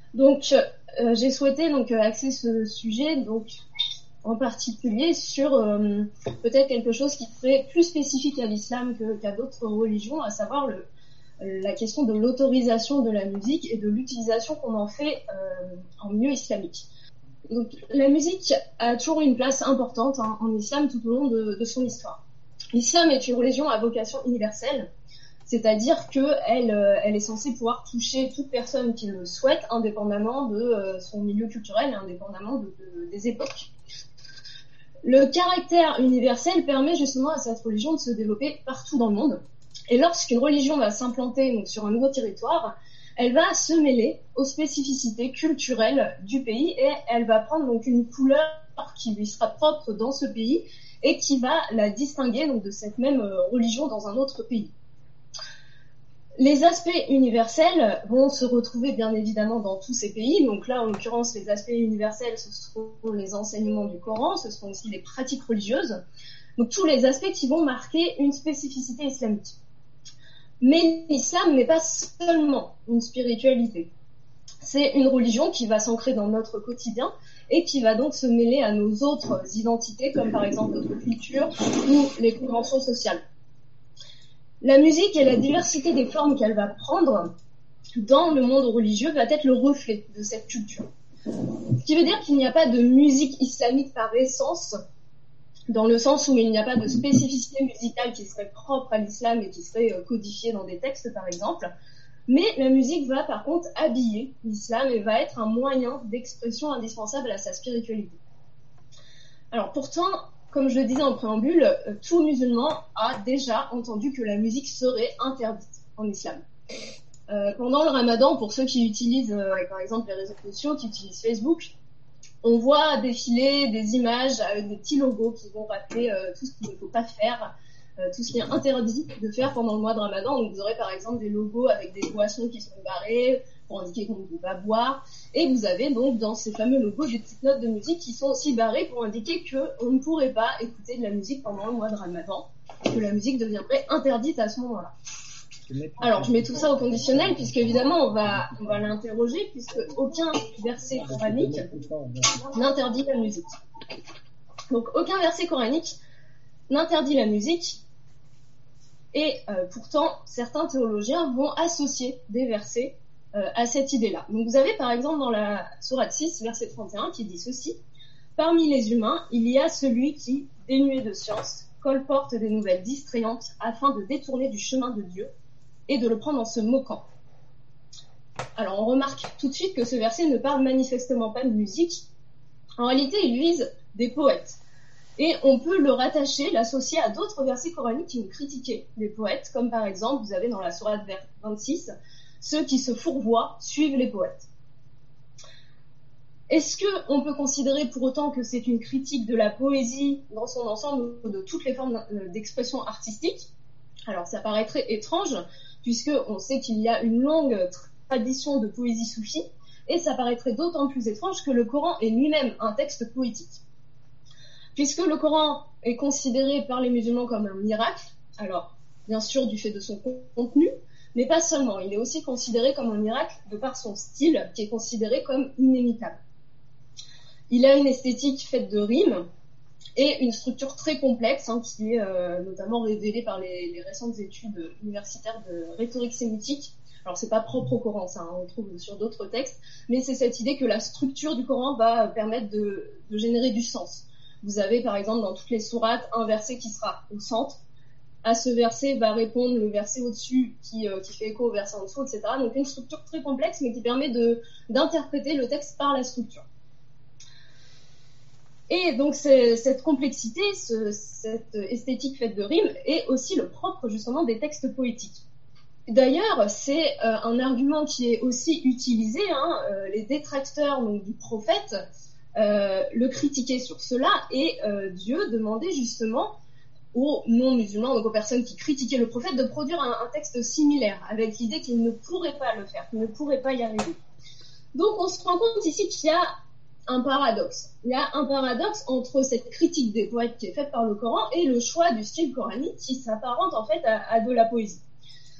Donc, j'ai souhaité axer ce sujet en particulier sur peut-être quelque chose qui serait plus spécifique à l'islam qu'à d'autres religions, à savoir la question de l'autorisation de la musique et de l'utilisation qu'on en fait en milieu islamique. Donc, la musique a toujours une place importante en islam tout au long de son histoire. L'islam est une religion à vocation universelle, c'est-à-dire qu'elle est censée pouvoir toucher toute personne qui le souhaite, indépendamment de son milieu culturel et indépendamment des époques. Le caractère universel permet justement à cette religion de se développer partout dans le monde. Et lorsqu'une religion va s'implanter sur un nouveau territoire, elle va se mêler aux spécificités culturelles du pays et elle va prendre une couleur qui lui sera propre dans ce pays et qui va la distinguer de cette même religion dans un autre pays. Les aspects universels vont se retrouver bien évidemment dans tous ces pays. Donc là, en l'occurrence, les aspects universels, ce sont les enseignements du Coran, ce sont aussi les pratiques religieuses. Donc tous les aspects qui vont marquer une spécificité islamique. Mais l'islam n'est pas seulement une spiritualité. C'est une religion qui va s'ancrer dans notre quotidien et qui va donc se mêler à nos autres identités, comme par exemple notre culture ou les conventions sociales. La musique et la diversité des formes qu'elle va prendre dans le monde religieux va être le reflet de cette culture. Ce qui veut dire qu'il n'y a pas de musique islamique par essence, dans le sens où il n'y a pas de spécificité musicale qui serait propre à l'islam et qui serait codifiée dans des textes, par exemple. Mais la musique va par contre habiller l'islam et va être un moyen d'expression indispensable à sa spiritualité. Alors pourtant, comme je le disais en préambule, tout musulman a déjà entendu que la musique serait interdite en islam. Pendant le ramadan, pour ceux qui utilisent par exemple les réseaux sociaux, qui utilisent Facebook, on voit défiler des images avec des petits logos qui vont rappeler tout ce qu'il ne faut pas faire, tout ce qui est interdit de faire pendant le mois de Ramadan. Donc vous aurez par exemple des logos avec des boissons qui sont barrées pour indiquer qu'on ne peut pas boire. Et vous avez donc dans ces fameux logos des petites notes de musique qui sont aussi barrées pour indiquer qu'on ne pourrait pas écouter de la musique pendant le mois de Ramadan, que la musique deviendrait interdite à ce moment-là. Alors, je mets tout ça au conditionnel, puisque évidemment, on va l'interroger, puisque aucun verset coranique n'interdit la musique. Donc, aucun verset coranique n'interdit la musique, et pourtant, certains théologiens vont associer des versets à cette idée-là. Donc, vous avez par exemple dans la sourate 6, verset 31, qui dit ceci: « Parmi les humains, il y a celui qui, dénué de science, colporte des nouvelles distrayantes afin de détourner du chemin de Dieu, et de le prendre en se moquant. » Alors on remarque tout de suite que ce verset ne parle manifestement pas de musique. En réalité, il vise des poètes. Et on peut le rattacher, l'associer à d'autres versets coraniques qui vont critiquer les poètes, comme par exemple, vous avez dans la sourate 26, « Ceux qui se fourvoient suivent les poètes ». Est-ce qu'on peut considérer pour autant que c'est une critique de la poésie dans son ensemble ou de toutes les formes d'expression artistique ? Alors ça paraîtrait étrange, puisqu'on sait qu'il y a une longue tradition de poésie soufie, et ça paraîtrait d'autant plus étrange que le Coran est lui-même un texte poétique. Puisque le Coran est considéré par les musulmans comme un miracle, alors bien sûr du fait de son contenu, mais pas seulement, il est aussi considéré comme un miracle de par son style, qui est considéré comme inimitable. Il a une esthétique faite de rimes, et une structure très complexe, qui est notamment révélée par les récentes études universitaires de rhétorique sémitique. Alors c'est pas propre au Coran, ça, on le trouve sur d'autres textes, mais c'est cette idée que la structure du Coran va permettre de générer du sens. Vous avez par exemple dans toutes les sourates un verset qui sera au centre, à ce verset va répondre le verset au-dessus qui fait écho au verset en dessous, etc. Donc une structure très complexe, mais qui permet d'interpréter le texte par la structure. Et donc cette complexité, cette esthétique faite de rimes est aussi le propre justement des textes poétiques. D'ailleurs, c'est un argument qui est aussi utilisé, les détracteurs du prophète le critiquaient sur cela, et Dieu demandait justement aux non-musulmans, donc aux personnes qui critiquaient le prophète, de produire un texte similaire, avec l'idée qu'ils ne pourraient pas le faire, qu'ils ne pourraient pas y arriver. Donc on se rend compte ici qu'il y a un paradoxe. Il y a un paradoxe entre cette critique des poètes qui est faite par le Coran et le choix du style coranique qui s'apparente en fait à de la poésie.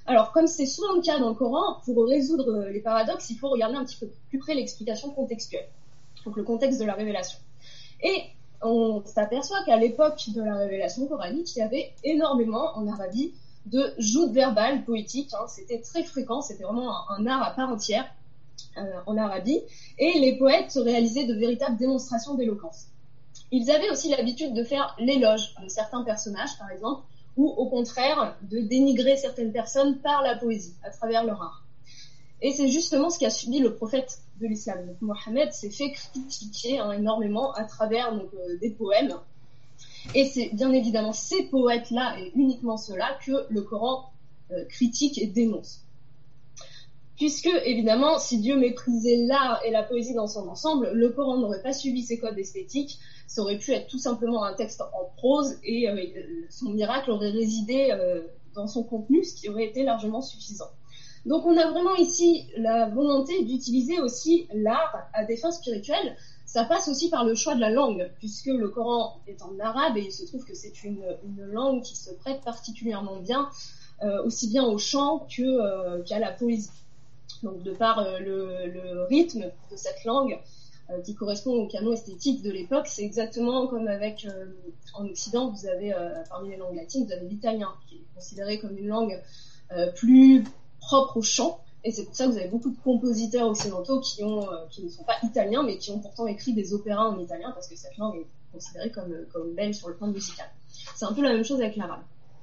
Alors, comme c'est souvent le cas dans le Coran, pour résoudre les paradoxes, il faut regarder un petit peu plus près l'explication contextuelle, donc le contexte de la révélation. Et on s'aperçoit qu'à l'époque de la révélation coranique, il y avait énormément en Arabie de joutes verbales poétiques. C'était très fréquent, c'était vraiment un art à part entière en Arabie. Et les poètes réalisaient de véritables démonstrations d'éloquence. Ils avaient aussi l'habitude de faire l'éloge de certains personnages, par exemple, ou au contraire de dénigrer certaines personnes par la poésie, à travers leur art. Et c'est justement ce qu'a subi le prophète de l'islam. Donc, Mohammed s'est fait critiquer énormément à travers des poèmes. Et c'est bien évidemment ces poètes-là, et uniquement ceux-là, que le Coran critique et dénonce. Puisque, évidemment, si Dieu méprisait l'art et la poésie dans son ensemble, le Coran n'aurait pas suivi ses codes esthétiques, ça aurait pu être tout simplement un texte en prose, et son miracle aurait résidé dans son contenu, ce qui aurait été largement suffisant. Donc on a vraiment ici la volonté d'utiliser aussi l'art à des fins spirituelles. Ça passe aussi par le choix de la langue, puisque le Coran est en arabe, et il se trouve que c'est une langue qui se prête particulièrement bien, aussi bien au chant qu'à la poésie. Donc de par le rythme de cette langue qui correspond au canon esthétique de l'époque, c'est exactement comme avec en Occident, vous avez parmi les langues latines, vous avez l'italien qui est considéré comme une langue plus propre au chant, et c'est pour ça que vous avez beaucoup de compositeurs occidentaux qui ne sont pas italiens, mais qui ont pourtant écrit des opéras en italien, parce que cette langue est considérée comme belle sur le plan musical. C'est un peu la même chose avec l'arabe.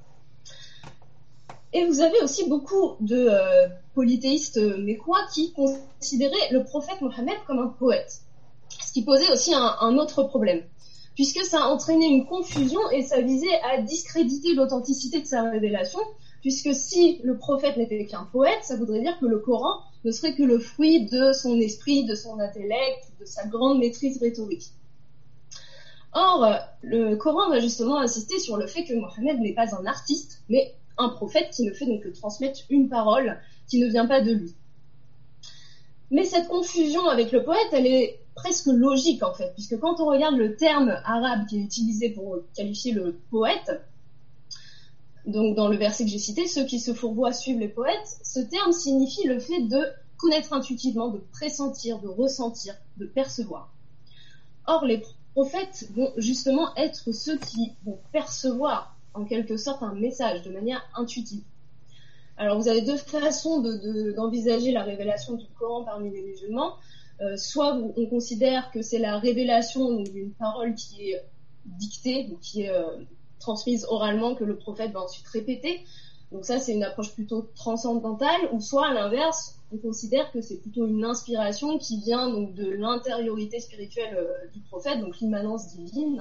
Et vous avez aussi beaucoup de polythéistes mécois qui considéraient le prophète Mohammed comme un poète. Ce qui posait aussi un autre problème, puisque ça entraînait une confusion et ça visait à discréditer l'authenticité de sa révélation, puisque si le prophète n'était qu'un poète, ça voudrait dire que le Coran ne serait que le fruit de son esprit, de son intellect, de sa grande maîtrise rhétorique. Or, le Coran va justement insister sur le fait que Mohammed n'est pas un artiste, mais un prophète qui ne fait donc que transmettre une parole qui ne vient pas de lui. Mais cette confusion avec le poète, elle est presque logique en fait, puisque quand on regarde le terme arabe qui est utilisé pour qualifier le poète, donc dans le verset que j'ai cité, ceux qui se fourvoient suivent les poètes, ce terme signifie le fait de connaître intuitivement, de pressentir, de ressentir, de percevoir. Or, les prophètes vont justement être ceux qui vont percevoir en quelque sorte un message de manière intuitive. Alors vous avez deux façons d'envisager la révélation du Coran parmi les musulmans. Soit on considère que c'est la révélation d'une parole qui est dictée, donc qui est transmise oralement, que le prophète va ensuite répéter. Donc ça, c'est une approche plutôt transcendantale. Ou soit, à l'inverse, on considère que c'est plutôt une inspiration qui vient donc de l'intériorité spirituelle du prophète, donc l'immanence divine,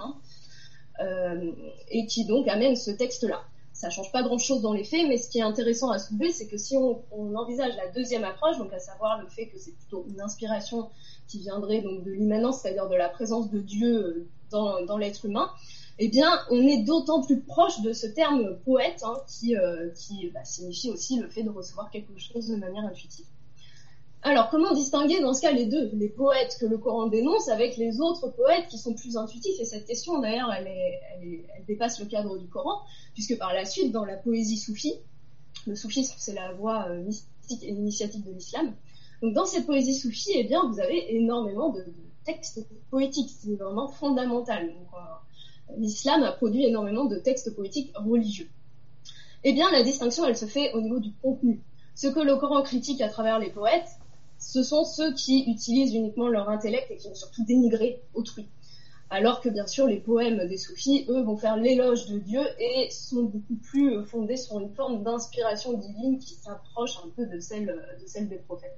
et qui donc amène ce texte-là. Ça change pas grand-chose dans les faits, mais ce qui est intéressant à soulever, c'est que si on envisage la deuxième approche, donc à savoir le fait que c'est plutôt une inspiration qui viendrait donc de l'immanence, c'est-à-dire de la présence de Dieu dans l'être humain, eh bien, on est d'autant plus proche de ce terme poète qui signifie aussi le fait de recevoir quelque chose de manière intuitive. Alors, comment distinguer dans ce cas les deux, les poètes que le Coran dénonce avec les autres poètes qui sont plus intuitifs? Et cette question, d'ailleurs, elle dépasse le cadre du Coran, puisque par la suite, dans la poésie soufie, le soufisme, c'est la voie mystique et initiatique de l'islam. Donc, dans cette poésie soufie, eh bien, vous avez énormément de textes poétiques. C'est vraiment fondamental. Donc, l'islam a produit énormément de textes poétiques religieux. Eh bien, la distinction, elle se fait au niveau du contenu. Ce que le Coran critique à travers les poètes, ce sont ceux qui utilisent uniquement leur intellect et qui vont surtout dénigrer autrui. Alors que bien sûr les poèmes des soufis, eux, vont faire l'éloge de Dieu et sont beaucoup plus fondés sur une forme d'inspiration divine qui s'approche un peu de celle des prophètes.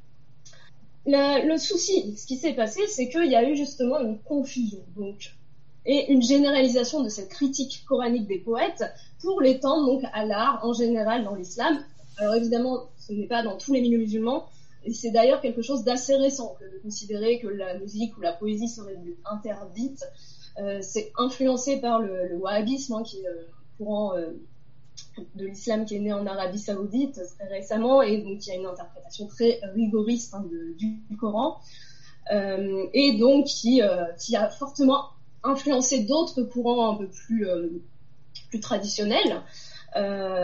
Le souci, ce qui s'est passé, c'est qu'il y a eu justement une confusion et une généralisation de cette critique coranique des poètes pour l'étendre donc à l'art en général dans l'islam. Alors évidemment, ce n'est pas dans tous les milieux musulmans, et c'est d'ailleurs quelque chose d'assez récent que de considérer que la musique ou la poésie serait interdite. C'est influencé par le wahhabisme, qui est le courant de l'islam qui est né en Arabie Saoudite très récemment, et donc qui a une interprétation très rigoriste du Coran, et donc qui a fortement influencé d'autres courants un peu plus traditionnels.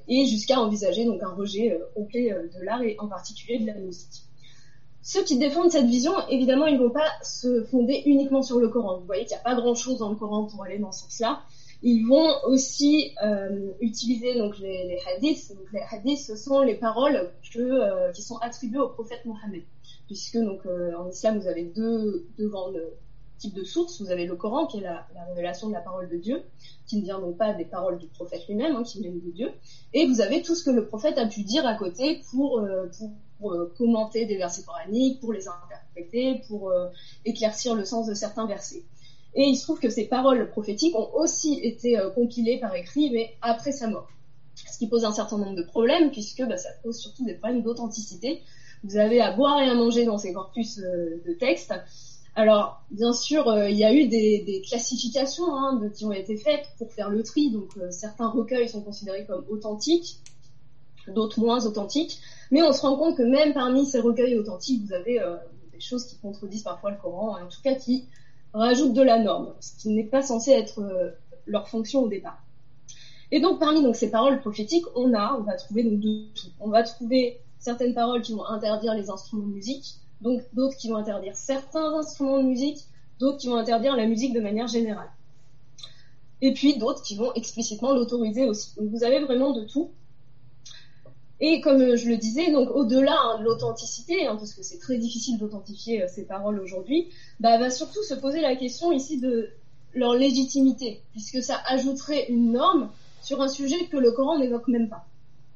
et jusqu'à envisager donc un rejet complet de l'art et en particulier de la musique. Ceux qui défendent cette vision, évidemment, ils ne vont pas se fonder uniquement sur le Coran. Vous voyez qu'il n'y a pas grand-chose dans le Coran pour aller dans ce sens-là. Ils vont aussi utiliser donc les hadiths. Donc les hadiths, ce sont les paroles qui sont attribuées au prophète Mohammed. Puisque donc en islam, vous avez deux grands types de sources. Vous avez le Coran, qui est la révélation de la parole de Dieu, qui ne vient donc pas des paroles du prophète lui-même, qui viennent de Dieu. Et vous avez tout ce que le prophète a pu dire à côté pour commenter des versets coraniques, pour les interpréter, pour éclaircir le sens de certains versets. Et il se trouve que ces paroles prophétiques ont aussi été compilées par écrit, mais après sa mort. Ce qui pose un certain nombre de problèmes, puisque ça pose surtout des problèmes d'authenticité. Vous avez à boire et à manger dans ces corpus de textes. Alors, bien sûr, il y a eu des classifications qui ont été faites pour faire le tri. Donc, certains recueils sont considérés comme authentiques, d'autres moins authentiques. Mais on se rend compte que même parmi ces recueils authentiques, vous avez des choses qui contredisent parfois le Coran, en tout cas qui rajoutent de la norme, ce qui n'est pas censé être leur fonction au départ. Et donc, parmi ces paroles prophétiques, on va trouver donc de tout. On va trouver certaines paroles qui vont interdire les instruments de musique, donc d'autres qui vont interdire certains instruments de musique, d'autres qui vont interdire la musique de manière générale. Et puis d'autres qui vont explicitement l'autoriser aussi. Donc vous avez vraiment de tout. Et comme je le disais, donc au-delà de l'authenticité, parce que c'est très difficile d'authentifier ces paroles aujourd'hui, va surtout se poser la question ici de leur légitimité, puisque ça ajouterait une norme sur un sujet que le Coran n'évoque même pas.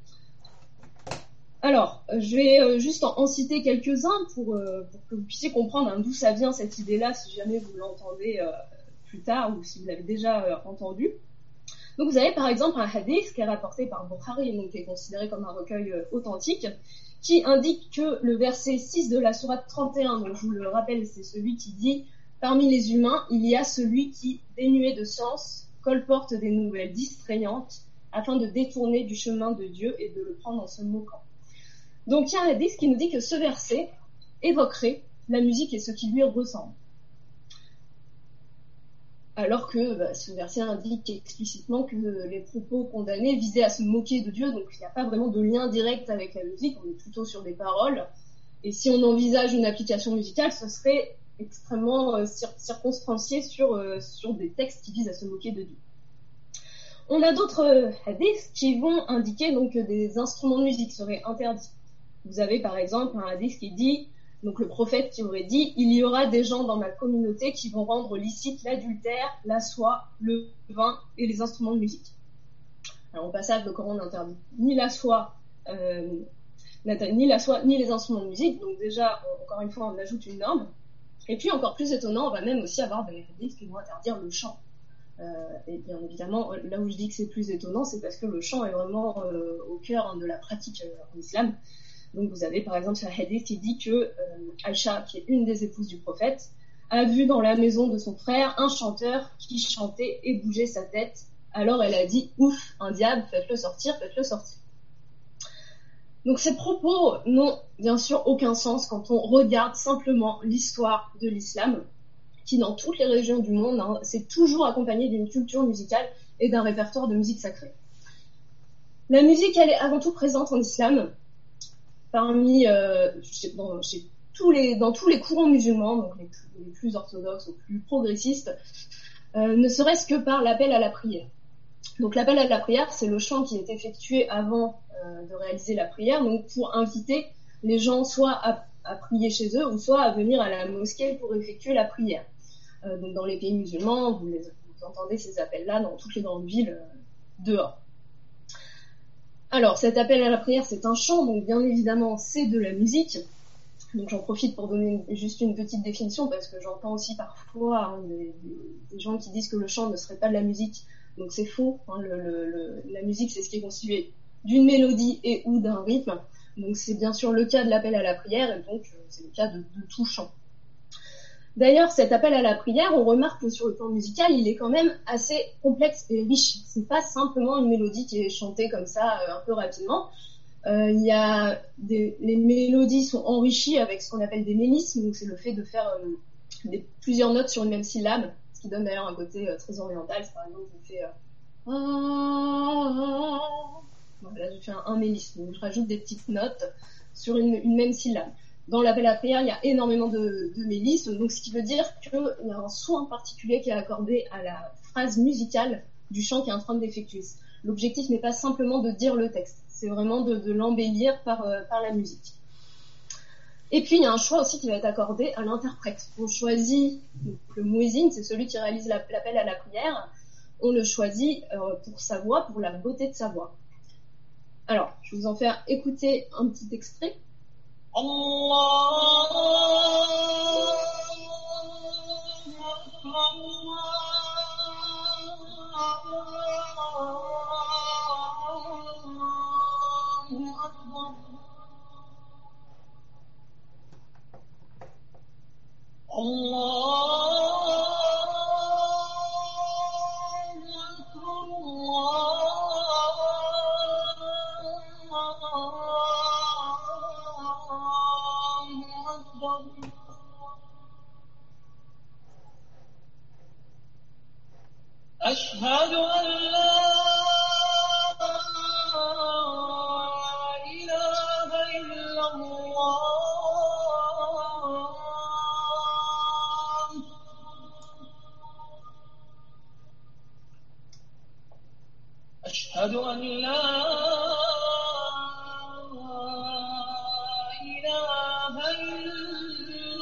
Alors, je vais juste en citer quelques-uns pour que vous puissiez comprendre d'où ça vient cette idée-là, si jamais vous l'entendez plus tard ou si vous l'avez déjà entendu. Donc vous avez par exemple un hadith qui est rapporté par Bukhari, donc qui est considéré comme un recueil authentique, qui indique que le verset 6 de la sourate 31, donc je vous le rappelle, c'est celui qui dit « Parmi les humains, il y a celui qui, dénué de sens, colporte des nouvelles distrayantes afin de détourner du chemin de Dieu et de le prendre en se moquant. » Donc il y a un hadith qui nous dit que ce verset évoquerait la musique et ce qui lui ressemble. Alors que ce verset indique explicitement que les propos condamnés visaient à se moquer de Dieu, donc il n'y a pas vraiment de lien direct avec la musique, on est plutôt sur des paroles. Et si on envisage une application musicale, ce serait extrêmement circonstancié sur des textes qui visent à se moquer de Dieu. On a d'autres hadiths qui vont indiquer donc que des instruments de musique seraient interdits. Vous avez par exemple un hadith qui dit, donc le prophète qui aurait dit « Il y aura des gens dans ma communauté qui vont rendre licite l'adultère, la soie, le vin et les instruments de musique. » Alors au passage, le Coran n'interdit ni la soie, ni les instruments de musique. Donc déjà, encore une fois, on ajoute une norme. Et puis encore plus étonnant, on va même aussi avoir des hadiths qui vont interdire le chant. Et bien évidemment, là où je dis que c'est plus étonnant, c'est parce que le chant est vraiment au cœur de la pratique en islam. Donc vous avez par exemple ce hadith qui dit que Aïcha, qui est une des épouses du prophète, a vu dans la maison de son frère un chanteur qui chantait et bougeait sa tête. Alors elle a dit « Ouf, un diable, faites-le sortir, faites-le sortir ». Donc ces propos n'ont bien sûr aucun sens quand on regarde simplement l'histoire de l'islam, qui dans toutes les régions du monde, c'est toujours accompagné d'une culture musicale et d'un répertoire de musique sacrée. La musique, elle est avant tout présente en islam, parmi dans tous les courants musulmans, donc les plus orthodoxes ou plus progressistes, ne serait-ce que par l'appel à la prière. Donc l'appel à la prière, c'est le chant qui est effectué avant de réaliser la prière, donc pour inviter les gens soit à prier chez eux ou soit à venir à la mosquée pour effectuer la prière. Donc dans les pays musulmans, vous entendez ces appels-là dans toutes les grandes villes dehors. Alors, cet appel à la prière, c'est un chant, donc bien évidemment, c'est de la musique. Donc j'en profite pour donner juste une petite définition, parce que j'entends aussi parfois des gens qui disent que le chant ne serait pas de la musique. Donc c'est faux, la musique, c'est ce qui est constitué d'une mélodie et ou d'un rythme. Donc c'est bien sûr le cas de l'appel à la prière, et donc c'est le cas de tout chant. D'ailleurs, cet appel à la prière, on remarque que sur le plan musical, il est quand même assez complexe et riche. C'est pas simplement une mélodie qui est chantée comme ça, un peu rapidement. Les mélodies sont enrichies avec ce qu'on appelle des mélismes, donc c'est le fait de faire plusieurs notes sur une même syllabe, ce qui donne d'ailleurs un côté très oriental. Par exemple, on fait Voilà, je fais un mélisme, donc je rajoute des petites notes sur une même syllabe. Dans l'appel à la prière, il y a énormément de mélismes, donc ce qui veut dire qu'il y a un soin particulier qui est accordé à la phrase musicale du chant qui est en train d'effectuer. L'objectif n'est pas simplement de dire le texte, c'est vraiment de l'embellir par la musique. Et puis il y a un choix aussi qui va être accordé à l'interprète. On choisit donc, le muezzin, c'est celui qui réalise l'appel à la prière. On le choisit pour sa voix, pour la beauté de sa voix. Alors, je vais vous en faire écouter un petit extrait. أشهد أن لا إله إلا الله أشهد أن لا إله إلا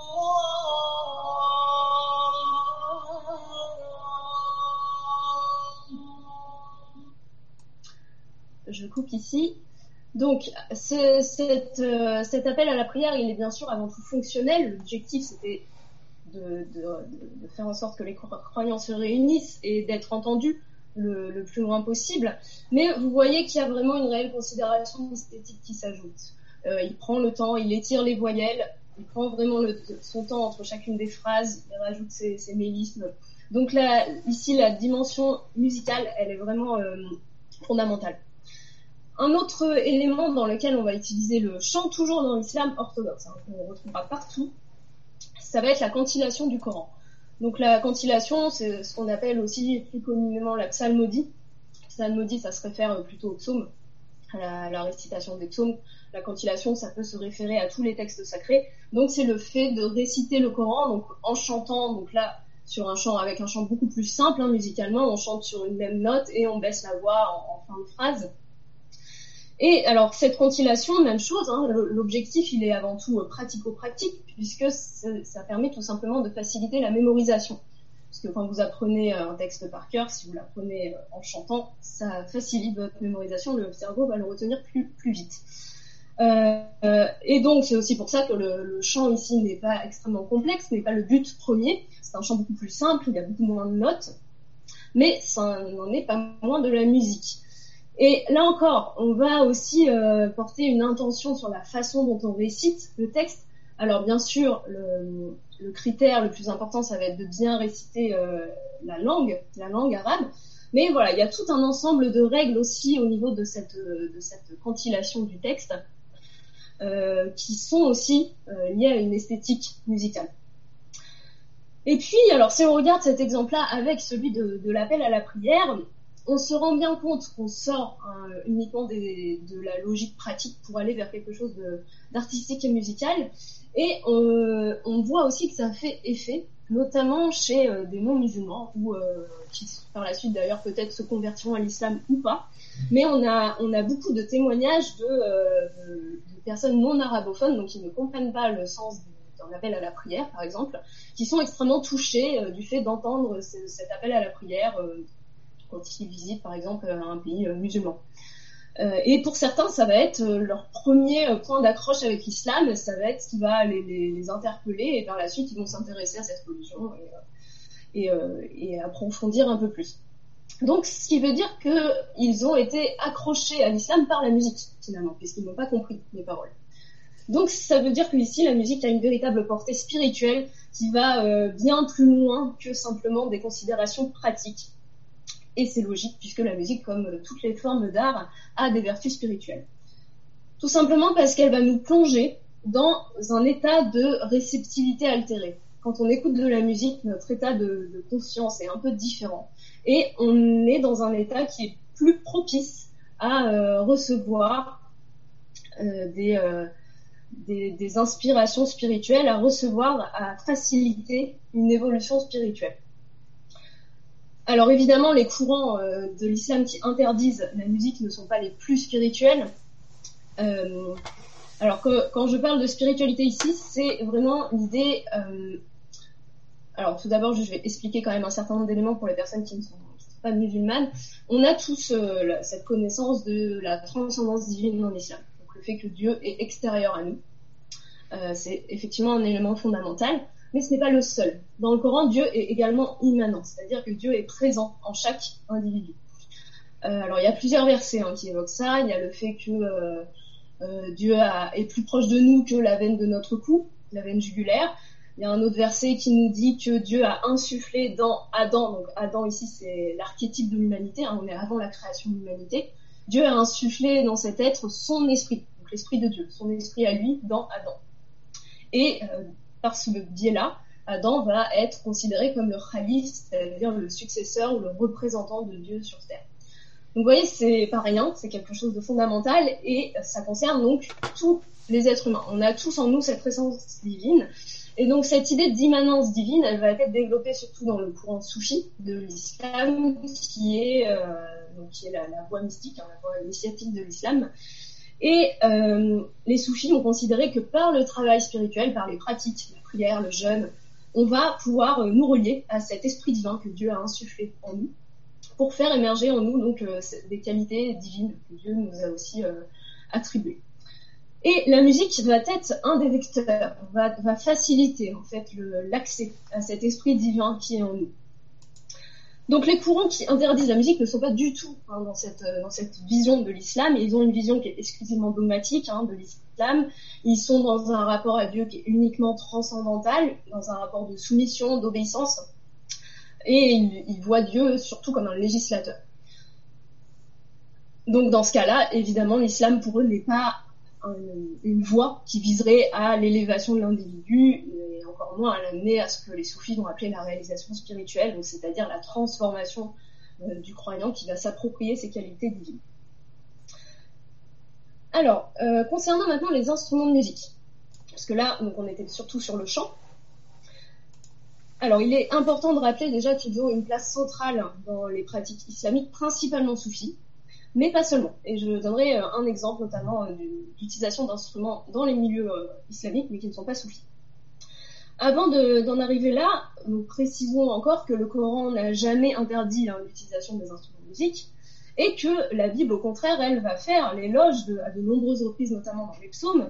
Je coupe ici. Donc, cet appel à la prière, il est bien sûr avant tout fonctionnel. L'objectif, c'était de faire en sorte que les croyants se réunissent et d'être entendus le plus loin possible. Mais vous voyez qu'il y a vraiment une réelle considération esthétique qui s'ajoute. Il prend le temps, il étire les voyelles, il prend vraiment son temps entre chacune des phrases, il rajoute ses mélismes. Donc là, ici, la dimension musicale, elle est vraiment fondamentale. Un autre élément dans lequel on va utiliser le chant, toujours dans l'islam orthodoxe, qu'on retrouvera partout, ça va être la cantillation du Coran. Donc la cantillation, c'est ce qu'on appelle aussi plus communément la psalmodie. Psalmodie, ça se réfère plutôt au psaume, à la récitation des psaumes. La cantillation, ça peut se référer à tous les textes sacrés. Donc c'est le fait de réciter le Coran, donc en chantant, donc là, sur un chant, avec un chant beaucoup plus simple, musicalement, on chante sur une même note et on baisse la voix en fin de phrase. Et alors, cette cantillation, même chose, l'objectif, il est avant tout pratico-pratique, puisque ça permet tout simplement de faciliter la mémorisation. Parce que quand vous apprenez un texte par cœur, si vous l'apprenez en chantant, ça facilite votre mémorisation, le cerveau va le retenir plus vite. Et donc, c'est aussi pour ça que le chant ici n'est pas extrêmement complexe, n'est pas le but premier. C'est un chant beaucoup plus simple, il y a beaucoup moins de notes, mais ça n'en est pas moins de la musique. Et là encore, on va aussi porter une intention sur la façon dont on récite le texte. Alors bien sûr, le critère le plus important, ça va être de bien réciter la langue arabe. Mais voilà, il y a tout un ensemble de règles aussi au niveau de cette cantillation du texte qui sont aussi liées à une esthétique musicale. Et puis, alors si on regarde cet exemple-là avec celui de l'appel à la prière, on se rend bien compte qu'on sort uniquement de la logique pratique pour aller vers quelque chose d'artistique et musical. Et on voit aussi que ça fait effet, notamment chez des non-musulmans, ou qui par la suite d'ailleurs peut-être se convertiront à l'islam ou pas. Mais on a beaucoup de témoignages de personnes non arabophones, donc qui ne comprennent pas le sens d'un appel à la prière, par exemple, qui sont extrêmement touchés du fait d'entendre cet appel à la prière quand ils visitent par exemple un pays musulman. Et pour certains, ça va être leur premier point d'accroche avec l'islam, ça va être ce qui va les interpeller, et par la suite, ils vont s'intéresser à cette religion et approfondir un peu plus. Donc, ce qui veut dire qu'ils ont été accrochés à l'islam par la musique, finalement, puisqu'ils n'ont pas compris les paroles. Donc, ça veut dire qu'ici, la musique a une véritable portée spirituelle qui va bien plus loin que simplement des considérations pratiques. Et c'est logique, puisque la musique, comme toutes les formes d'art, a des vertus spirituelles. Tout simplement parce qu'elle va nous plonger dans un état de réceptivité altérée. Quand on écoute de la musique, notre état de conscience est un peu différent. Et on est dans un état qui est plus propice à recevoir des inspirations spirituelles, à recevoir, à faciliter une évolution spirituelle. Alors évidemment, les courants de l'islam qui interdisent la musique ne sont pas les plus spirituels. Alors quand je parle de spiritualité ici, c'est vraiment l'idée... alors tout d'abord, je vais expliquer quand même un certain nombre d'éléments pour les personnes qui ne sont pas musulmanes. On a tous cette connaissance de la transcendance divine dans l'islam. Donc le fait que Dieu est extérieur à nous. C'est effectivement un élément fondamental, mais ce n'est pas le seul. Dans le Coran, Dieu est également immanent, c'est-à-dire que Dieu est présent en chaque individu. Alors il y a plusieurs versets qui évoquent ça. Il y a le fait que Dieu est plus proche de nous que la veine de notre cou, la veine jugulaire. Il y a un autre verset qui nous dit que Dieu a insufflé dans Adam, donc Adam ici c'est l'archétype de l'humanité, on est avant la création de l'humanité. Dieu a insufflé dans cet être son esprit, donc l'esprit de Dieu, son esprit à lui dans Adam. Et par ce biais-là, Adam va être considéré comme le khalif, c'est-à-dire le successeur ou le représentant de Dieu sur terre. Donc vous voyez, c'est pas rien, c'est quelque chose de fondamental et ça concerne donc tous les êtres humains. On a tous en nous cette présence divine. Et donc cette idée d'immanence divine, elle va être développée surtout dans le courant soufi de l'islam, qui est la voie mystique, la voie initiatique de l'islam. Et les soufis ont considéré que par le travail spirituel, par les pratiques, la prière, le jeûne, on va pouvoir nous relier à cet esprit divin que Dieu a insufflé en nous, pour faire émerger en nous donc des qualités divines que Dieu nous a aussi attribuées. Et la musique va être un des vecteurs, va faciliter en fait l'accès à cet esprit divin qui est en nous. Donc les courants qui interdisent la musique ne sont pas du tout dans cette vision de l'islam. Ils ont une vision qui est exclusivement dogmatique de l'islam. Ils sont dans un rapport à Dieu qui est uniquement transcendantal, dans un rapport de soumission, d'obéissance. Et ils voient Dieu surtout comme un législateur. Donc dans ce cas-là, évidemment, l'islam pour eux n'est pas une voie qui viserait à l'élévation de l'individu, et encore moins à l'amener à ce que les soufis vont appeler la réalisation spirituelle, donc c'est-à-dire la transformation du croyant qui va s'approprier ses qualités divines. Alors, concernant maintenant les instruments de musique, parce que là, donc, on était surtout sur le chant. Alors, il est important de rappeler déjà qu'ils ont une place centrale dans les pratiques islamiques, principalement soufis, mais pas seulement. Et je donnerai un exemple notamment d'utilisation d'instruments dans les milieux islamiques, mais qui ne sont pas soufis. Avant d'en arriver là, nous précisons encore que le Coran n'a jamais interdit l'utilisation des instruments de musique, et que la Bible, au contraire, elle va faire l'éloge à de nombreuses reprises, notamment dans les psaumes,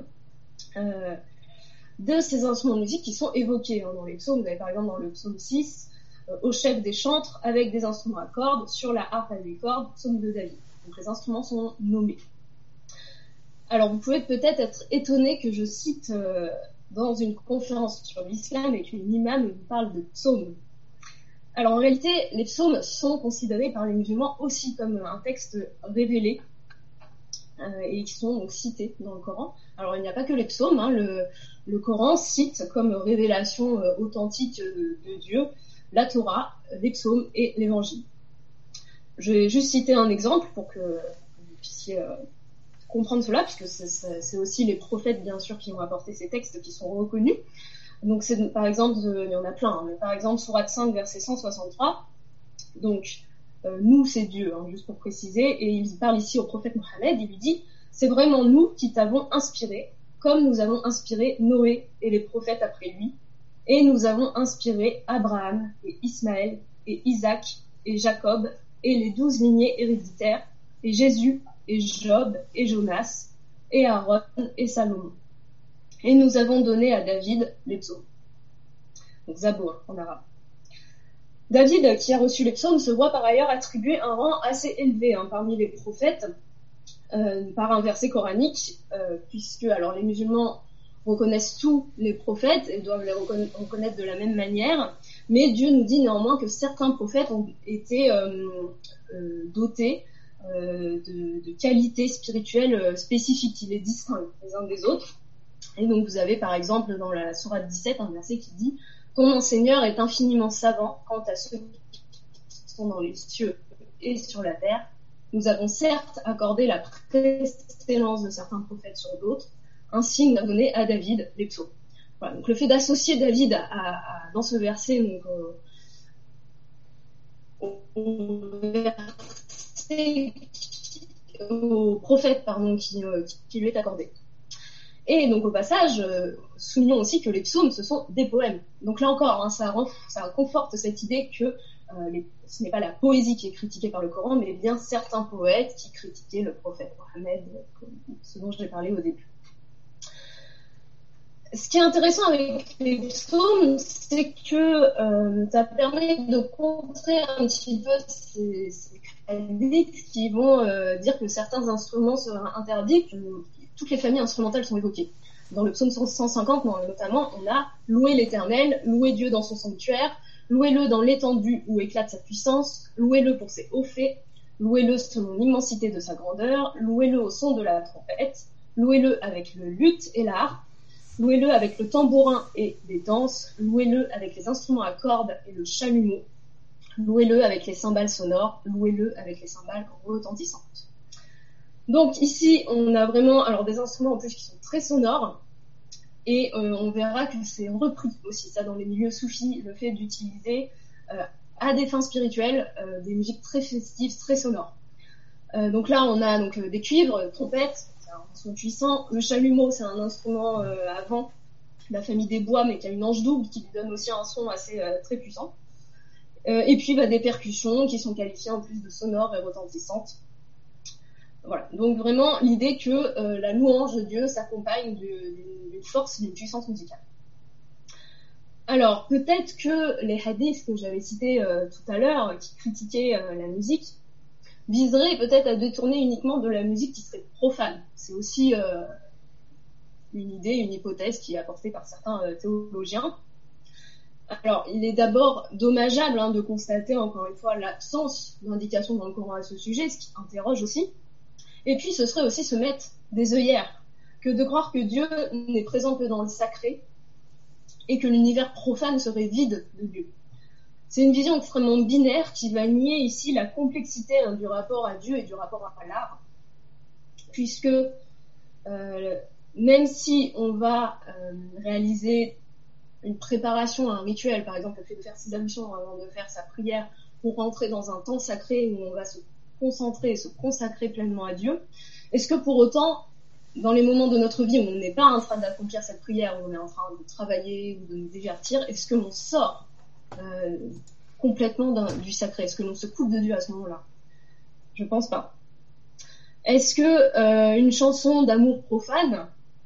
de ces instruments de musique qui sont évoqués dans les psaumes. Vous avez par exemple dans le psaume 6, au chef des chantres, avec des instruments à cordes, sur la harpe à 8 cordes, psaume de David. Donc les instruments sont nommés. Alors vous pouvez peut-être être étonné que je cite dans une conférence sur l'islam et qu'une imam vous parle de psaumes. Alors en réalité, les psaumes sont considérés par les musulmans aussi comme un texte révélé et qui sont donc cités dans le Coran. Alors il n'y a pas que les psaumes, le Coran cite comme révélation authentique de Dieu la Torah, les psaumes et l'évangile. Je vais juste citer un exemple pour que vous puissiez comprendre cela, puisque c'est aussi les prophètes, bien sûr, qui ont apporté ces textes qui sont reconnus. Donc, par exemple, il y en a plein, mais par exemple, Sourate 5, verset 163. Donc, nous, c'est Dieu, juste pour préciser, et il parle ici au prophète Mohammed, il lui dit « C'est vraiment nous qui t'avons inspiré, comme nous avons inspiré Noé et les prophètes après lui, et nous avons inspiré Abraham et Ismaël et Isaac et Jacob et les 12 lignées héréditaires, et Jésus, et Job, et Jonas, et Aaron, et Salomon. Et nous avons donné à David les psaumes. » Donc Zabour, en arabe. David, qui a reçu les psaumes, se voit par ailleurs attribuer un rang assez élevé parmi les prophètes, par un verset coranique, puisque alors les musulmans reconnaissent tous les prophètes et doivent les reconnaître de la même manière, mais Dieu nous dit néanmoins que certains prophètes ont été dotés de qualités spirituelles spécifiques, qui les distinguent les uns des autres. Et donc vous avez par exemple dans la sourate 17 un verset qui dit « Ton Seigneur est infiniment savant quant à ceux qui sont dans les cieux et sur la terre, nous avons certes accordé la précédence de certains prophètes sur d'autres, ainsi nous avons donné à David les psaumes. Voilà, donc le fait d'associer David dans ce verset, donc, au verset, au prophète qui lui est accordé. Et donc au passage, soulignons aussi que les psaumes, ce sont des poèmes. Donc là encore, hein, ça conforte cette idée que ce n'est pas la poésie qui est critiquée par le Coran, mais bien certains poètes qui critiquaient le prophète Mohammed, ce dont j'ai parlé au début. Ce qui est intéressant avec les psaumes, c'est que ça permet de contrer un petit peu ces critiques qui vont dire que certains instruments seraient interdits, que toutes les familles instrumentales sont évoquées. Dans le psaume 150, notamment, on a « Louez l'Éternel, louez Dieu dans son sanctuaire, louez-le dans l'étendue où éclate sa puissance, louez-le pour ses hauts faits, louez-le selon l'immensité de sa grandeur, louez-le au son de la trompette, louez-le avec le luth et la harpe, louez-le avec le tambourin et des danses, louez-le avec les instruments à cordes et le chalumeau, louez-le avec les cymbales sonores, louez-le avec les cymbales retentissantes. » Donc ici, on a vraiment des instruments en plus qui sont très sonores, et on verra que c'est repris aussi ça dans les milieux soufis, le fait d'utiliser à des fins spirituelles des musiques très festives, très sonores. Donc là, on a donc des cuivres, trompettes, c'est un instrument puissant. Le chalumeau, c'est un instrument à vent de la famille des bois, mais qui a une anche double qui lui donne aussi un son assez très puissant. Et puis des percussions qui sont qualifiées en plus de sonores et retentissantes. Voilà. Donc vraiment l'idée que la louange de Dieu s'accompagne d'une force, d'une puissance musicale. Alors peut-être que les hadiths que j'avais cités tout à l'heure, qui critiquaient la musique, viseraient peut-être à détourner uniquement de la musique qui serait profane. C'est aussi une idée, une hypothèse qui est apportée par certains théologiens. Alors, il est d'abord dommageable de constater encore une fois l'absence d'indication dans le Coran à ce sujet, ce qui interroge aussi. Et puis, ce serait aussi se mettre des œillères, que de croire que Dieu n'est présent que dans le sacré et que l'univers profane serait vide de Dieu. C'est une vision extrêmement binaire qui va nier ici la complexité du rapport à Dieu et du rapport à l'art, puisque même si on va réaliser une préparation à un rituel, par exemple le fait de faire ses ablutions avant de faire sa prière pour rentrer dans un temps sacré où on va se concentrer et se consacrer pleinement à Dieu, est-ce que pour autant, dans les moments de notre vie où on n'est pas en train d'accomplir cette prière, où on est en train de travailler ou de nous divertir, est-ce que l'on sort complètement du sacré? Est-ce que l'on se coupe de Dieu à ce moment-là? Je pense pas. Est-ce que une chanson d'amour profane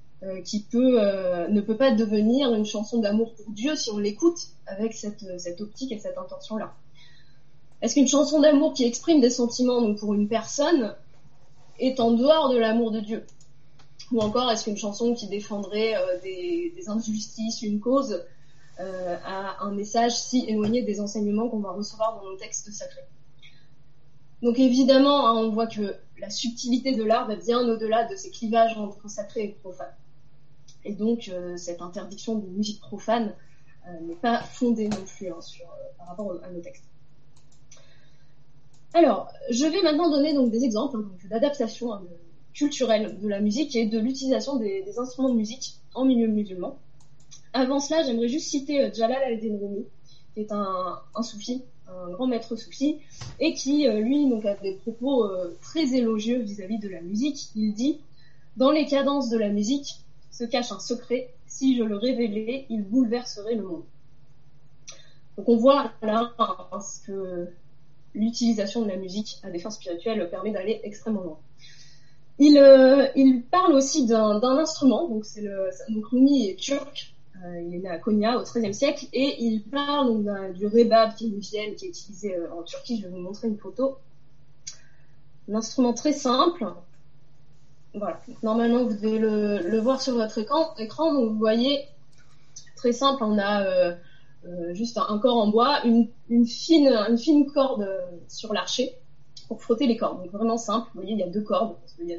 ne peut pas devenir une chanson d'amour pour Dieu si on l'écoute avec cette optique et cette intention-là? Est-ce qu'une chanson d'amour qui exprime des sentiments donc pour une personne est en dehors de l'amour de Dieu? Ou encore, est-ce qu'une chanson qui défendrait des injustices, une cause, a un message si éloigné des enseignements qu'on va recevoir dans nos textes sacrés? Donc évidemment, on voit que la subtilité de l'art va bien au-delà de ces clivages entre sacré et profane. Et donc, cette interdiction de musique profane n'est pas fondée non plus par rapport à nos textes. Alors, je vais maintenant donner donc des exemples d'adaptation culturelle de la musique et de l'utilisation des instruments de musique en milieu musulman. Avant cela, j'aimerais juste citer Jalal al-Din Rumi, qui est un soufi, un grand maître soufi, et qui, lui, donc, a des propos très élogieux vis-à-vis de la musique. Il dit « Dans les cadences de la musique se cache un secret. Si je le révélais, il bouleverserait le monde. » Donc on voit là que l'utilisation de la musique à des fins spirituelles permet d'aller extrêmement loin. Il parle aussi d'un instrument, donc Rumi est turc, il est né à Konya au XIIIe siècle, et il parle donc du rebab, qui est une vielle qui est utilisée en Turquie. Je vais vous montrer une photo. Un instrument très simple. Voilà. Donc, normalement, vous devez le voir sur votre écran. Donc vous voyez, très simple, on a juste un corps en bois, une fine corde sur l'archet pour frotter les cordes. Donc vraiment simple. Vous voyez, il y a 2 cordes, parce qu'il y a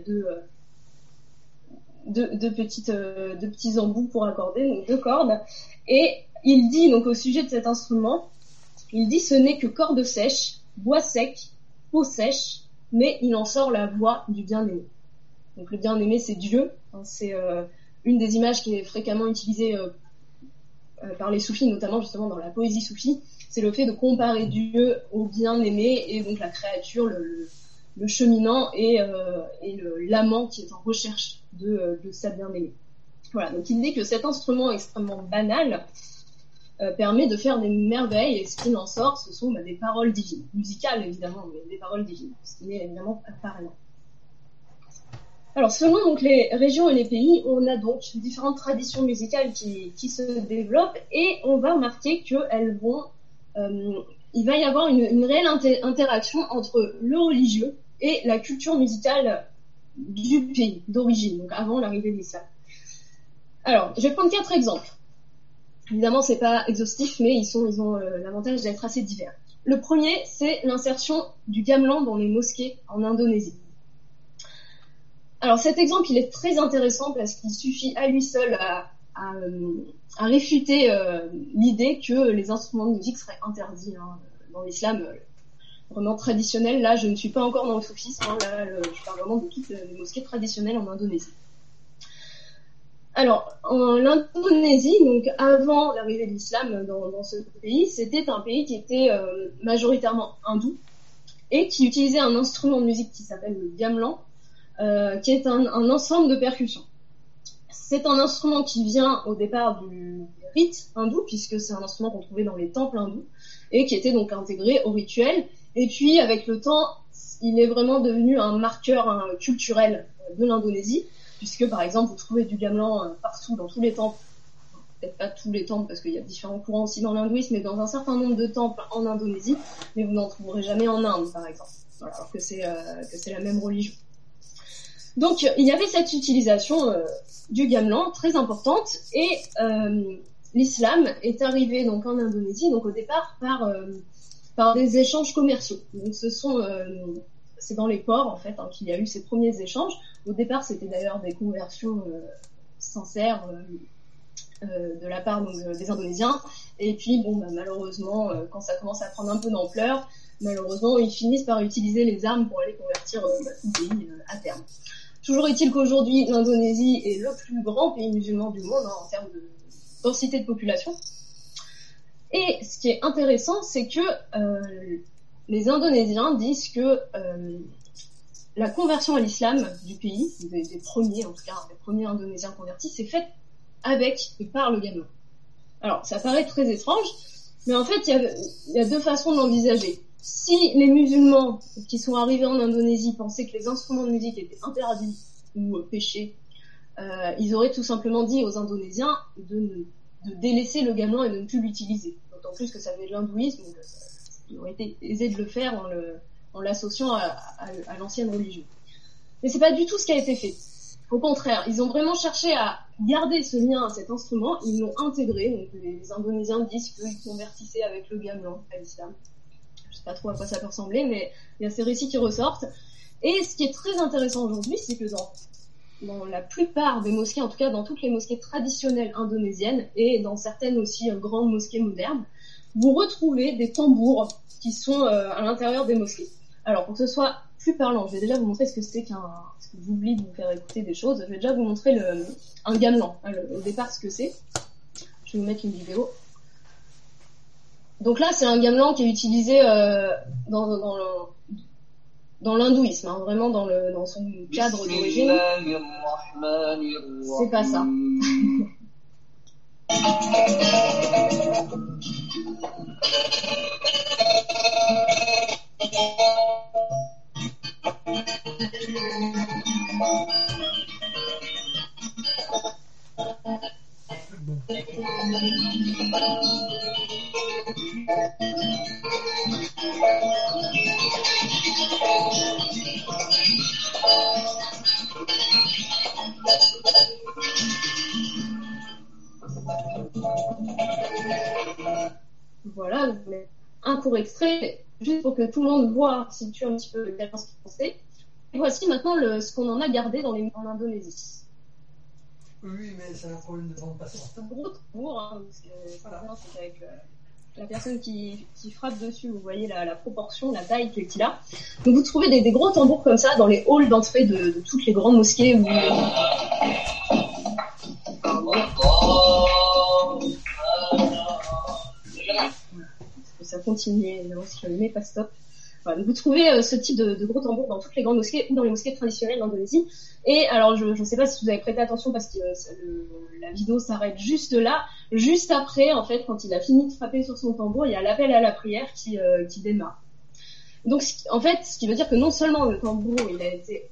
deux petits embouts pour accorder, donc 2 cordes. Et il dit donc au sujet de cet instrument, il dit: ce n'est que corde sèche, bois sec, peau sèche, mais il en sort la voix du bien-aimé. Donc le bien-aimé, c'est Dieu. C'est une des images qui est fréquemment utilisée par les soufis, notamment justement dans la poésie soufie. C'est le fait de comparer Dieu au bien-aimé, et donc la créature, le cheminant et l'amant qui est en recherche de sa bien-aimée. Voilà, donc il dit que cet instrument extrêmement banal permet de faire des merveilles, et ce qu'il en sort, ce sont des paroles divines, musicales évidemment, mais des paroles divines, ce qui n'est évidemment apparent. Alors, selon donc les régions et les pays, on a donc différentes traditions musicales qui se développent, et on va remarquer qu'elles vont, il va y avoir une réelle interaction entre le religieux et la culture musicale du pays d'origine, donc avant l'arrivée de l'islam. Alors, je vais prendre 4 exemples. Évidemment, c'est pas exhaustif, mais ils ont l'avantage d'être assez divers. Le premier, c'est l'insertion du gamelan dans les mosquées en Indonésie. Alors cet exemple, il est très intéressant parce qu'il suffit à lui seul à réfuter l'idée que les instruments de musique seraient interdits dans l'islam vraiment traditionnel. Là, je ne suis pas encore dans le soufisme, là, je parle vraiment de toutes les mosquées traditionnelles en Indonésie. Alors, en Indonésie, donc avant l'arrivée de l'islam dans ce pays, c'était un pays qui était majoritairement hindou et qui utilisait un instrument de musique qui s'appelle le gamelan, qui est un ensemble de percussions. C'est un instrument qui vient au départ du rite hindou, puisque c'est un instrument qu'on trouvait dans les temples hindous, et qui était donc intégré au rituel. Et puis, avec le temps, il est vraiment devenu un marqueur culturel de l'Indonésie, puisque, par exemple, vous trouvez du gamelan partout, dans tous les temples. Peut-être pas tous les temples, parce qu'il y a différents courants aussi dans l'hindouisme, mais dans un certain nombre de temples en Indonésie, mais vous n'en trouverez jamais en Inde, par exemple, alors que c'est la même religion. Donc, il y avait cette utilisation du gamelan très importante, et l'islam est arrivé donc en Indonésie, donc au départ par des échanges commerciaux. Donc, c'est dans les ports en fait qu'il y a eu ces premiers échanges. Au départ, c'était d'ailleurs des conversions sincères de la part des Indonésiens. Et puis, malheureusement, quand ça commence à prendre un peu d'ampleur, malheureusement, ils finissent par utiliser les armes pour aller convertir tout le pays à terme. Toujours est-il qu'aujourd'hui, l'Indonésie est le plus grand pays musulman du monde en termes de densité de population. Et ce qui est intéressant, c'est que les Indonésiens disent que la conversion à l'islam du pays, des premiers, en tout cas, des premiers Indonésiens convertis, c'est fait avec et par le gamelan. Alors, ça paraît très étrange, mais en fait, il y a 2 façons de l'envisager. Si les musulmans qui sont arrivés en Indonésie pensaient que les instruments de musique étaient interdits ou péchés, ils auraient tout simplement dit aux Indonésiens de délaisser le gamelan et de ne plus l'utiliser. D'autant plus que ça venait de l'hindouisme, donc il aurait été aisé de le faire en l'associant à l'ancienne religion. Mais c'est pas du tout ce qui a été fait. Au contraire, ils ont vraiment cherché à garder ce lien à cet instrument, ils l'ont intégré, donc les Indonésiens disent qu'ils convertissaient avec le gamelan à l'islam. Je sais pas trop à quoi ça peut ressembler, mais il y a ces récits qui ressortent. Et ce qui est très intéressant aujourd'hui, c'est que dans la plupart des mosquées, en tout cas dans toutes les mosquées traditionnelles indonésiennes, et dans certaines aussi grandes mosquées modernes, vous retrouvez des tambours qui sont à l'intérieur des mosquées. Alors, pour que ce soit plus parlant, je vais déjà vous montrer ce que c'est parce que j'oublie de vous faire écouter des choses. Je vais déjà vous montrer un gamelan, au départ ce que c'est. Je vais vous mettre une vidéo. Donc là, c'est un gamelan qui est utilisé dans l'hindouisme, vraiment dans son cadre d'origine. C'est pas ça. Voilà, je vous mets un court extrait, juste pour que tout le monde voit, situe un petit peu le ce qu'il pensait. Et voici maintenant ce qu'on en a gardé en Indonésie. Oui, mais c'est un problème de bande passante. C'est un gros tambour, parce que voilà, c'est qu'avec la personne qui frappe dessus, vous voyez la proportion, la taille qu'il a. Donc vous trouvez des gros tambours comme ça dans les halls d'entrée de toutes les grandes mosquées. Ça continue, évidemment, si je ne mets pas stop. Voilà, donc vous trouvez ce type de gros tambours dans toutes les grandes mosquées ou dans les mosquées traditionnelles d'Indonésie. Et alors, je ne sais pas si vous avez prêté attention parce que la vidéo s'arrête juste là. Juste après, en fait, quand il a fini de frapper sur son tambour, il y a l'appel à la prière qui démarre. Donc, en fait, ce qui veut dire que non seulement le tambour, il a été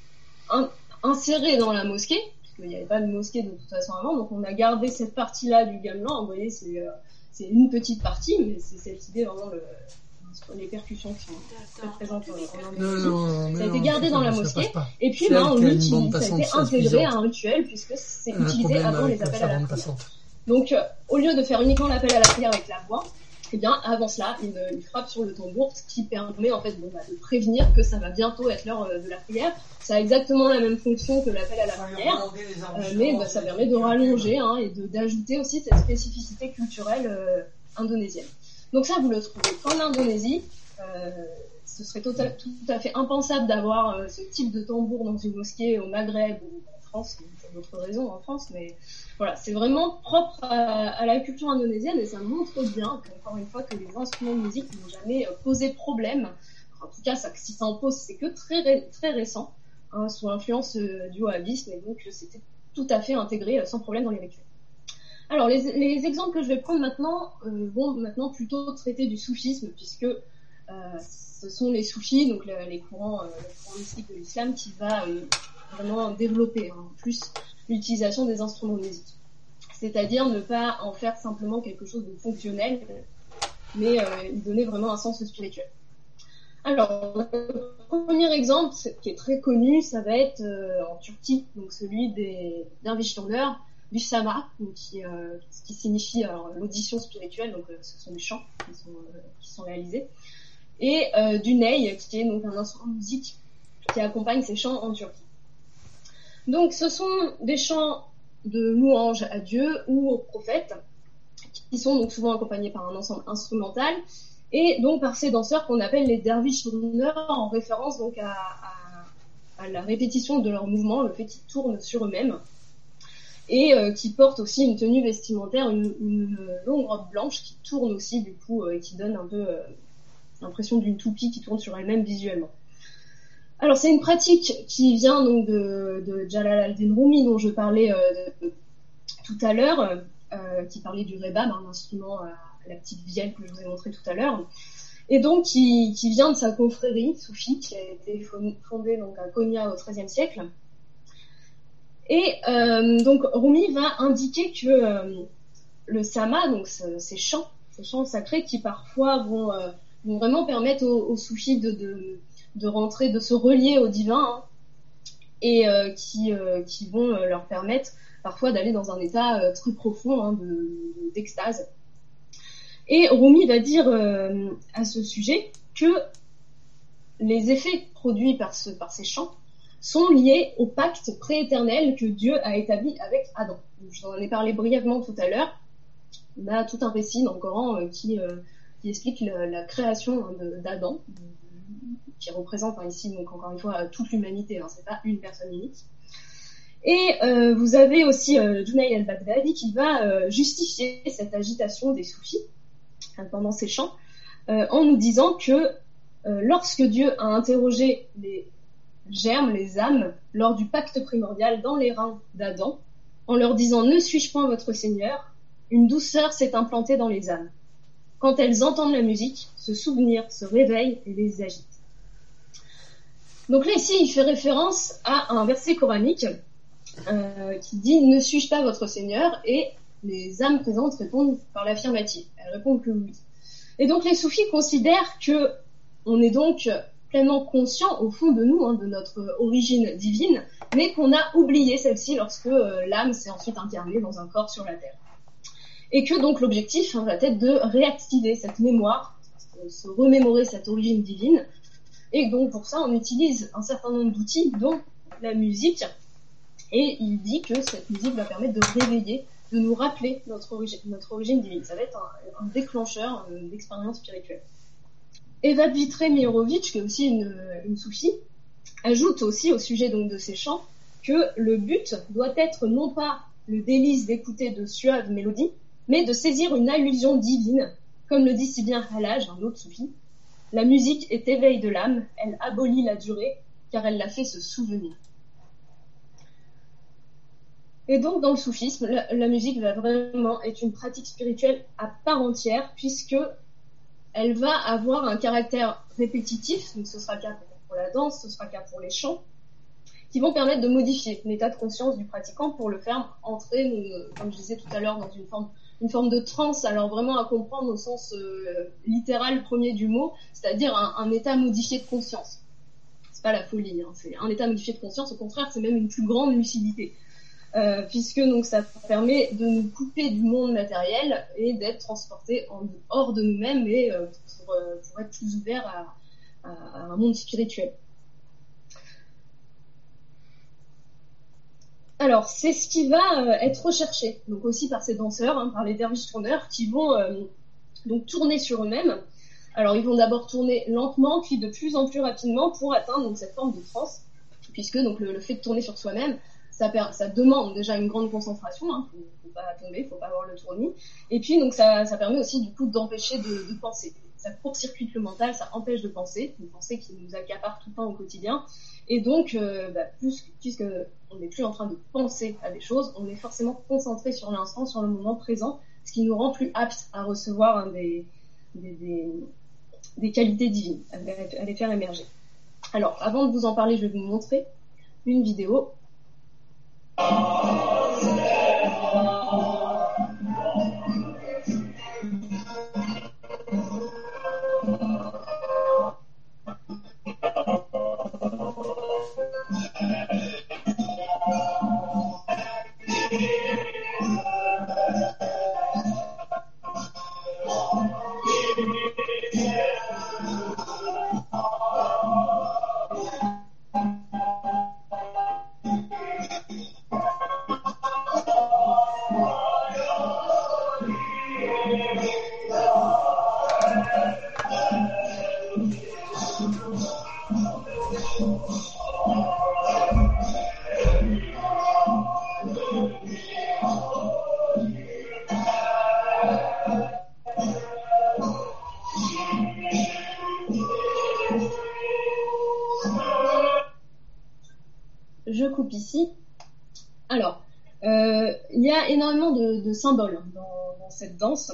inséré dans la mosquée, puisqu'il n'y avait pas de mosquée de toute façon avant, donc on a gardé cette partie-là du gamelan. Vous voyez, c'est une petite partie, mais c'est cette idée vraiment les percussions qui sont très présentes en Indonésie. Ça a été gardé dans la mosquée, et puis ça a été intégré à un rituel, puisque c'est utilisé avant les appels à la prière. Donc, au lieu de faire uniquement l'appel à la prière avec la voix, eh bien, avant cela, il frappe sur le tambour, ce qui permet en fait de prévenir que ça va bientôt être l'heure de la prière. Ça a exactement la même fonction que l'appel à la prière, mais ça permet de rallonger et d'ajouter aussi cette spécificité culturelle indonésienne. Donc ça, vous le trouvez qu'en Indonésie. Ce serait tout à fait impensable d'avoir ce type de tambour dans une mosquée au Maghreb ou en France, pour d'autres raisons en France, mais voilà, c'est vraiment propre à la culture indonésienne et ça montre bien, encore une fois, que les instruments de musique n'ont jamais posé problème. En tout cas, si ça en pose, c'est que très récent, sous l'influence du wahhabisme, et donc c'était tout à fait intégré sans problème dans les rituels. Alors, les exemples que je vais prendre maintenant vont maintenant plutôt traiter du soufisme, puisque ce sont les soufis, donc les courants mystiques de l'islam, qui va vraiment développer plus l'utilisation des instruments de musique. C'est-à-dire ne pas en faire simplement quelque chose de fonctionnel, mais y donner vraiment un sens spirituel. Alors, le premier exemple qui est très connu, ça va être en Turquie, donc celui des derviches tourneurs, du sama, qui signifie l'audition spirituelle, donc ce sont des chants qui sont réalisés, et du ney, qui est donc un instrument de musique qui accompagne ces chants en Turquie. Donc ce sont des chants de louange à Dieu ou aux prophètes, qui sont donc souvent accompagnés par un ensemble instrumental, et donc par ces danseurs qu'on appelle les derviches tourneurs, en référence donc à la répétition de leurs mouvements, le fait qu'ils tournent sur eux-mêmes, et qui portent aussi une tenue vestimentaire, une longue robe blanche qui tourne aussi du coup, et qui donne un peu l'impression d'une toupie qui tourne sur elle-même visuellement. Alors c'est une pratique qui vient donc de Jalal-ad-Din Rumi, dont je parlais tout à l'heure, qui parlait du rebab, un instrument la petite vielle que je vous ai montré tout à l'heure, et donc qui vient de sa confrérie soufie, qui a été fondée donc à Konya au XIIIe siècle. Et donc Rumi va indiquer que le sama, donc ces chants sacrés qui parfois vont vraiment permettre aux soufis de rentrer, de se relier au divin, et qui vont leur permettre parfois d'aller dans un état très profond d'extase. Et Rumi va dire à ce sujet que les effets produits par ces chants sont liés au pacte prééternel que Dieu a établi avec Adam. Je vous en ai parlé brièvement tout à l'heure. On a tout un récit dans le Coran qui explique la création d'Adam, qui représente ici, donc encore une fois, toute l'humanité, c'est pas une personne unique. Et vous avez aussi Junayd al-Baghdadi qui va justifier cette agitation des soufis pendant ces chants en nous disant que lorsque Dieu a interrogé les germes, les âmes, lors du pacte primordial dans les reins d'Adam, en leur disant « Ne suis-je point votre Seigneur ?» une douceur s'est implantée dans les âmes. Quand elles entendent la musique, ce souvenir se réveille et les agite. Donc là, ici, il fait référence à un verset coranique qui dit « Ne suis-je pas votre Seigneur ?» et les âmes présentes répondent par l'affirmative. Elles répondent que oui. Et donc les soufis considèrent que on est donc pleinement conscient au fond de nous de notre origine divine, mais qu'on a oublié celle-ci lorsque l'âme s'est ensuite incarnée dans un corps sur la terre. Et que donc l'objectif va être de réactiver cette mémoire, se remémorer cette origine divine. Et donc pour ça, on utilise un certain nombre d'outils, dont la musique. Et il dit que cette musique va permettre de réveiller de nous rappeler notre origine divine. Ça va être un déclencheur d'expérience spirituelle. Eva Vitré-Mirovic, qui est aussi une soufie, ajoute aussi au sujet donc de ces chants que le but doit être non pas le délice d'écouter de suaves mélodies, mais de saisir une allusion divine, comme le dit si bien Halaj, un autre soufi. La musique est éveil de l'âme, elle abolit la durée, car elle la fait se souvenir. Et donc, dans le soufisme, la musique va vraiment être une pratique spirituelle à part entière, puisque elle va avoir un caractère répétitif, donc ce sera le cas pour la danse, ce sera le cas pour les chants, qui vont permettre de modifier l'état de conscience du pratiquant pour le faire entrer, comme je disais tout à l'heure, dans une forme de transe, alors vraiment à comprendre au sens littéral premier du mot, c'est-à-dire un état modifié de conscience. C'est pas la folie, hein, c'est un état modifié de conscience, au contraire, c'est même une plus grande lucidité. Puisque donc ça permet de nous couper du monde matériel et d'être transporté hors de nous-mêmes et pour être plus ouvert à un monde spirituel. Alors, c'est ce qui va être recherché, donc aussi par ces danseurs, hein, par les derviches tourneurs, qui vont donc tourner sur eux-mêmes. Alors, ils vont d'abord tourner lentement, puis de plus en plus rapidement pour atteindre donc cette forme de transe, puisque donc le fait de tourner sur soi-même, ça demande déjà une grande concentration, hein, faut pas tomber, faut pas avoir le tournis. Et puis donc ça permet aussi du coup d'empêcher de penser. Ça court-circuite le mental, ça empêche de penser, une pensée qui nous accapare tout le temps au quotidien. Et donc, puisque on n'est plus en train de penser à des choses, on est forcément concentré sur l'instant, sur le moment présent, ce qui nous rend plus aptes à recevoir des qualités divines, à les faire émerger. Alors, avant de vous en parler, je vais vous montrer une vidéo. Je coupe ici. Alors, il y a énormément de symboles dans cette danse.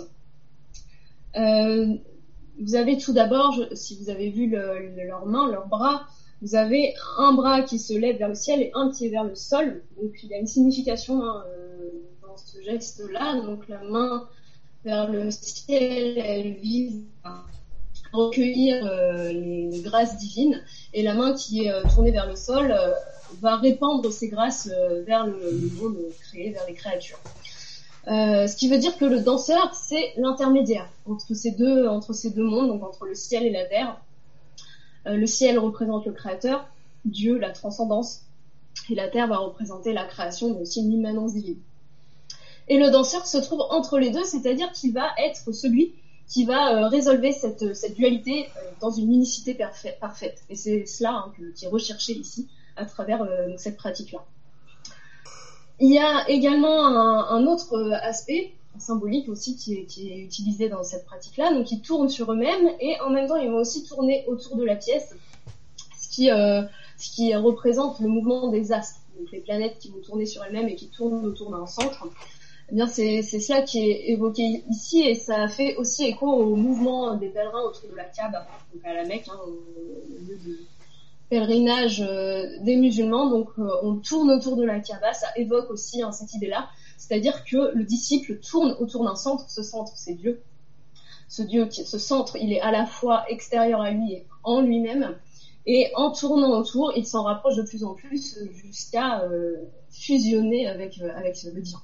Vous avez tout d'abord, si vous avez vu leurs mains, leurs bras, vous avez un bras qui se lève vers le ciel et un qui est vers le sol. Donc il y a une signification dans ce geste-là. Donc la main vers le ciel, elle vise à recueillir les grâces divines, et la main qui est tournée vers le sol va répandre ces grâces vers le monde créé, vers les créatures. Ce qui veut dire que le danseur, c'est l'intermédiaire entre ces deux mondes, donc entre le ciel et la terre. Le ciel représente le créateur, Dieu, la transcendance, et la terre va représenter la création, mais aussi l'immanence divine. Et le danseur se trouve entre les deux, c'est-à-dire qu'il va être celui qui va résolver cette dualité dans une unicité parfaite. Et c'est cela qui est recherché ici à travers cette pratique-là. Il y a également un autre aspect symbolique aussi qui est utilisé dans cette pratique-là. Donc ils tournent sur eux-mêmes et en même temps ils vont aussi tourner autour de la pièce, ce qui représente le mouvement des astres, donc les planètes qui vont tourner sur elles-mêmes et qui tournent autour d'un centre. Eh bien c'est cela qui est évoqué ici, et ça fait aussi écho au mouvement des pèlerins autour de la Kaaba, donc à la Mecque, au lieu de pèlerinage des musulmans. Donc on tourne autour de la Kaaba, ça évoque aussi cette idée-là, c'est-à-dire que le disciple tourne autour d'un centre. Ce centre, c'est Dieu. Ce centre, il est à la fois extérieur à lui et en lui-même, et en tournant autour, il s'en rapproche de plus en plus jusqu'à fusionner avec le divin.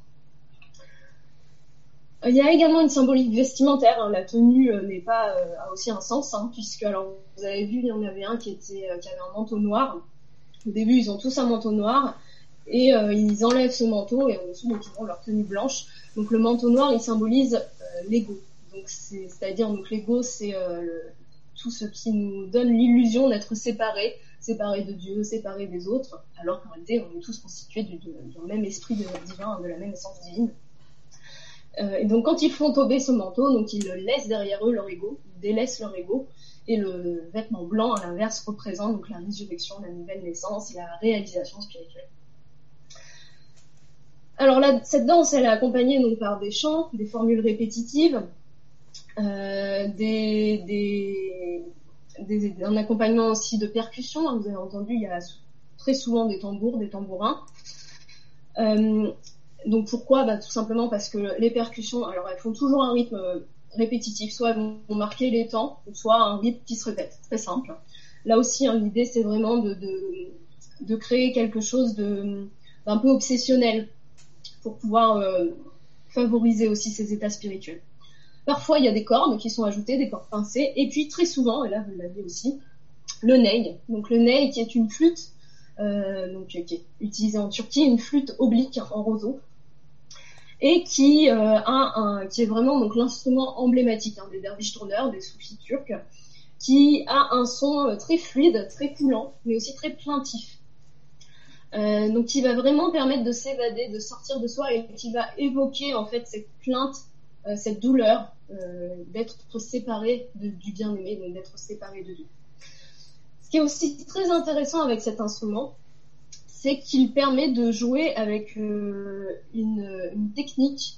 Il y a également une symbolique vestimentaire. La tenue a aussi un sens, puisque, alors vous avez vu, il y en avait un qui avait un manteau noir. Au début, ils ont tous un manteau noir, et ils enlèvent ce manteau, et en dessous, donc, ils ont leur tenue blanche. Donc le manteau noir, il symbolise l'ego. Donc c'est-à-dire donc l'ego, c'est tout ce qui nous donne l'illusion d'être séparés de Dieu, séparés des autres, alors qu'en réalité on est tous constitués d'un même esprit divin, de la même essence divine. Et donc quand ils font tomber ce manteau, donc ils laissent derrière eux leur ego, ils délaissent leur ego, et le vêtement blanc à l'inverse représente donc la résurrection, la nouvelle naissance et la réalisation spirituelle. Alors là, cette danse, elle est accompagnée donc par des chants, des formules répétitives, un accompagnement aussi de percussions. Vous avez entendu, il y a très souvent des tambours, des tambourins. Donc pourquoi ? Tout simplement parce que les percussions, alors elles font toujours un rythme répétitif, soit elles vont marquer les temps, soit un rythme qui se répète, très simple. Là aussi, l'idée c'est vraiment de créer quelque chose d'un peu obsessionnel pour pouvoir favoriser aussi ces états spirituels. Parfois, il y a des cordes qui sont ajoutées, des cordes pincées, et puis très souvent, et là vous l'avez aussi, le ney. Donc le ney qui est une flûte, qui est utilisée en Turquie, une flûte oblique en roseau, et qui est vraiment donc l'instrument emblématique des derviches tourneurs, des soufis turcs, qui a un son très fluide, très coulant, mais aussi très plaintif. Donc qui va vraiment permettre de s'évader, de sortir de soi, et qui va évoquer en fait cette plainte, cette douleur d'être séparé du bien-aimé, donc d'être séparé de Dieu. Ce qui est aussi très intéressant avec cet instrument, c'est qu'il permet de jouer avec une technique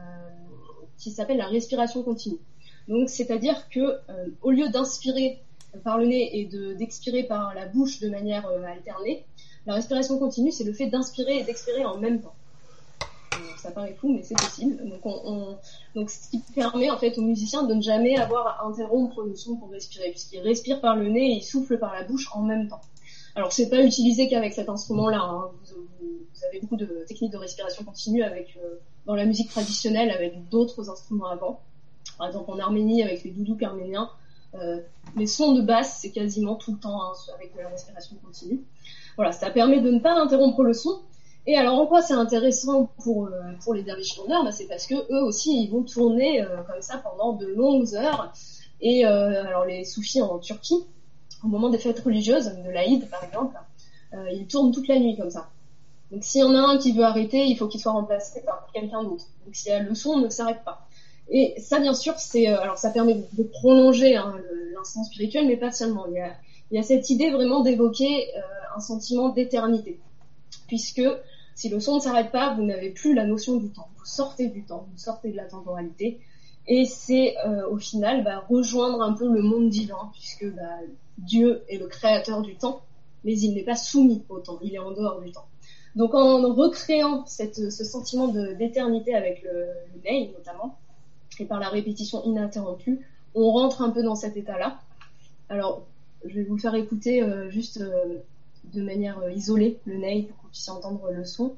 qui s'appelle la respiration continue. Donc c'est-à-dire que au lieu d'inspirer par le nez et d'expirer par la bouche de manière alternée, la respiration continue, c'est le fait d'inspirer et d'expirer en même temps. Donc, ça paraît fou, mais c'est possible. Donc, ce qui permet en fait aux musiciens de ne jamais avoir à interrompre le son pour respirer, puisqu'ils respirent par le nez et ils soufflent par la bouche en même temps. Alors, c'est pas utilisé qu'avec cet instrument-là. Vous avez beaucoup de techniques de respiration continue dans la musique traditionnelle avec d'autres instruments avant. Par exemple, en Arménie, avec les doudouks arméniens, les sons de basse, c'est quasiment tout le temps avec de la respiration continue. Voilà, ça permet de ne pas interrompre le son. Et alors, en quoi c'est intéressant pour les derviches tourneurs ? C'est parce que eux aussi, ils vont tourner comme ça pendant de longues heures. Et alors, les soufis en Turquie, au moment des fêtes religieuses, de l'Aïd par exemple, ils tournent toute la nuit comme ça. Donc, s'il y en a un qui veut arrêter, il faut qu'il soit remplacé par quelqu'un d'autre. Donc, le son ne s'arrête pas. Et ça, bien sûr, ça permet de prolonger l'instant spirituel, mais pas seulement. Il y a cette idée vraiment d'évoquer un sentiment d'éternité, puisque si le son ne s'arrête pas, vous n'avez plus la notion du temps. Vous sortez du temps, vous sortez de la temporalité, et c'est au final rejoindre un peu le monde divin, puisque Dieu est le créateur du temps, mais il n'est pas soumis au temps, il est en dehors du temps. Donc en recréant ce sentiment d'éternité avec le ney notamment, et par la répétition ininterrompue, on rentre un peu dans cet état-là. Alors, je vais vous faire écouter juste de manière isolée le ney pour que vous puissiez entendre le son.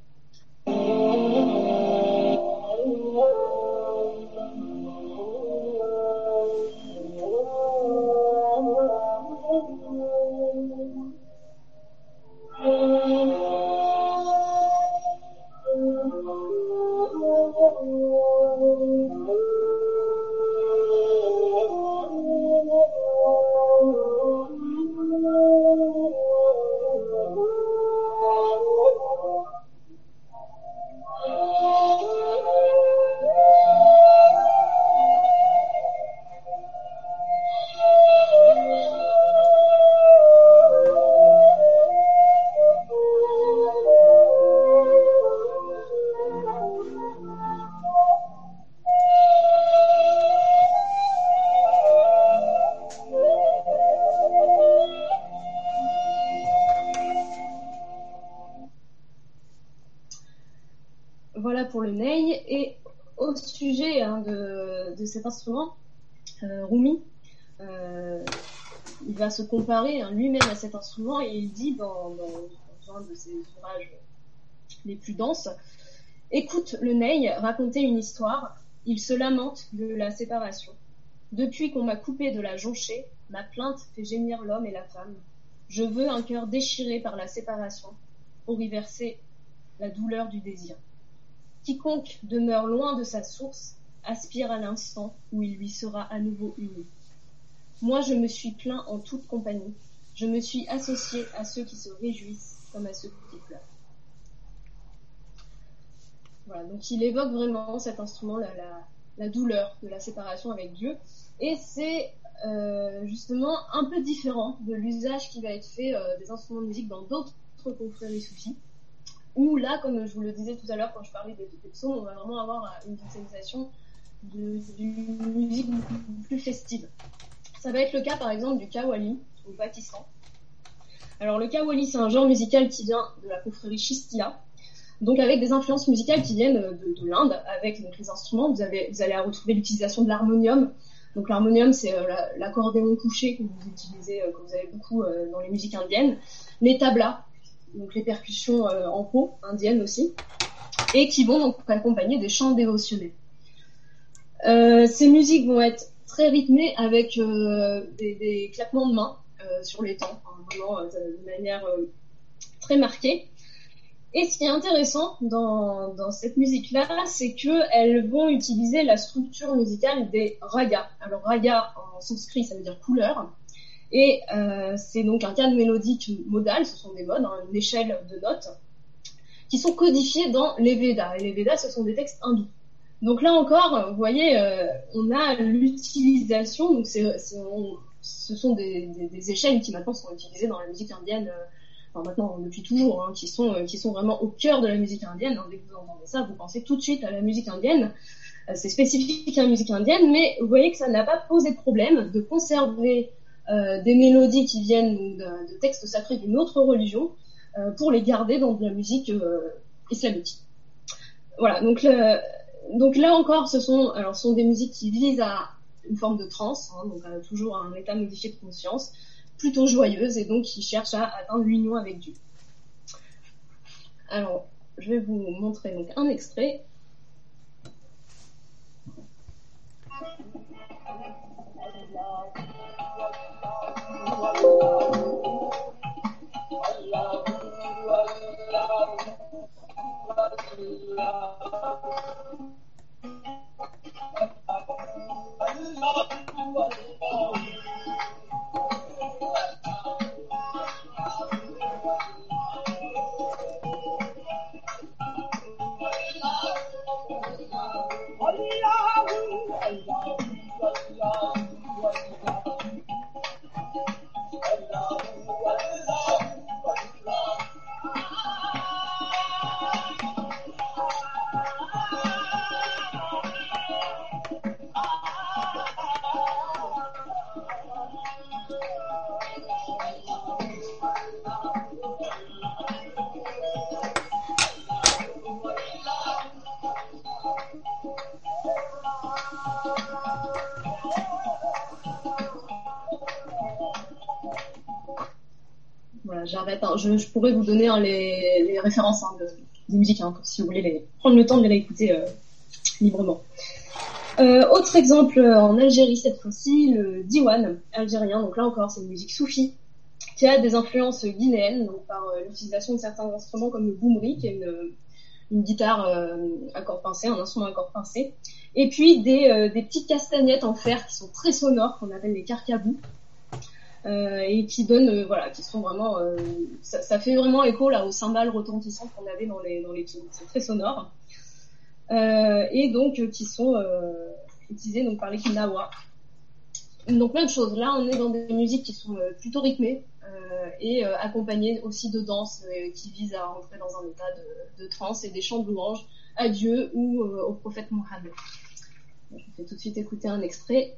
Voilà pour le ney. Et au sujet de cet instrument, Rumi, il va se comparer lui-même à cet instrument, et il dit dans un de ses ouvrages les plus denses: écoute le ney raconter une histoire, il se lamente de la séparation. Depuis qu'on m'a coupé de la jonchée, ma plainte fait gémir l'homme et la femme. Je veux un cœur déchiré par la séparation pour y verser la douleur du désir. Quiconque demeure loin de sa source aspire à l'instant où il lui sera à nouveau uni. Moi, je me suis plaint en toute compagnie. Je me suis associé à ceux qui se réjouissent comme à ceux qui pleurent. Voilà, donc il évoque vraiment cet instrument, la douleur de la séparation avec Dieu. Et c'est justement un peu différent de l'usage qui va être fait des instruments de musique dans d'autres confréries soufis, où là, comme je vous le disais tout à l'heure quand je parlais des psaumes, on va vraiment avoir une utilisation d'une musique plus festive. Ça va être le cas par exemple du qawwali au Pakistan. Alors le qawwali, c'est un genre musical qui vient de la confrérie Chistiya, donc avec des influences musicales qui viennent de l'Inde, avec donc, les instruments. Vous allez retrouver l'utilisation de l'harmonium. Donc l'harmonium, c'est l'accordéon couché que vous utilisez, que vous avez beaucoup dans les musiques indiennes. Les tablas, donc les percussions en peau, indiennes aussi, et qui vont donc accompagner des chants dévotionnels. Ces musiques vont être très rythmées avec des claquements de mains sur les temps, vraiment de manière très marquée. Et ce qui est intéressant dans cette musique-là, c'est qu'elles vont utiliser la structure musicale des ragas. Alors raga en sanskrit, ça veut dire couleur. Et c'est donc un cadre mélodique modal, ce sont des modes, une échelle de notes, qui sont codifiées dans les Védas. Et les Védas, ce sont des textes hindous. Donc là encore, vous voyez, on a l'utilisation, donc ce sont des échelles qui maintenant sont utilisées dans la musique indienne, maintenant depuis toujours, qui sont vraiment au cœur de la musique indienne. Dès que vous entendez ça, vous pensez tout de suite à la musique indienne. C'est spécifique à la musique indienne, mais vous voyez que ça n'a pas posé de problème de conserver des mélodies qui viennent de textes sacrés d'une autre religion pour les garder dans de la musique islamique. Voilà, donc là encore, ce sont des musiques qui visent à une forme de transe, donc toujours un état modifié de conscience, plutôt joyeuse, et donc qui cherche à atteindre l'union avec Dieu. Alors, je vais vous montrer donc un extrait. Voilà, j'arrête. Je pourrais vous donner les références des musiques, si vous voulez prendre le temps de les réécouter librement. Autre exemple en Algérie cette fois-ci, le diwan algérien. Donc là encore, c'est une musique soufie qui a des influences guinéennes, donc par l'utilisation de certains instruments comme le boumri, qui est une guitare à cordes pincées, un instrument à cordes pincées, et puis des petites castagnettes en fer qui sont très sonores, qu'on appelle les carcabous. Et qui donnent, qui sont vraiment, ça fait vraiment écho là aux cymbales retentissantes qu'on avait dans les psaumes. C'est très sonore, et donc qui sont utilisés donc par les kinawa. Donc même chose. Là, on est dans des musiques qui sont plutôt rythmées et accompagnées aussi de danses qui visent à rentrer dans un état de transe et des chants de louange à Dieu ou au prophète Mohammed. Je vais tout de suite écouter un extrait.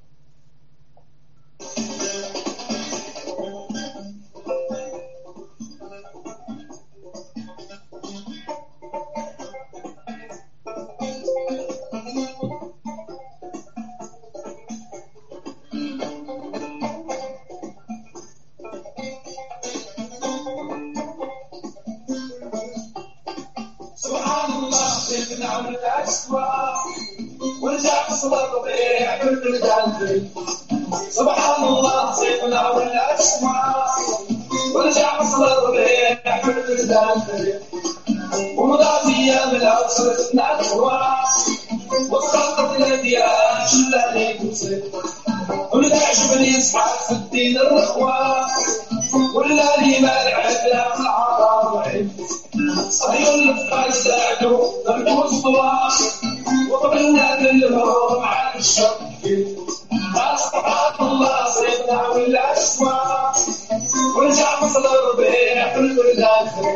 سبحان الله سيدنا والأسماء ورجع مصر الربيع كل الدافع ومضى ايام الاوصل صنعت حواس وتخطط الانبياء شل عليك وصير ولا عجبني اسحاق في الدين الرخوة ولا لي مانع لا العرب وعيب صحيح الافكار ساعدوا الكوز طوال وقبلنا كلهم على الشر أصبحت الله صيدنا ولا أسماء ورجع فصل الربيع كل الآخر.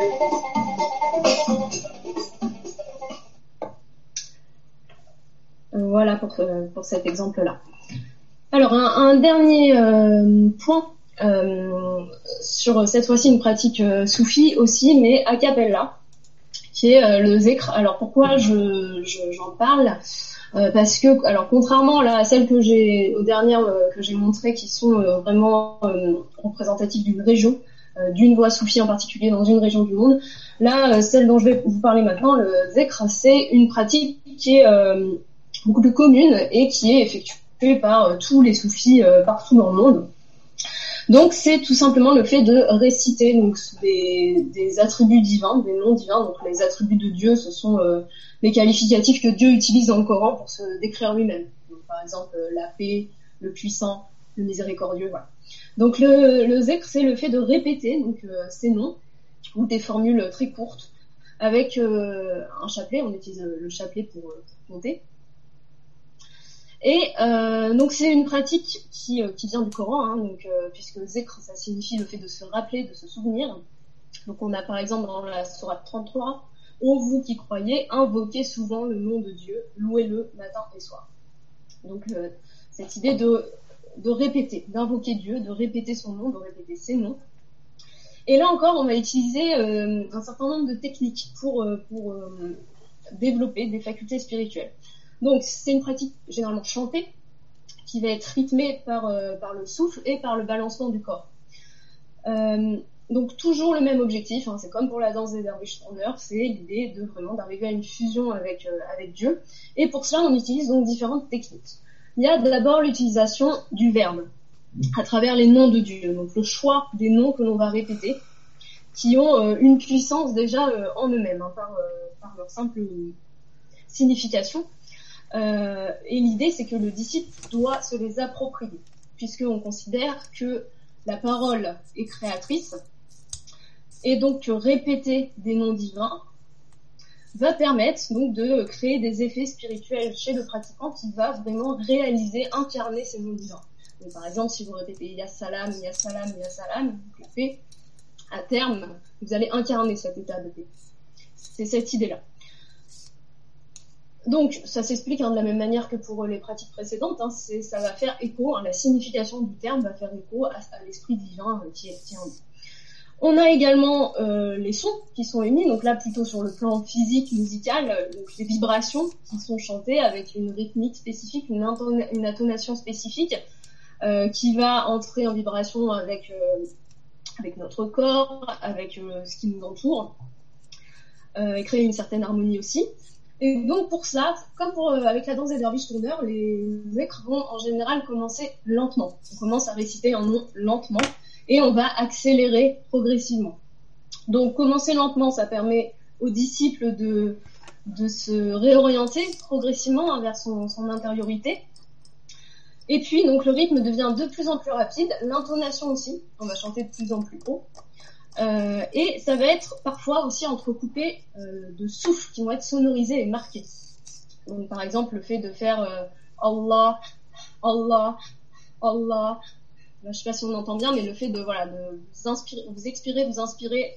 Voilà pour cet exemple-là. Alors un dernier point sur cette fois-ci une pratique soufie aussi, mais a cappella, qui est le zikr. Alors pourquoi j'en parle? Parce que, alors contrairement là à celles aux dernières que j'ai montrées, qui sont vraiment représentatives d'une région, d'une voie soufie en particulier dans une région du monde, là celle dont je vais vous parler maintenant, le zikr, c'est une pratique qui est beaucoup plus commune et qui est effectuée par tous les soufis partout dans le monde. Donc c'est tout simplement le fait de réciter donc des attributs divins, des noms divins. Donc les attributs de Dieu, ce sont les qualificatifs que Dieu utilise dans le Coran pour se décrire lui-même. Donc, par exemple la paix, le puissant, le miséricordieux, voilà. Donc le zikr, c'est le fait de répéter donc ces noms ou des formules très courtes avec un chapelet. On utilise le chapelet pour compter. Et donc c'est une pratique qui vient du Coran, hein, donc puisque zikr, ça signifie le fait de se rappeler, de se souvenir. Donc on a par exemple dans la sourate 33, ô vous qui croyez, invoquez souvent le nom de Dieu, louez-le matin et soir. Donc cette idée de répéter, d'invoquer Dieu, de répéter son nom, de répéter ses noms. Et là encore, on va utiliser un certain nombre de techniques pour développer des facultés spirituelles. Donc c'est une pratique généralement chantée, qui va être rythmée par le souffle et par le balancement du corps. Donc toujours le même objectif, hein, c'est comme pour la danse des derviches tourneurs, c'est l'idée d'arriver à une fusion avec Dieu. Et pour cela, on utilise donc différentes techniques. Il y a d'abord l'utilisation du verbe, à travers les noms de Dieu. Donc le choix des noms que l'on va répéter, qui ont une puissance déjà en eux-mêmes, hein, par leur simple signification. Et l'idée, c'est que le disciple doit se les approprier, puisqu'on considère que la parole est créatrice, et donc que répéter des noms divins va permettre donc de créer des effets spirituels chez le pratiquant qui va vraiment réaliser, incarner ces noms divins. Donc, par exemple, si vous répétez Ya Salam, Ya Salam, Ya Salam, vous le faites, à terme, vous allez incarner cet état de paix. C'est cette idée-là. Donc, ça s'explique de la même manière que pour les pratiques précédentes, hein, ça va faire écho, hein, la signification du terme va faire écho à l'esprit divin qui est en nous. On a également les sons qui sont émis, donc là plutôt sur le plan physique, musical, donc les vibrations qui sont chantées avec une rythmique spécifique, une intonation spécifique qui va entrer en vibration avec notre corps, avec ce qui nous entoure, et créer une certaine harmonie aussi. Et donc pour ça, comme avec la danse des derviches tourneurs, les zikrs vont en général commencer lentement. On commence à réciter un nom lentement et on va accélérer progressivement. Donc commencer lentement, ça permet aux disciples de se réorienter progressivement vers son intériorité. Et puis donc le rythme devient de plus en plus rapide, l'intonation aussi, on va chanter de plus en plus haut. Et ça va être parfois aussi entrecoupé de souffles qui vont être sonorisés et marqués. Donc, par exemple, le fait de faire Allah, Allah, Allah. Là, je ne sais pas si on entend bien, mais le fait de vous inspirer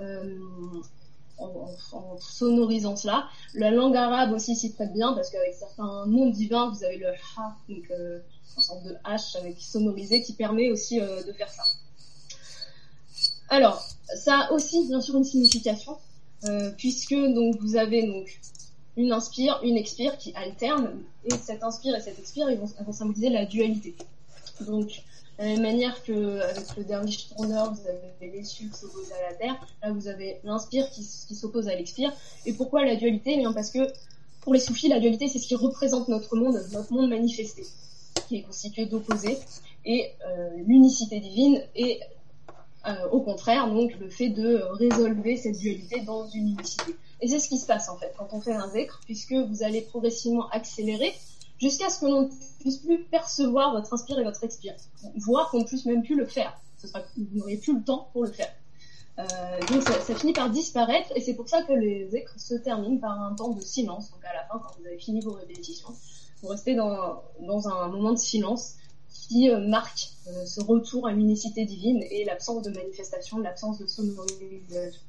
en sonorisant cela. La langue arabe aussi s'y prête bien parce qu'avec certains noms divins, vous avez le ha, donc une sorte de H avec sonorisé qui permet aussi de faire ça. Alors, ça a aussi bien sûr une signification, puisque donc vous avez donc une inspire, une expire qui alternent, et cette inspire et cette expire, elles vont symboliser la dualité. Donc, de la même manière qu'avec le derviche tourneur, vous avez les cieux qui s'opposent à la terre, là vous avez l'inspire qui s'oppose à l'expire. Et pourquoi la dualité ? Bien parce que pour les soufis, la dualité c'est ce qui représente notre monde manifesté, qui est constitué d'opposés, et l'unicité divine est au contraire, donc, le fait de résolver cette dualité dans une unicité. Et c'est ce qui se passe en fait quand on fait un zikr, puisque vous allez progressivement accélérer jusqu'à ce que l'on ne puisse plus percevoir votre inspire et votre expire, voire qu'on ne puisse même plus le faire. Vous n'aurez plus le temps pour le faire. Donc ça finit par disparaître, et c'est pour ça que les zikrs se terminent par un temps de silence. Donc à la fin, quand vous avez fini vos répétitions, vous restez dans un moment de silence qui marque ce retour à l'unicité divine et l'absence de manifestation, l'absence de sonorisation.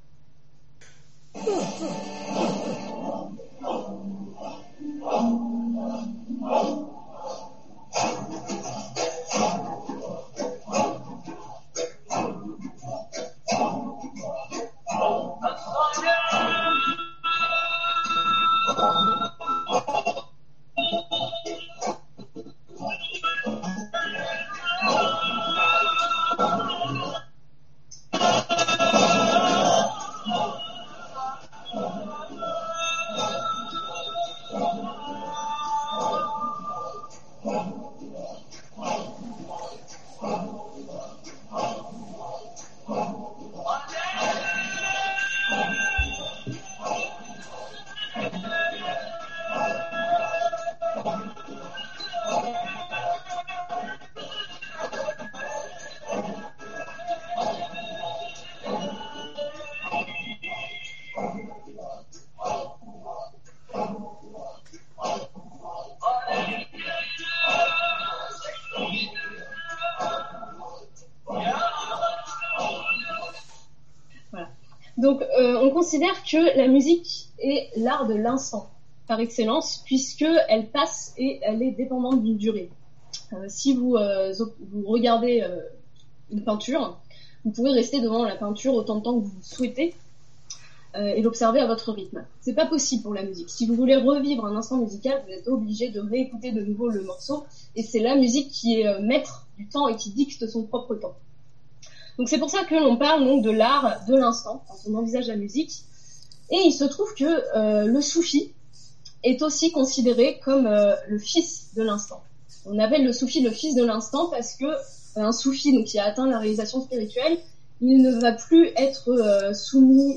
Donc, on considère que la musique est l'art de l'instant, par excellence, puisqu'elle passe et elle est dépendante d'une durée. Si vous regardez une peinture, vous pouvez rester devant la peinture autant de temps que vous souhaitez et l'observer à votre rythme. C'est pas possible pour la musique. Si vous voulez revivre un instant musical, vous êtes obligé de réécouter de nouveau le morceau, et c'est la musique qui est maître du temps et qui dicte son propre temps. Donc c'est pour ça que l'on parle donc de l'art de l'instant quand on envisage la musique. Et il se trouve que le soufi est aussi considéré comme le fils de l'instant. On appelle le soufi le fils de l'instant parce que un soufi donc qui a atteint la réalisation spirituelle, il ne va plus être soumis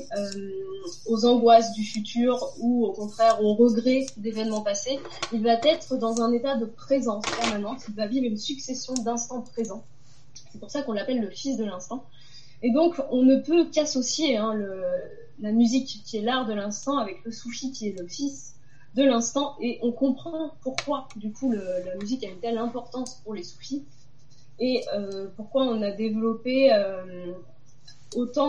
aux angoisses du futur ou au contraire aux regrets d'événements passés. Il va être dans un état de présence permanente. Il va vivre une succession d'instants présents. C'est pour ça qu'on l'appelle le fils de l'instant. Et donc, on ne peut qu'associer la musique qui est l'art de l'instant avec le soufi qui est le fils de l'instant. Et on comprend pourquoi, du coup, la musique a une telle importance pour les soufis. Et pourquoi on a développé autant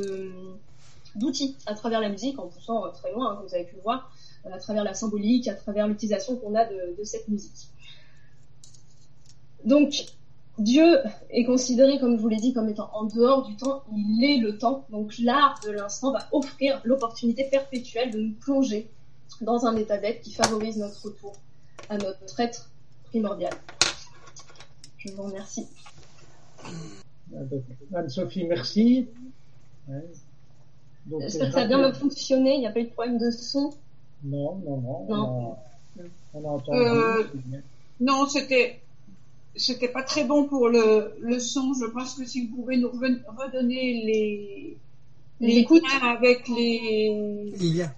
d'outils à travers la musique, en poussant très loin, comme vous avez pu le voir, à travers la symbolique, à travers l'utilisation qu'on a de cette musique. Donc, Dieu est considéré, comme je vous l'ai dit, comme étant en dehors du temps. Il est le temps. Donc l'art de l'instant va offrir l'opportunité perpétuelle de nous plonger dans un état d'être qui favorise notre retour à notre être primordial. Je vous remercie. Anne-Sophie, merci. J'espère que ça a bien fonctionné. Il n'y a pas eu de problème de son. Non. On a entendu. Non, c'était pas très bon pour le son. Je pense que si vous pouvez nous redonner les écoutes liens avec les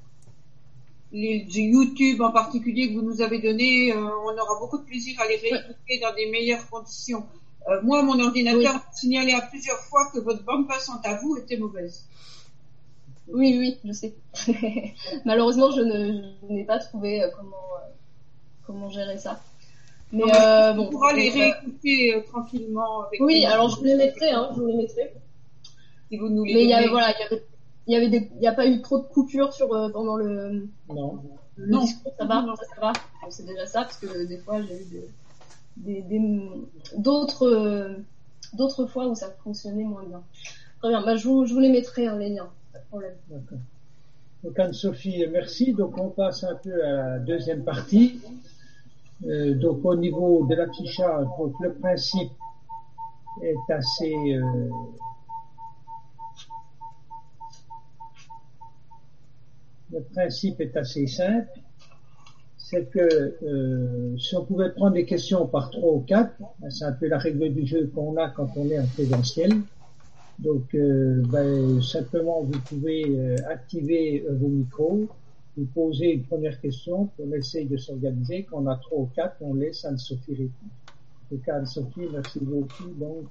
YouTube en particulier que vous nous avez donné, on aura beaucoup de plaisir à les réécouter dans des meilleures conditions. Moi, mon ordinateur m'a signalé à plusieurs fois que votre bande passante à vous était mauvaise. Oui, je sais. Malheureusement, je n'ai pas trouvé comment gérer ça. Mais on pourra les réécouter tranquillement. Avec alors je vous les mettrai. Si vous nous les mais donnez. il y a pas eu trop de coupures pendant le discours. Ça va. C'est déjà ça, parce que des fois j'ai eu d'autres fois où ça fonctionnait moins bien. Très bien. Je vous les mettrai les liens. Pas de problème. D'accord. Donc Anne-Sophie, merci. Donc on passe un peu à la deuxième partie. Donc au niveau de l'affichage, donc le principe est assez simple. C'est que si on pouvait prendre des questions par 3 ou 4, c'est un peu la règle du jeu qu'on a quand on est en présentiel. Donc, simplement, vous pouvez activer vos micros, vous posez une première question, on essaye de s'organiser. Quand on a 3 ou 4, on laisse Anne-Sophie répondre. En tout cas, Anne-Sophie, merci beaucoup donc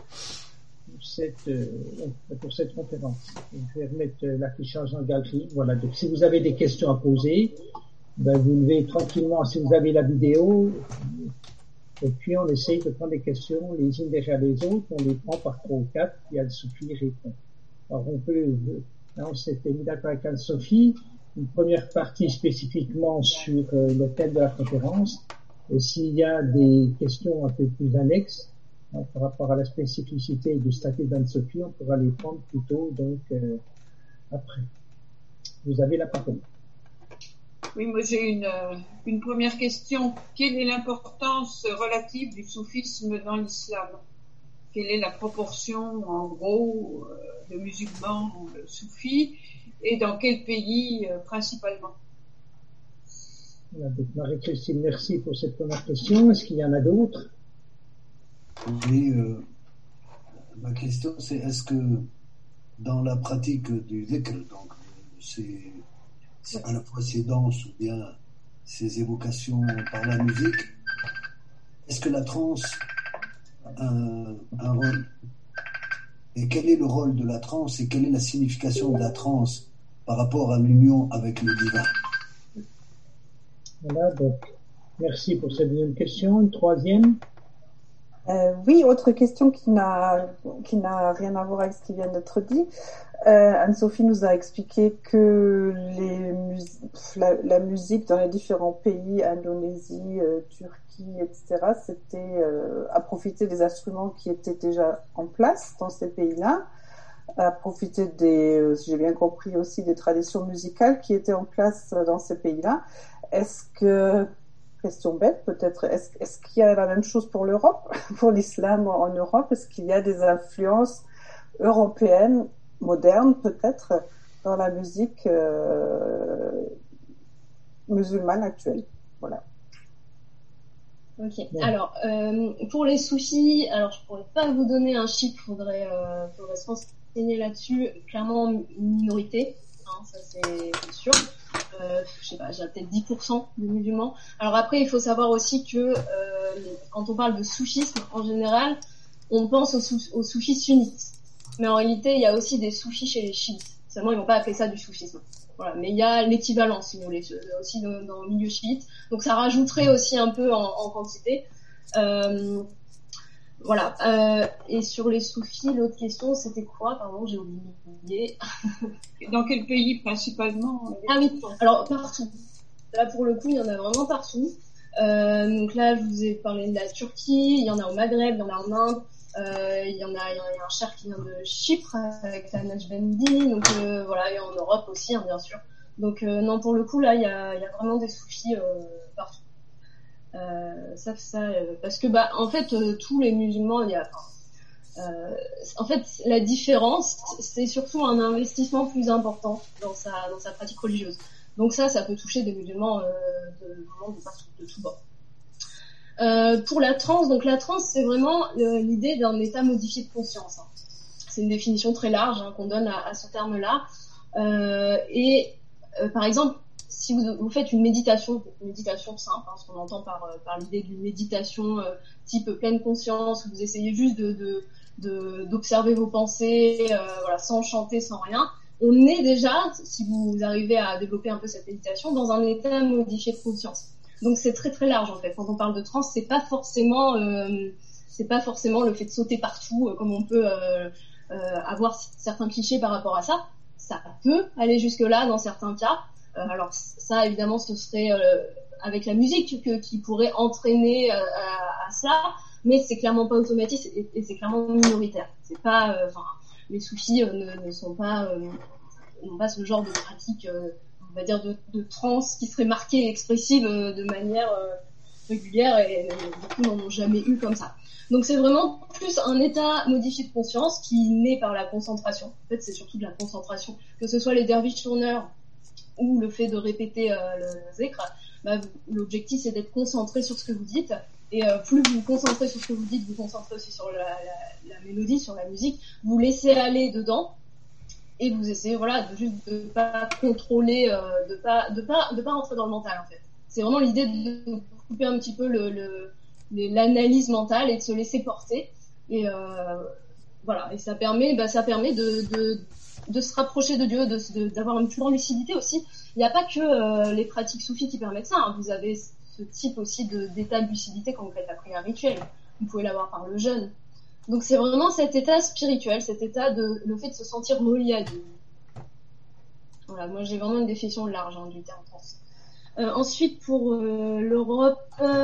pour cette conférence. Je vais remettre l'affichage en galerie. Voilà. Donc, si vous avez des questions à poser, vous levez tranquillement si vous avez la vidéo. Et puis, on essaye de prendre les questions les unes derrière les autres. On les prend par 3 ou 4, puis Anne-Sophie répond. Alors, on s'était mis d'accord avec Anne-Sophie. Une première partie spécifiquement sur le thème de la conférence. Et s'il y a des questions un peu plus annexes, par rapport à la spécificité du statut d'Anne-Sophie, on pourra les prendre plus tôt, donc après. Vous avez la parole. Oui, moi j'ai une première question. Quelle est l'importance relative du soufisme dans l'islam? Quelle est la proportion, en gros, de musulmans soufis et dans quel pays principalement? Voilà, donc Marie-Christine, merci pour cette première question. Est-ce qu'il y en a d'autres? Oui, ma question c'est est-ce que dans la pratique du dhikr, donc c'est à la fois ces danses ou bien ces évocations par la musique, est-ce que la transe a un rôle? Et quel est le rôle de la transe et quelle est la signification de la transe par rapport à l'union avec le divin? Voilà, donc merci pour cette deuxième question. Une troisième? Oui, autre question qui n'a rien à voir avec ce qui vient d'être dit. Anne-Sophie nous a expliqué que la musique dans les différents pays, Indonésie, Turquie, etc., c'était à profiter des instruments qui étaient déjà en place dans ces pays-là, à profiter si j'ai bien compris aussi, des traditions musicales qui étaient en place dans ces pays-là. Est-ce que, question bête peut-être, est-ce qu'il y a la même chose pour l'Europe, pour l'islam en Europe? Est-ce qu'il y a des influences européennes, modernes peut-être, dans la musique musulmane actuelle? Voilà. Ok. Alors, pour les soufis, alors je pourrais pas vous donner un chiffre, faudrait se renseigner là-dessus. Clairement, une minorité, hein, ça c'est sûr. Je sais pas, j'ai peut-être 10% de musulmans. Alors après, il faut savoir aussi que quand on parle de soufisme, en général, on pense aux soufis sunnites. Mais en réalité, il y a aussi des soufis chez les chiites. Seulement, ils vont pas appeler ça du soufisme. Voilà. Mais il y a l'équivalent, si vous voulez, aussi dans le milieu chiite. Donc ça rajouterait aussi un peu en quantité. Voilà. Et sur les soufis, l'autre question, c'était quoi? Pardon, j'ai oublié. Dans quel pays principalement? Ah oui, alors partout. Là, pour le coup, il y en a vraiment partout. Donc là, je vous ai parlé de la Turquie, il y en a au Maghreb, il y en a en Inde, il y a un cher qui vient de Chypre avec la Najbendi, donc voilà, et en Europe aussi, hein, bien sûr. Donc non, pour le coup, là, il y a vraiment des soufis partout. Parce que en fait, tous les musulmans, en fait, la différence, c'est surtout un investissement plus important dans sa pratique religieuse. Donc ça peut toucher des musulmans de partout, de tout bord. Pour la transe, donc la transe, c'est vraiment l'idée d'un état modifié de conscience. Hein. C'est une définition très large qu'on donne à ce terme-là. Par exemple, si vous faites une méditation simple, hein, ce qu'on entend par l'idée d'une méditation type pleine conscience, où vous essayez juste d'observer vos pensées, voilà, sans chanter, sans rien. On est déjà, si vous arrivez à développer un peu cette méditation, dans un état modifié de conscience. Donc c'est très très large en fait. Quand on parle de transe, c'est pas forcément le fait de sauter partout, comme on peut avoir certains clichés par rapport à ça. Ça peut aller jusque là dans certains cas. Alors ça évidemment ce serait avec la musique qui pourrait entraîner à ça, mais c'est clairement pas automatique et c'est clairement minoritaire. C'est pas, les soufis n'ont pas ce genre de pratique, on va dire de transe qui serait marquée et expressive de manière régulière, et beaucoup n'en ont jamais eu comme ça. Donc c'est vraiment plus un état modifié de conscience qui naît par la concentration. En fait, c'est surtout de la concentration, que ce soit les derviches tourneurs ou le fait de répéter le zikr. L'objectif c'est d'être concentré sur ce que vous dites Et plus vous vous concentrez sur ce que vous dites, vous concentrez aussi sur la mélodie, sur la musique, vous laissez aller dedans et vous essayez de pas contrôler, de pas rentrer dans le mental en fait. C'est vraiment l'idée de couper un petit peu l'analyse mentale et de se laisser porter. Et et ça permet de se rapprocher de Dieu, d'avoir une plus grande lucidité aussi. Il n'y a pas que les pratiques soufis qui permettent ça, hein. Vous avez ce type aussi d'état de lucidité quand vous faites la prière rituelle. Vous pouvez l'avoir par le jeûne. Donc c'est vraiment cet état spirituel, cet état le fait de se sentir relié à Dieu. Voilà, moi j'ai vraiment une définition large du terme trans. Ensuite pour l'Europe,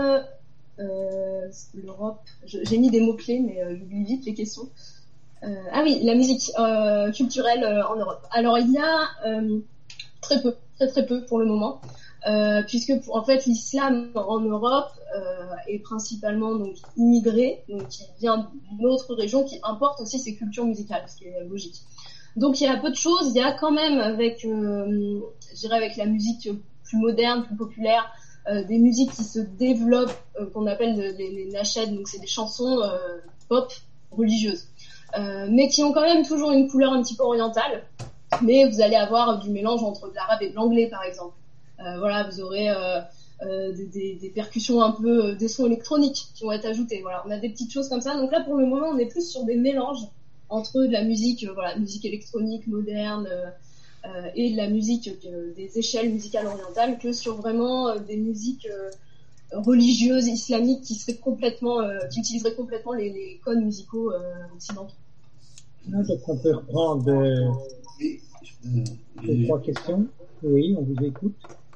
j'ai mis des mots-clés mais j'oublie vite les questions. La musique culturelle en Europe. Alors il y a très peu pour le moment, puisque en fait l'islam en Europe est principalement donc immigré, donc qui vient d'une autre région qui importe aussi ses cultures musicales, ce qui est logique. Donc il y a peu de choses, il y a quand même avec la musique plus moderne, plus populaire, des musiques qui se développent, qu'on appelle les nashed, donc c'est des chansons pop religieuses. Mais qui ont quand même toujours une couleur un petit peu orientale, mais vous allez avoir du mélange entre de l'arabe et de l'anglais par exemple. Vous aurez des percussions un peu, des sons électroniques qui vont être ajoutés. Voilà, on a des petites choses comme ça. Donc là pour le moment on est plus sur des mélanges entre de la musique, musique électronique moderne et de la musique des échelles musicales orientales que sur vraiment des musiques religieuses islamiques qui seraient qui utiliseraient complètement les codes musicaux occidentaux. Donc on peut reprendre les 3 questions. Oui, on vous écoute.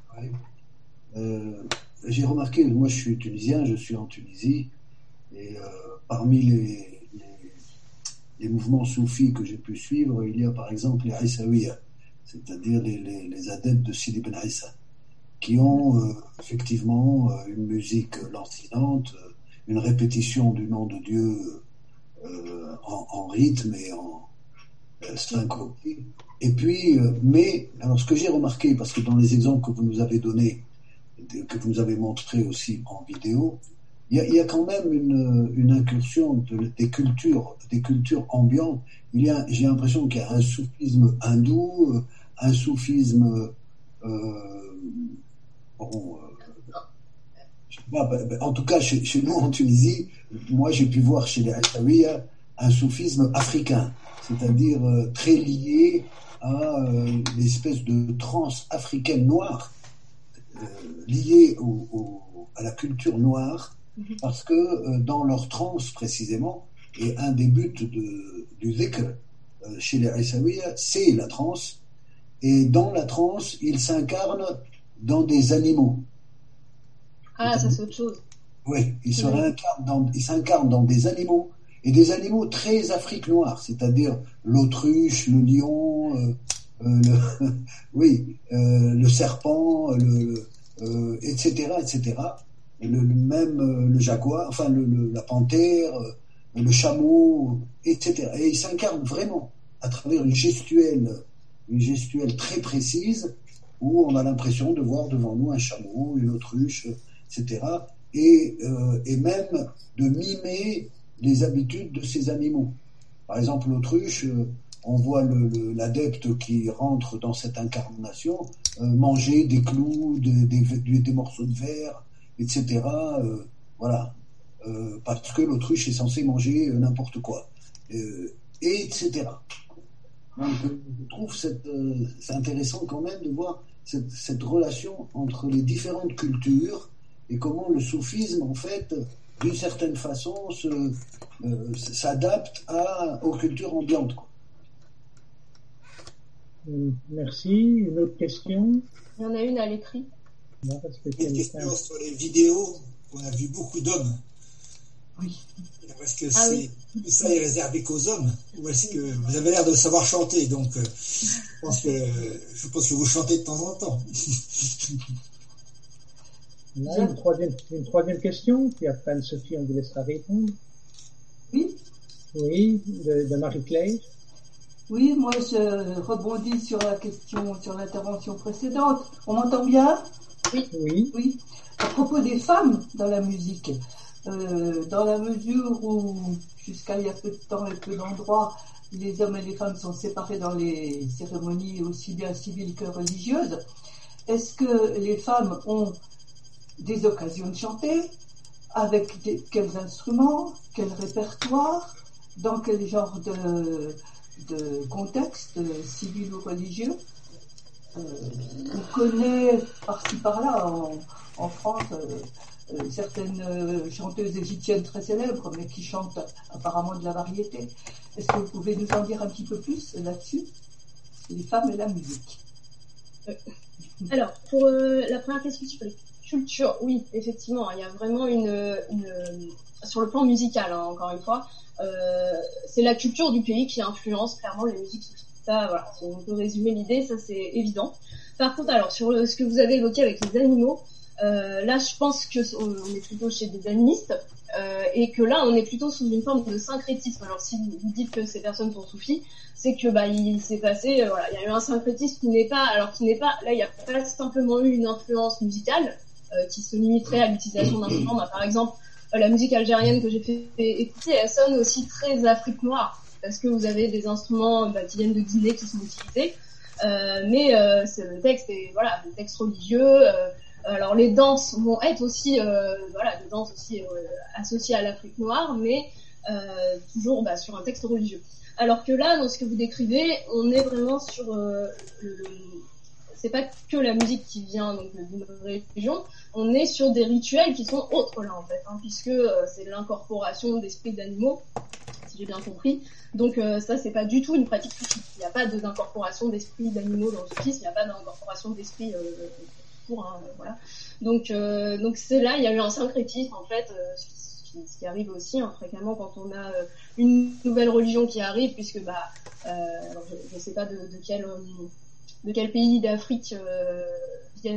J'ai remarqué, moi je suis tunisien, je suis en Tunisie, et parmi les mouvements soufis que j'ai pu suivre, il y a par exemple les Aïssaouiyas, c'est-à-dire les adeptes de Sidi Ben Aïssa, qui ont effectivement une musique lancinante, une répétition du nom de Dieu en rythme et en syncopie. Et puis, alors ce que j'ai remarqué, parce que dans les exemples que vous nous avez donnés, que vous nous avez montrés aussi en vidéo, il y a quand même une incursion des cultures ambiantes. J'ai l'impression qu'il y a un soufisme hindou, un soufisme en tout cas chez nous en Tunisie, moi j'ai pu voir chez les Aïssaouiyas un soufisme africain, c'est-à-dire très lié à l'espèce de transe africaine noire, liée à la culture noire, parce que dans leur transe précisément, et un des buts du dhikr chez les Aïssaouiyas, c'est la transe, et dans la transe, ils s'incarnent dans des animaux. Ah, ça c'est autre chose. Oui, ils s'incarnent dans des animaux, et des animaux très Afrique noire, c'est-à-dire l'autruche, le lion, le serpent, etc., etc. Le jaguar, enfin la panthère, le chameau, etc. Et ils s'incarnent vraiment à travers une gestuelle très précise, où on a l'impression de voir devant nous un chameau, une autruche, etc. Et même de mimer les habitudes de ces animaux. Par exemple, l'autruche, on voit l'adepte qui rentre dans cette incarnation manger des clous, des morceaux de verre, etc. Parce que l'autruche est censé manger n'importe quoi, etc. Donc, je trouve c'est intéressant quand même de voir cette relation entre les différentes cultures et comment le soufisme, en fait, d'une certaine façon, s'adapte aux cultures ambiantes, quoi. Merci. Une autre question? Il y en a une à l'écrit. Une question sur les vidéos. On a vu beaucoup d'hommes. Oui. Est-ce que ça est réservé qu'aux hommes, ou est-ce que vous avez l'air de savoir chanter, donc je pense que vous chantez de temps en temps. Là, une troisième question, puis après Anne-Sophie, on vous laissera répondre. Oui. Oui, de Marie-Claire. Oui, moi je rebondis sur la question, sur l'intervention précédente. On m'entend bien? Oui. Oui. À propos des femmes dans la musique, dans la mesure où, jusqu'à il y a peu de temps et peu d'endroits, les hommes et les femmes sont séparés dans les cérémonies aussi bien civiles que religieuses, est-ce que les femmes ont des occasions de chanter? Avec quels instruments? Quel répertoire? Dans quel genre de contexte, civil ou religieux? On connaît par-ci par-là en France certaines chanteuses égyptiennes très célèbres, mais qui chantent apparemment de la variété. Est-ce que vous pouvez nous en dire un petit peu plus là-dessus? Les femmes et la musique. Alors, pour la première question sur les cultures, oui, effectivement, il y a vraiment sur le plan musical, hein, encore une fois, c'est la culture du pays qui influence clairement les musiques. Ça, voilà, si on peut résumer l'idée, ça c'est évident. Par contre, alors sur ce que vous avez évoqué avec les animaux, là, je pense que on est plutôt chez des animistes et que là, on est plutôt sous une forme de syncrétisme. Alors, si vous dites que ces personnes sont soufis, c'est que il s'est passé, voilà, il y a eu un syncrétisme qui n'est pas, là, il n'y a pas simplement eu une influence musicale qui se limiterait à l'utilisation d'instruments. Par exemple, la musique algérienne que j'ai fait écouter, elle sonne aussi très Afrique noire parce que vous avez des instruments qui viennent de Guinée qui sont utilisés, mais c'est le texte est voilà, le texte religieux. Alors les danses vont être aussi des danses aussi associées à l'Afrique noire, mais toujours sur un texte religieux. Alors que là, dans ce que vous décrivez, on est vraiment sur c'est pas que la musique qui vient donc d'une religion, on est sur des rituels qui sont autres là en fait, hein, puisque c'est l'incorporation d'esprits d'animaux, si j'ai bien compris. Donc ça c'est pas du tout une pratique soufie. Il n'y a pas d'incorporation d'esprits d'animaux dans le soufisme, il n'y a pas d'incorporation d'esprits voilà. Donc c'est là, il y a eu un syncrétisme en fait, ce qui arrive aussi fréquemment quand on a une nouvelle religion qui arrive, puisque alors je sais pas de quel pays d'Afrique vient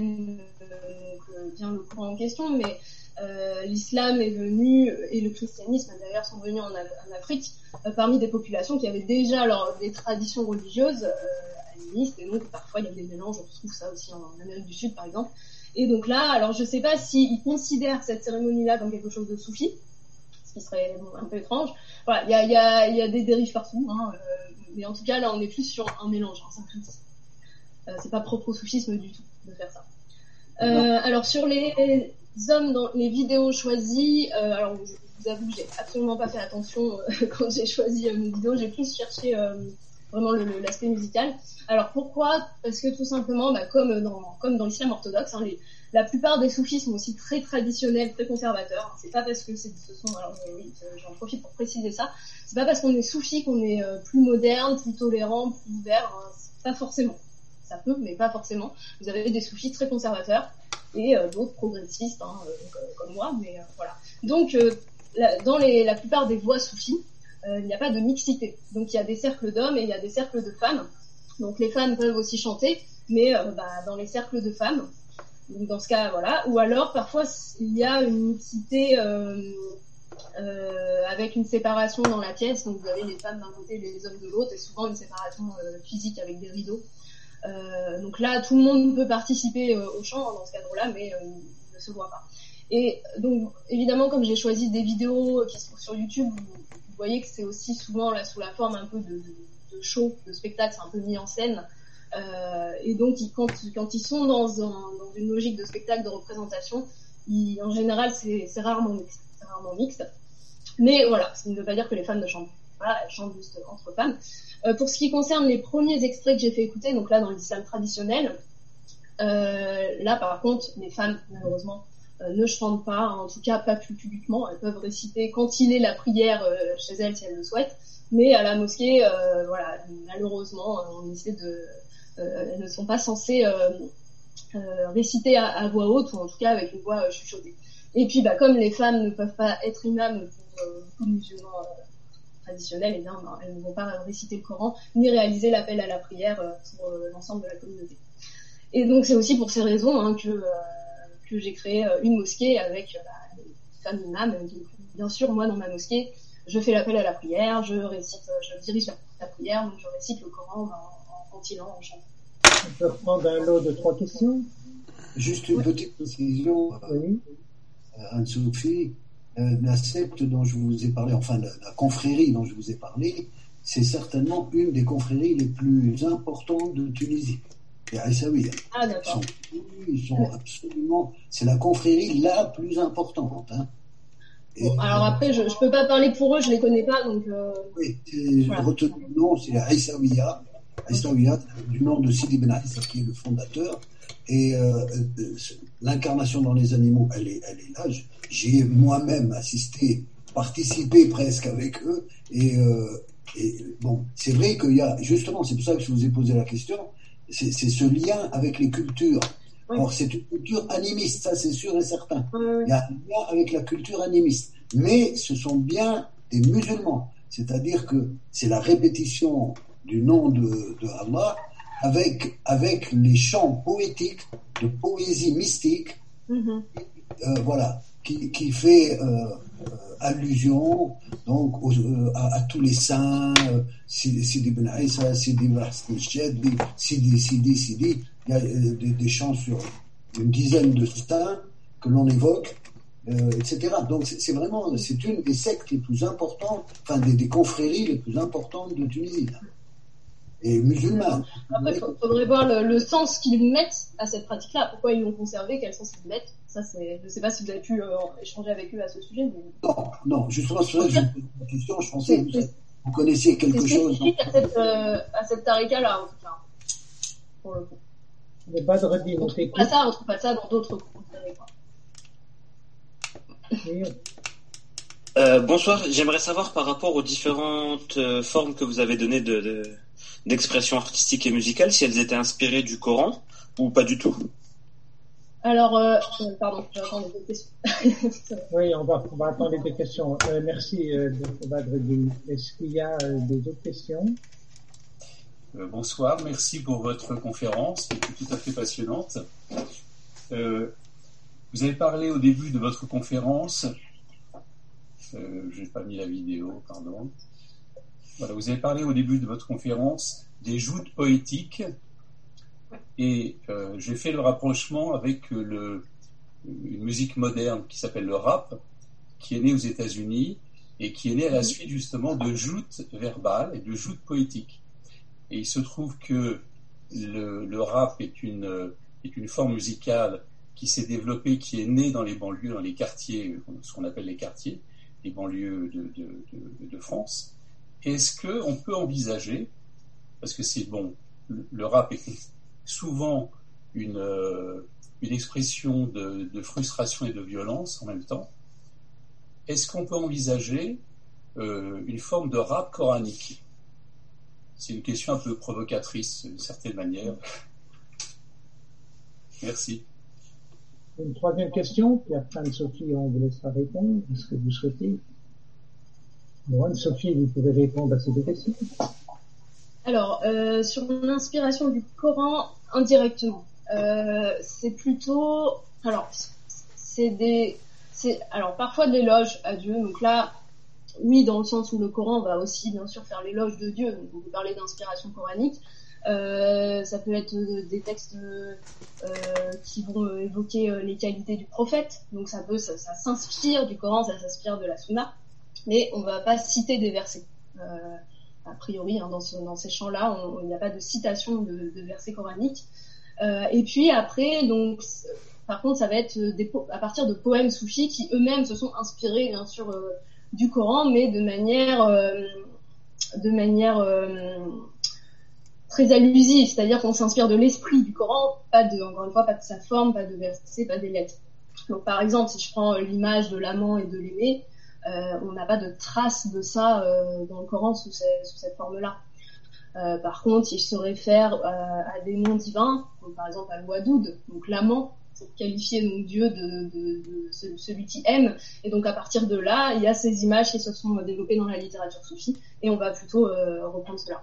le courant en question, mais l'islam est venu et le christianisme d'ailleurs sont venus en Afrique parmi des populations qui avaient déjà des traditions religieuses animistes, et donc parfois il y a des mélanges, on trouve ça aussi en Amérique du Sud par exemple. Et donc là, alors je sais pas s'ils considèrent cette cérémonie-là comme quelque chose de soufi, ce qui serait un peu étrange. Voilà, il y a des dérives partout, mais en tout cas là on est plus sur un mélange, un syncrétisme. C'est pas propre au soufisme du tout de faire ça. Alors sur les hommes dans les vidéos choisies, alors je vous avoue que j'ai absolument pas fait attention quand j'ai choisi mes vidéos, j'ai plus cherché vraiment l'aspect musical. Alors pourquoi? Parce que tout simplement, comme dans l'islam orthodoxe, la plupart des soufis sont aussi très traditionnels, très conservateurs. C'est pas parce que j'en profite pour préciser ça. C'est pas parce qu'on est soufi qu'on est plus moderne, plus tolérant, plus ouvert. Pas forcément. Ça peut, mais pas forcément. Vous avez des soufis très conservateurs et d'autres progressistes, comme moi, mais voilà. Donc dans la plupart des voix soufis, il n'y a pas de mixité. Donc il y a des cercles d'hommes et il y a des cercles de femmes. Donc les femmes peuvent aussi chanter, mais dans les cercles de femmes. Donc dans ce cas, voilà. Ou alors parfois il y a une mixité avec une séparation dans la pièce. Donc vous avez les femmes d'un côté, les hommes de l'autre, et souvent une séparation physique avec des rideaux. Donc là, tout le monde peut participer au chant dans ce cadre-là, mais il ne se voit pas. Et donc évidemment, comme j'ai choisi des vidéos qui se trouvent sur YouTube, vous voyez que c'est aussi souvent là sous la forme un peu de show, de spectacle, c'est un peu mis en scène. Et donc quand ils sont dans une logique de spectacle, de représentation, en général c'est rarement mixte. Mais voilà, ça ne veut pas dire que les femmes ne chantent pas, elles chantent juste entre femmes. Pour ce qui concerne les premiers extraits que j'ai fait écouter, donc là dans l'islam traditionnel, là par contre les femmes malheureusement ne chantent pas, en tout cas pas plus publiquement. Elles peuvent réciter quand il est la prière chez elles si elles le souhaitent, mais à la mosquée, malheureusement, on essaie elles ne sont pas censées réciter à voix haute, ou en tout cas avec une voix chuchotée. Et puis comme les femmes ne peuvent pas être imams pour beaucoup de musulmans traditionnels, elles ne vont pas réciter le Coran ni réaliser l'appel à la prière pour l'ensemble de la communauté. Et donc c'est aussi pour ces raisons que j'ai créé une mosquée avec des femmes imams. Bien sûr, moi dans ma mosquée, je fais l'appel à la prière, je dirige la prière, donc je récite le Coran en continuant, en chantant. On peut reprendre un lot de 3 questions. Juste une petite précision. Oui. Un soufi, la secte dont je vous ai parlé, enfin la confrérie dont je vous ai parlé, c'est certainement une des confréries les plus importantes de Tunisie. Les Aïssaouiyas. Ah, d'accord. Ils sont absolument... C'est la confrérie la plus importante. Hein. Et, bon, alors après, je peux pas parler pour eux, je les connais pas, donc... Oui, voilà. retenez le nom, c'est Aïssaouiyah. Aïssaouiyah, du nom de Sidi Ben Aïssa, qui est le fondateur. Et l'incarnation dans les animaux, elle est là. J'ai moi-même assisté, participé presque avec eux. Et bon, c'est vrai qu'il y a, justement, c'est pour ça que je vous ai posé la question, c'est ce lien avec les cultures. Oui. Or, c'est une culture animiste, ça c'est sûr et certain. Oui. Il y a un lien avec la culture animiste. Mais ce sont bien des musulmans. C'est-à-dire que c'est la répétition du nom de Allah avec les chants poétiques, de poésie mystique, voilà, qui fait allusion donc à tous les saints, Sidi Ben Aïssa, Sidi Brahsni Cheddi, Sidi. Il y a des chants sur une dizaine de saints que l'on évoque, etc. Donc c'est vraiment, c'est une des sectes les plus importantes, enfin des confréries les plus importantes de Tunisie. Et musulmane. Après, il faudrait voir le sens qu'ils mettent à cette pratique-là. Pourquoi ils l'ont conservé, quel sens ils mettent. Ça, c'est... Je ne sais pas si vous avez pu échanger avec eux à ce sujet. Mais... Non, justement, c'est vrai que je vous pose la question. Je pensais que vous connaissiez quelque chose. C'est spécifique à cette tarika-là, en tout cas. Pour le coup. Mais pas de redire, on trouve pas ça dans d'autres confréries. Bonsoir, j'aimerais savoir par rapport aux différentes formes que vous avez données d'expression artistique et musicale, si elles étaient inspirées du Coran ou pas du tout. Alors, pardon, j'attends les deux questions. Oui, on va attendre les deux questions. Merci, Dr Badreddine. Est-ce qu'il y a des autres questions? Bonsoir, merci pour votre conférence, qui était tout à fait passionnante. Vous avez parlé au début de votre conférence, je n'ai pas mis la vidéo, pardon. Voilà, vous avez parlé au début de votre conférence des joutes poétiques et j'ai fait le rapprochement avec une musique moderne qui s'appelle le rap, qui est née aux États-Unis et qui est née à la suite justement de joutes verbales et de joutes poétiques. Et il se trouve que le rap est une forme musicale qui s'est développée, qui est née dans les banlieues, dans les quartiers, ce qu'on appelle les quartiers, les banlieues de France. Est-ce qu'on peut envisager, parce que c'est bon, le rap est souvent une expression de frustration et de violence en même temps, est-ce qu'on peut envisager une forme de rap coranique? C'est une question un peu provocatrice d'une certaine manière. Merci. Une troisième question, puis après Anne-Sophie, on vous laissera répondre. Est-ce que vous souhaitez? Bon, Anne-Sophie, vous pouvez répondre à ces deux questions. Alors, sur l'inspiration du Coran, indirectement. C'est plutôt... Alors, alors, parfois de l'éloge à Dieu. Donc là, oui, dans le sens où le Coran va aussi, bien sûr, faire l'éloge de Dieu. Donc, on peut parler d'inspiration coranique. Ça peut être des textes qui vont évoquer les qualités du prophète. Donc, ça s'inspire du Coran, ça s'inspire de la Sunna. Mais on va pas citer des versets. A priori, hein, dans ces chants-là, il n'y a pas de citation de versets coraniques. Et puis après, donc, par contre, ça va être à partir de poèmes soufis qui eux-mêmes se sont inspirés, bien sûr, du Coran, mais de manière très allusive, c'est-à-dire qu'on s'inspire de l'esprit du Coran, encore une fois, pas de sa forme, pas de versets, pas des lettres. Donc, par exemple, si je prends l'image de l'amant et de l'aimé, on n'a pas de trace de ça dans le Coran sous cette forme-là. Par contre, il se réfère à des noms divins, comme par exemple Al-Wadoud, donc l'amant, pour qualifier donc Dieu de celui qui aime. Et donc à partir de là, il y a ces images qui se sont développées dans la littérature soufie, et on va plutôt reprendre cela.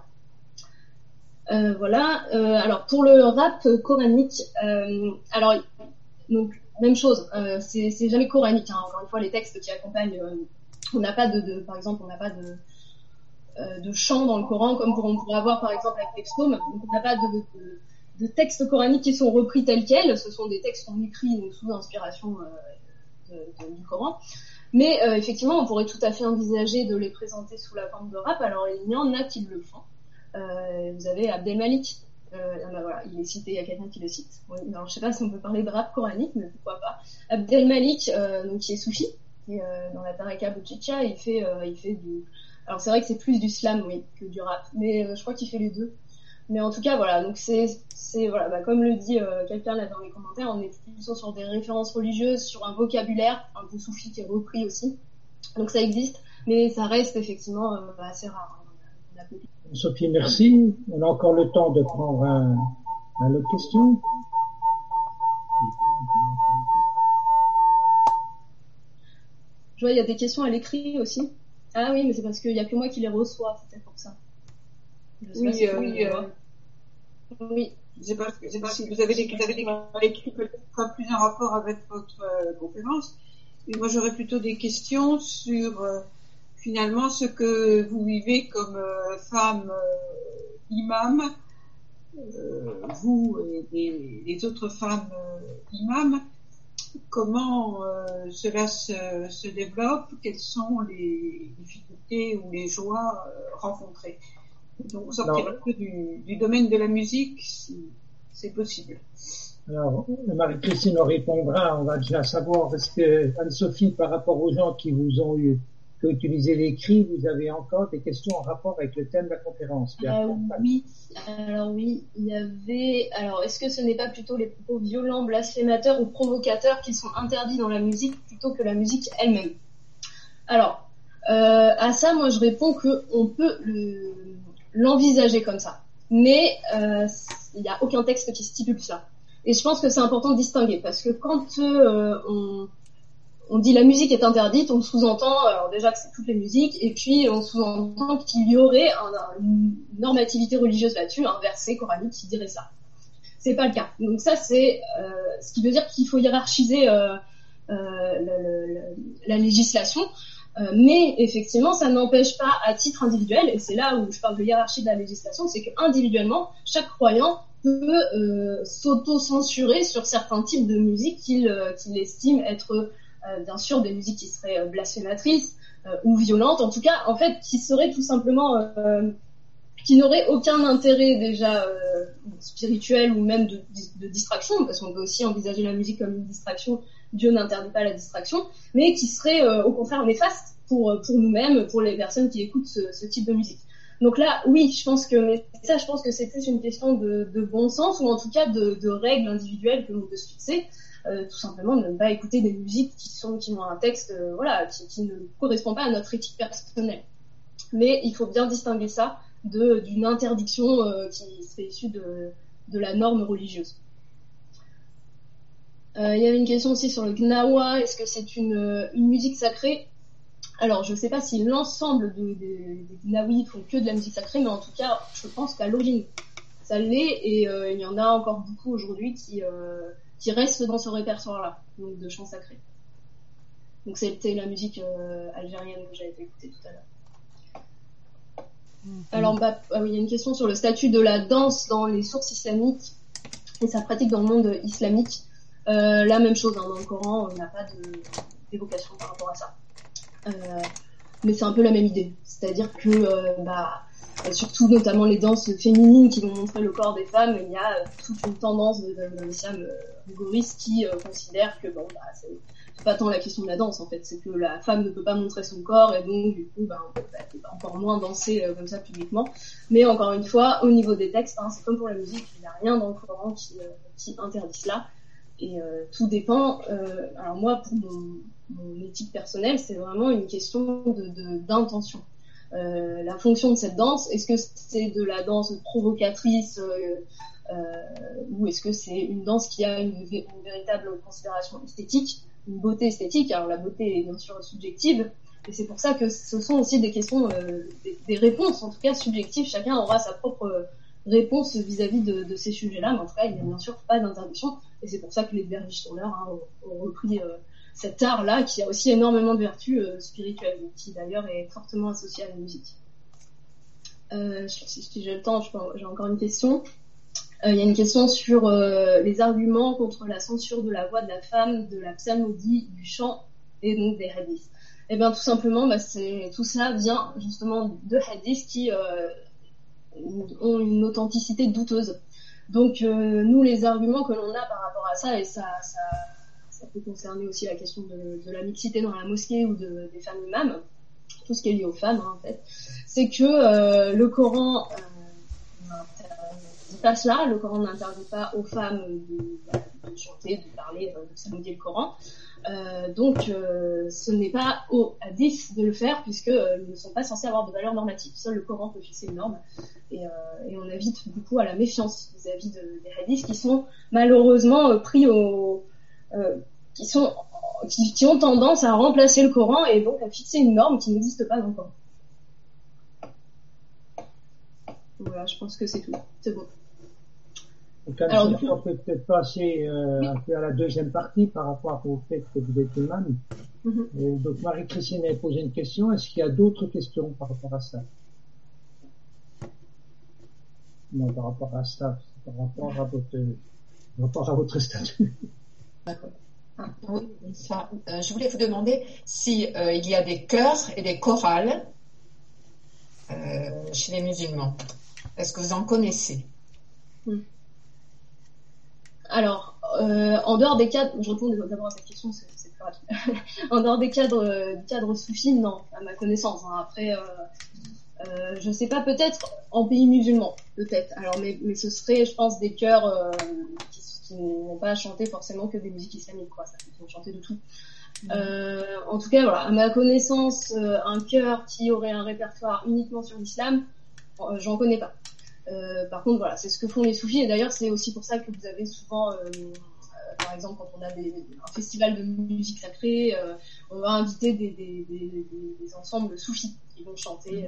Voilà. Alors pour le rap coranique, alors donc même chose, c'est jamais coranique. Hein. Encore une fois, les textes qui accompagnent, on n'a pas par exemple, on n'a pas de chant dans le Coran comme on pourrait avoir par exemple avec les psaumes. Donc on n'a pas de textes coraniques qui sont repris tels quels. Ce sont des textes qu'on écrit donc, sous inspiration du Coran. Mais effectivement, on pourrait tout à fait envisager de les présenter sous la forme de rap. Alors, il y en a qui le font. Vous avez Abdel Malik. Voilà, il est cité, il y a quelqu'un qui le cite. Oui, alors, je sais pas si on peut parler de rap coranique, mais pourquoi pas. Abdel Malik, donc, qui est soufi, qui est dans la Tareka Boutchicha, il fait du... Alors, c'est vrai que c'est plus du slam, oui, que du rap. Mais je crois qu'il fait les deux. Mais en tout cas, voilà, donc voilà, comme le dit quelqu'un là dans les commentaires, on est plutôt sur des références religieuses, sur un vocabulaire un peu soufi qui est repris aussi. Donc ça existe, mais ça reste effectivement assez rare. Sophie, merci. On a encore le temps de prendre un autre question. Je vois, il y a des questions à l'écrit aussi. Ah oui, mais c'est parce qu'il n'y a que moi qui les reçois, c'est peut-être pour ça. Oui. Je sais pas si vous avez des questions à l'écrit, peut-être plus en rapport avec votre conférence. Et moi, j'aurais plutôt des questions sur finalement ce que vous vivez comme femme imam, vous et les autres femmes imams. Comment cela se développe, quelles sont les difficultés ou les joies rencontrées. Donc, sortir un peu du domaine de la musique, si c'est possible. Alors, Marie-Christine nous répondra, on va déjà savoir, est-ce que Anne-Sophie, par rapport aux gens qui vous ont utilisé l'écrit, vous avez encore des questions en rapport avec le thème de la conférence? Oui, il y avait... Alors, est-ce que ce n'est pas plutôt les propos violents, blasphémateurs ou provocateurs qui sont interdits dans la musique plutôt que la musique elle-même? Alors, à ça, moi, je réponds qu'on peut l'envisager comme ça. Mais il n'y a aucun texte qui stipule ça. Et je pense que c'est important de distinguer, parce que quand on dit la musique est interdite, on sous-entend, alors déjà que c'est toutes les musiques, et puis on sous-entend qu'il y aurait une normativité religieuse là-dessus, un verset coranique qui dirait ça. C'est pas le cas. Donc ça, c'est ce qui veut dire qu'il faut hiérarchiser la législation. Mais effectivement, ça n'empêche pas à titre individuel, et c'est là où je parle de hiérarchie de la législation, c'est qu'individuellement, chaque croyant peut s'auto-censurer sur certains types de musique qu'il estime être bien sûr des musiques qui seraient blasphématrices ou violentes, en tout cas, en fait, qui seraient tout simplement qui n'auraient aucun intérêt déjà spirituel ou même de distraction, parce qu'on peut aussi envisager la musique comme une distraction. Dieu n'interdit pas la distraction, mais qui serait au contraire néfaste pour nous-mêmes, pour les personnes qui écoutent ce type de musique. Donc là, oui, je pense que c'est plus une question de bon sens, ou en tout cas de règles individuelles que l'on peut se fixer, tout simplement de ne pas écouter des musiques qui ont un texte qui ne correspond pas à notre éthique personnelle. Mais il faut bien distinguer ça d'une interdiction qui serait issue de la norme religieuse. Il y avait une question aussi sur le gnawa, est-ce que c'est une musique sacrée? Alors, je ne sais pas si l'ensemble des gnawis font que de la musique sacrée, mais en tout cas, je pense qu'à l'origine, ça l'est, et il y en a encore beaucoup aujourd'hui qui restent dans ce répertoire-là, donc de chants sacrés. Donc, c'était la musique algérienne que j'avais écoutée tout à l'heure. Alors, il y a une question sur le statut de la danse dans les sources islamiques et sa pratique dans le monde islamique. La même chose, dans le Coran, il n'y a pas d'évocation par rapport à ça. Mais c'est un peu la même idée. C'est-à-dire que, surtout notamment les danses féminines qui vont montrer le corps des femmes, il y a toute une tendance de l'islam rigoriste qui considère que c'est pas tant la question de la danse en fait, c'est que la femme ne peut pas montrer son corps et donc du coup on peut encore moins danser comme ça publiquement. Mais encore une fois, au niveau des textes, c'est comme pour la musique, il n'y a rien dans le Coran qui interdit cela. Et tout dépend. Alors moi, pour mon éthique personnelle, c'est vraiment une question d'intention. La fonction de cette danse, est-ce que c'est de la danse provocatrice ou est-ce que c'est une danse qui a une véritable considération esthétique, une beauté esthétique? Alors la beauté est bien sûr subjective, et c'est pour ça que ce sont aussi des questions, des réponses en tout cas subjectives. Chacun aura sa propre réponse vis-à-vis de ces sujets-là, mais en tout cas il n'y a bien sûr pas d'interdiction, et c'est pour ça que les derviches tourneurs ont repris cet art-là qui a aussi énormément de vertus spirituelles, qui d'ailleurs est fortement associé à la musique. Si j'ai le temps, j'ai encore une question. Il y a une question sur les arguments contre la censure de la voix de la femme, de la psalmodie, du chant et donc des hadiths. Eh bien, tout simplement, tout ça vient justement de hadiths qui ont une authenticité douteuse. Donc, nous, les arguments que l'on a par rapport à ça, et ça peut concerner aussi la question de la mixité dans la mosquée ou des femmes imams, tout ce qui est lié aux femmes, hein, en fait, c'est que le Coran n'interdit pas cela. Le Coran n'interdit pas aux femmes de chanter, de parler, de psalmodier le Coran. Donc, ce n'est pas aux hadiths de le faire, puisque ils ne sont pas censés avoir de valeur normative. Seul le Coran peut fixer une norme, et on invite beaucoup à la méfiance vis-à-vis des hadiths qui sont malheureusement pris qui ont tendance à remplacer le Coran et donc à fixer une norme qui n'existe pas dans le Coran. Voilà, je pense que c'est tout. C'est bon. Donc, Anne-Sophie, on peut peut-être passer un peu à la deuxième partie par rapport au fait que vous êtes imam. Donc Marie-Christine a posé une question. Est-ce qu'il y a d'autres questions par rapport à ça? Non, par rapport à ça, par rapport à votre statut. Oui, ça. Je voulais vous demander si il y a des chœurs et des chorales chez les musulmans. Est-ce que vous en connaissez? Alors, en dehors des cadres, je réponds d'abord à cette question, c'est plus rapide. En dehors des cadres soufis, non, à ma connaissance. Hein. Après, je sais pas, peut-être en pays musulman, peut-être. Alors, mais ce serait, je pense, des chœurs qui n'ont pas chanté forcément que des musiques islamiques, quoi. Ça, ils vont chanter de tout. En tout cas, voilà, à ma connaissance, un chœur qui aurait un répertoire uniquement sur l'islam, j'en connais pas. Par contre, voilà, c'est ce que font les soufis, et d'ailleurs, c'est aussi pour ça que vous avez souvent, par exemple, quand on a un festival de musique sacrée, on va inviter des ensembles soufis qui vont chanter.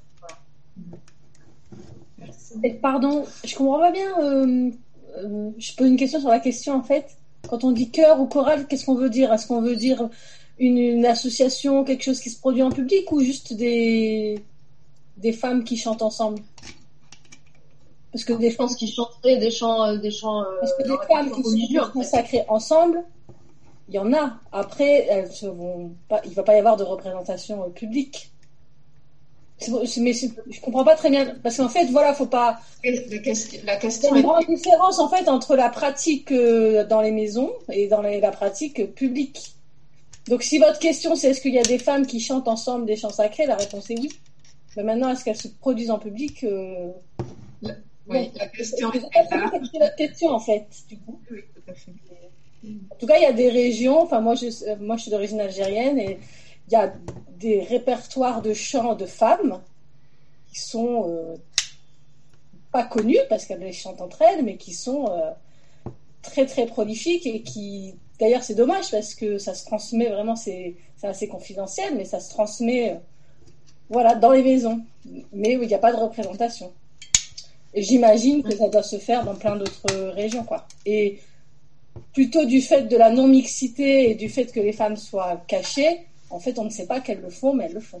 Voilà. Et pardon, je comprends pas bien. Je pose une question sur la question, en fait. Quand on dit chœur ou chorale, qu'est-ce qu'on veut dire? Est-ce qu'on veut dire une association, quelque chose qui se produit en public, ou juste des femmes qui chantent ensemble? Parce que je pense qu'ils chanteraient des chants. Parce que des femmes qui sont consacrées ensemble, il y en a. Après, elles vont pas, il va pas y avoir de représentation publique. Mais je comprends pas très bien, parce qu'en fait, voilà, faut pas. La question. Il y a une grande différence en fait entre la pratique dans les maisons et dans la pratique publique. Donc, si votre question c'est est-ce qu'il y a des femmes qui chantent ensemble des chants sacrés, la réponse est oui. Mais maintenant, est-ce qu'elles se produisent en public? Oui, la question est là. C'est la question en fait. Du coup. Oui, tout à fait. En tout cas, il y a des régions. Enfin, moi, je suis d'origine algérienne et il y a des répertoires de chants de femmes qui sont pas connues parce qu'elles les chantent entre elles, mais qui sont très très prolifiques et qui, d'ailleurs, c'est dommage parce que ça se transmet vraiment. C'est assez confidentiel, mais ça se transmet, voilà, dans les maisons. Mais il n'y a pas de représentation. Et j'imagine que ça doit se faire dans plein d'autres régions, quoi. Et plutôt du fait de la non-mixité et du fait que les femmes soient cachées, en fait, on ne sait pas qu'elles le font, mais elles le font.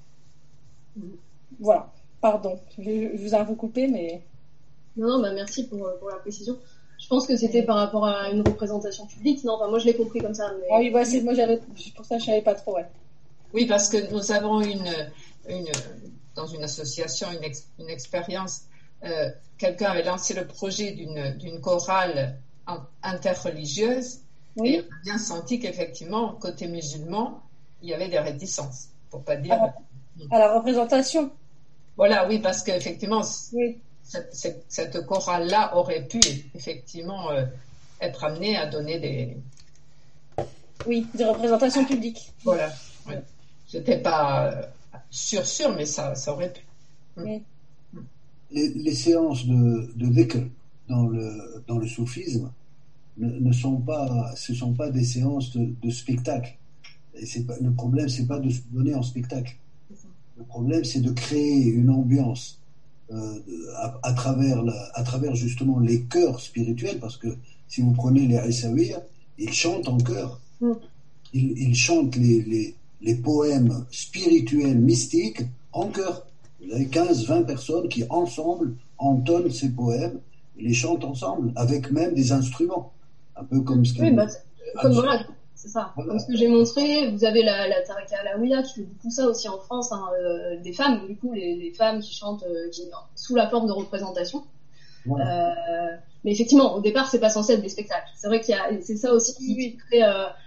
Voilà. Pardon. Je vous ai un peu coupé, mais... Non, merci pour la précision. Je pense que c'était par rapport à une représentation publique. Non, moi, je l'ai compris comme ça. Mais... Ah oui, pour ça, je savais pas trop, ouais. Oui, parce que nous avons dans une association, une expérience. Quelqu'un avait lancé le projet d'une chorale interreligieuse, oui. Et on a bien senti qu'effectivement, côté musulman, il y avait des réticences, pour pas dire... À la représentation. Voilà, oui, parce qu'effectivement, oui. cette chorale-là aurait pu effectivement être amenée à donner des... Oui, des représentations publiques. Voilà, oui. C'était pas sûr, mais ça aurait pu. Oui. Les séances de dhikr dans le soufisme ne sont pas des séances de spectacle. Et le problème, c'est pas de se donner en spectacle. Le problème, c'est de créer une ambiance à travers justement les chœurs spirituels, parce que si vous prenez les Aïssaouir, ils chantent en chœur. Ils chantent les poèmes spirituels, mystiques, en chœur. Vous avez 15-20 personnes qui, ensemble, entonnent ces poèmes, et les chantent ensemble, avec même des instruments. Un peu comme ce que... Oui, voilà. C'est ça. Comme ce que j'ai montré, vous avez la Tareka Alaouia qui fait beaucoup ça aussi en France, hein, des femmes, du coup, les femmes qui chantent sous la forme de représentation. Mais effectivement, au départ, c'est pas censé être des spectacles. C'est vrai c'est ça aussi qui crée,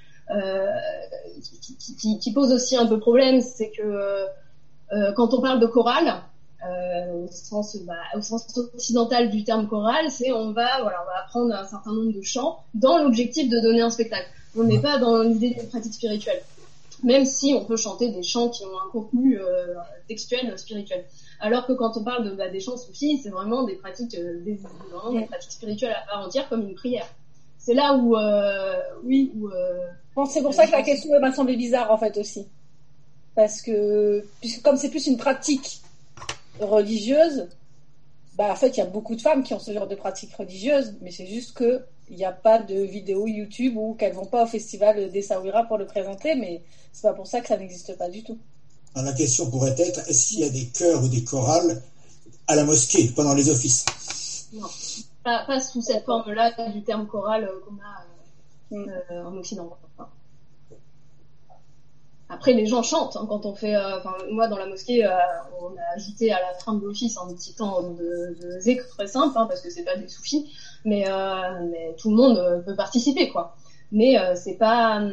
qui pose aussi un peu problème, c'est que quand on parle de chorale, au sens occidental du terme chorale, c'est on va apprendre un certain nombre de chants dans l'objectif de donner un spectacle. On n'est pas dans l'idée d'une pratique spirituelle, même si on peut chanter des chants qui ont un contenu textuel spirituel. Alors que quand on parle des chants soufis, c'est vraiment des pratiques, des pratiques spirituelles à part entière, comme une prière. C'est là où, Bon, c'est pour ça que la question m'a semblé bizarre en fait aussi, parce que puisque comme c'est plus une pratique religieuse, en fait il y a beaucoup de femmes qui ont ce genre de pratique religieuse, mais c'est juste que il n'y a pas de vidéo YouTube ou qu'elles vont pas au festival d'Essaouira pour le présenter, mais c'est pas pour ça que ça n'existe pas du tout. Alors, la question pourrait être, est-ce qu'il y a des chœurs ou des chorales à la mosquée pendant les offices? Non, pas sous cette forme-là du terme choral qu'on a en Occident. Après, les gens chantent hein, quand on fait. Moi, dans la mosquée, on a ajouté à la fin de l'office un petit temps de zikr très simple, hein, parce que c'est pas des soufis, mais tout le monde peut participer, quoi. Mais c'est pas.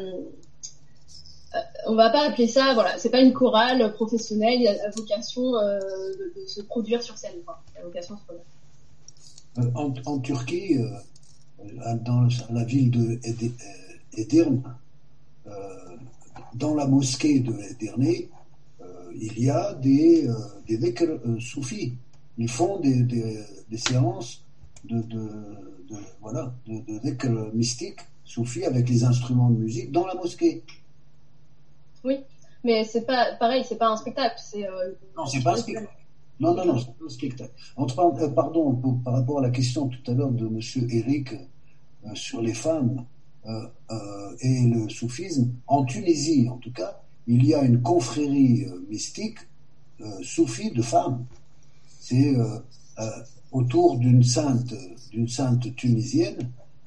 On va pas appeler ça, c'est pas une chorale professionnelle. Il y a la vocation de se produire sur scène, quoi. La vocation de se produire. En Turquie, dans la ville de Edirne, dans la mosquée de Edirne, il y a des dhikr soufis. Ils font des séances de dhikr mystique soufis avec les instruments de musique dans la mosquée. Oui, mais c'est pas pareil, c'est pas un spectacle. Non, c'est pas un spectacle. Non, c'est pas un spectacle. Pardon, par rapport à la question tout à l'heure de Monsieur Eric sur les femmes et le soufisme, en Tunisie, en tout cas, il y a une confrérie mystique soufie de femmes. C'est autour d'une sainte tunisienne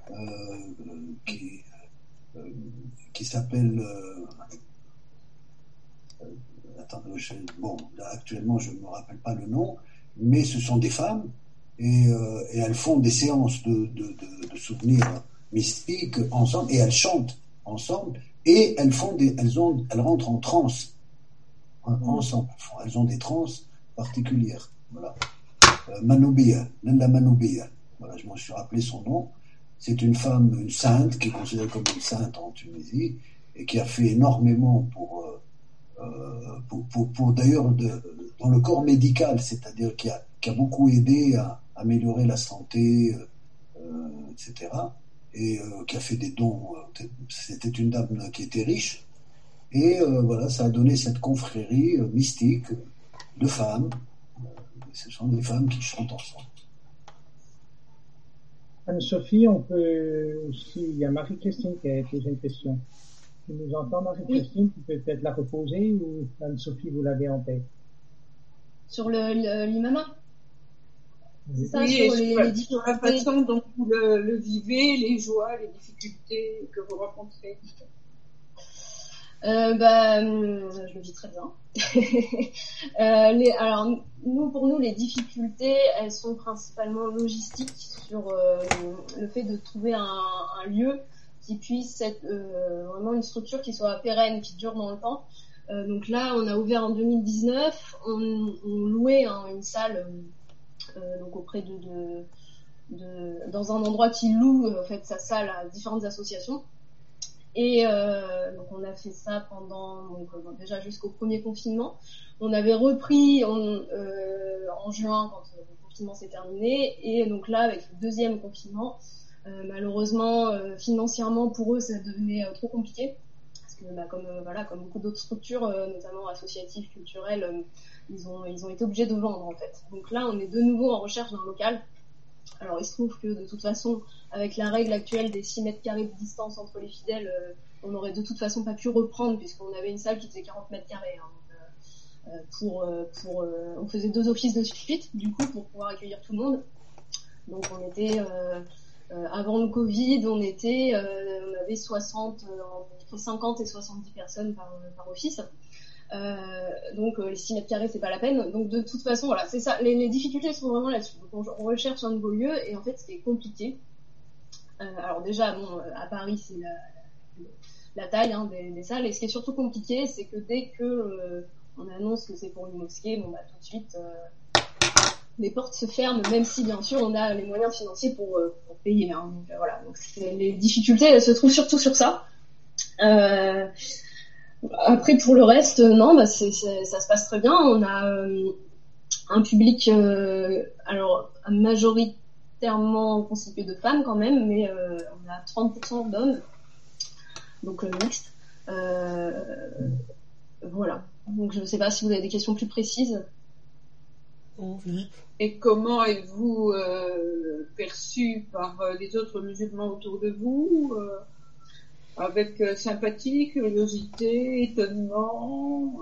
qui s'appelle actuellement je ne me rappelle pas le nom, mais ce sont des femmes et elles font des séances de souvenirs mystiques ensemble et elles chantent ensemble et elles rentrent en transe ensemble. Elles ont des transes particulières. Voilà. Manoubia, Nella Manoubia. Voilà, je m'en suis rappelé son nom. C'est une femme, une sainte, qui est considérée comme une sainte en Tunisie et qui a fait énormément pour d'ailleurs dans le corps médical, c'est-à-dire qui a beaucoup aidé à améliorer la santé, etc. Et qui a fait des dons. C'était une dame qui était riche. Et ça a donné cette confrérie mystique de femmes. Ce sont des femmes qui chantent ensemble. Anne-Sophie, on peut aussi. Il y a Marie-Christine qui a posé une question. Tu nous entends, Marie-Christine? Tu peux peut-être la reposer ou Anne-Sophie, vous l'avez en tête? Sur l'imama? C'est ça, sur les différentes la façon dont vous le vivez, les joies, les difficultés que vous rencontrez. Je le vis très bien. Pour nous, les difficultés, elles sont principalement logistiques sur le fait de trouver un lieu qui puisse être vraiment une structure qui soit pérenne, qui dure dans le temps. Donc là, on a ouvert en 2019, on louait une salle donc auprès dans un endroit qui loue en fait sa salle à différentes associations. Et donc on a fait ça pendant déjà jusqu'au premier confinement. On avait repris en juin quand le confinement s'est terminé, et donc là avec le deuxième confinement, malheureusement financièrement pour eux ça devenait trop compliqué parce que comme beaucoup d'autres structures, notamment associatives, culturelles, ils ont été obligés de vendre en fait. Donc là on est de nouveau en recherche d'un local. Alors il se trouve que de toute façon, avec la règle actuelle des 6 mètres carrés de distance entre les fidèles, on aurait de toute façon pas pu reprendre puisqu'on avait une salle qui faisait 40 mètres carrés. On faisait 2 offices de suite du coup pour pouvoir accueillir tout le monde. Donc on était avant le Covid, on avait 60 entre 50 et 70 personnes par office. Donc les 6 mètres carrés, c'est pas la peine. Donc de toute façon, voilà, c'est ça. Les difficultés sont vraiment là-dessus. Donc on recherche un nouveau lieu et en fait, ce qui est compliqué. Alors déjà, bon, à Paris, c'est la taille des salles. Et ce qui est surtout compliqué, c'est que dès que on annonce que c'est pour une mosquée, bon bah tout de suite, les portes se ferment, même si bien sûr on a les moyens financiers pour payer. Donc voilà. Donc les difficultés, elles se trouvent surtout sur ça. Après pour le reste, non, bah ça se passe très bien. On a un public, alors majoritairement constitué de femmes quand même, mais on a 30% d'hommes, donc mixte. Voilà. Donc je ne sais pas si vous avez des questions plus précises. Et comment êtes-vous perçu par les autres musulmans autour de vous avec sympathie, curiosité, étonnement,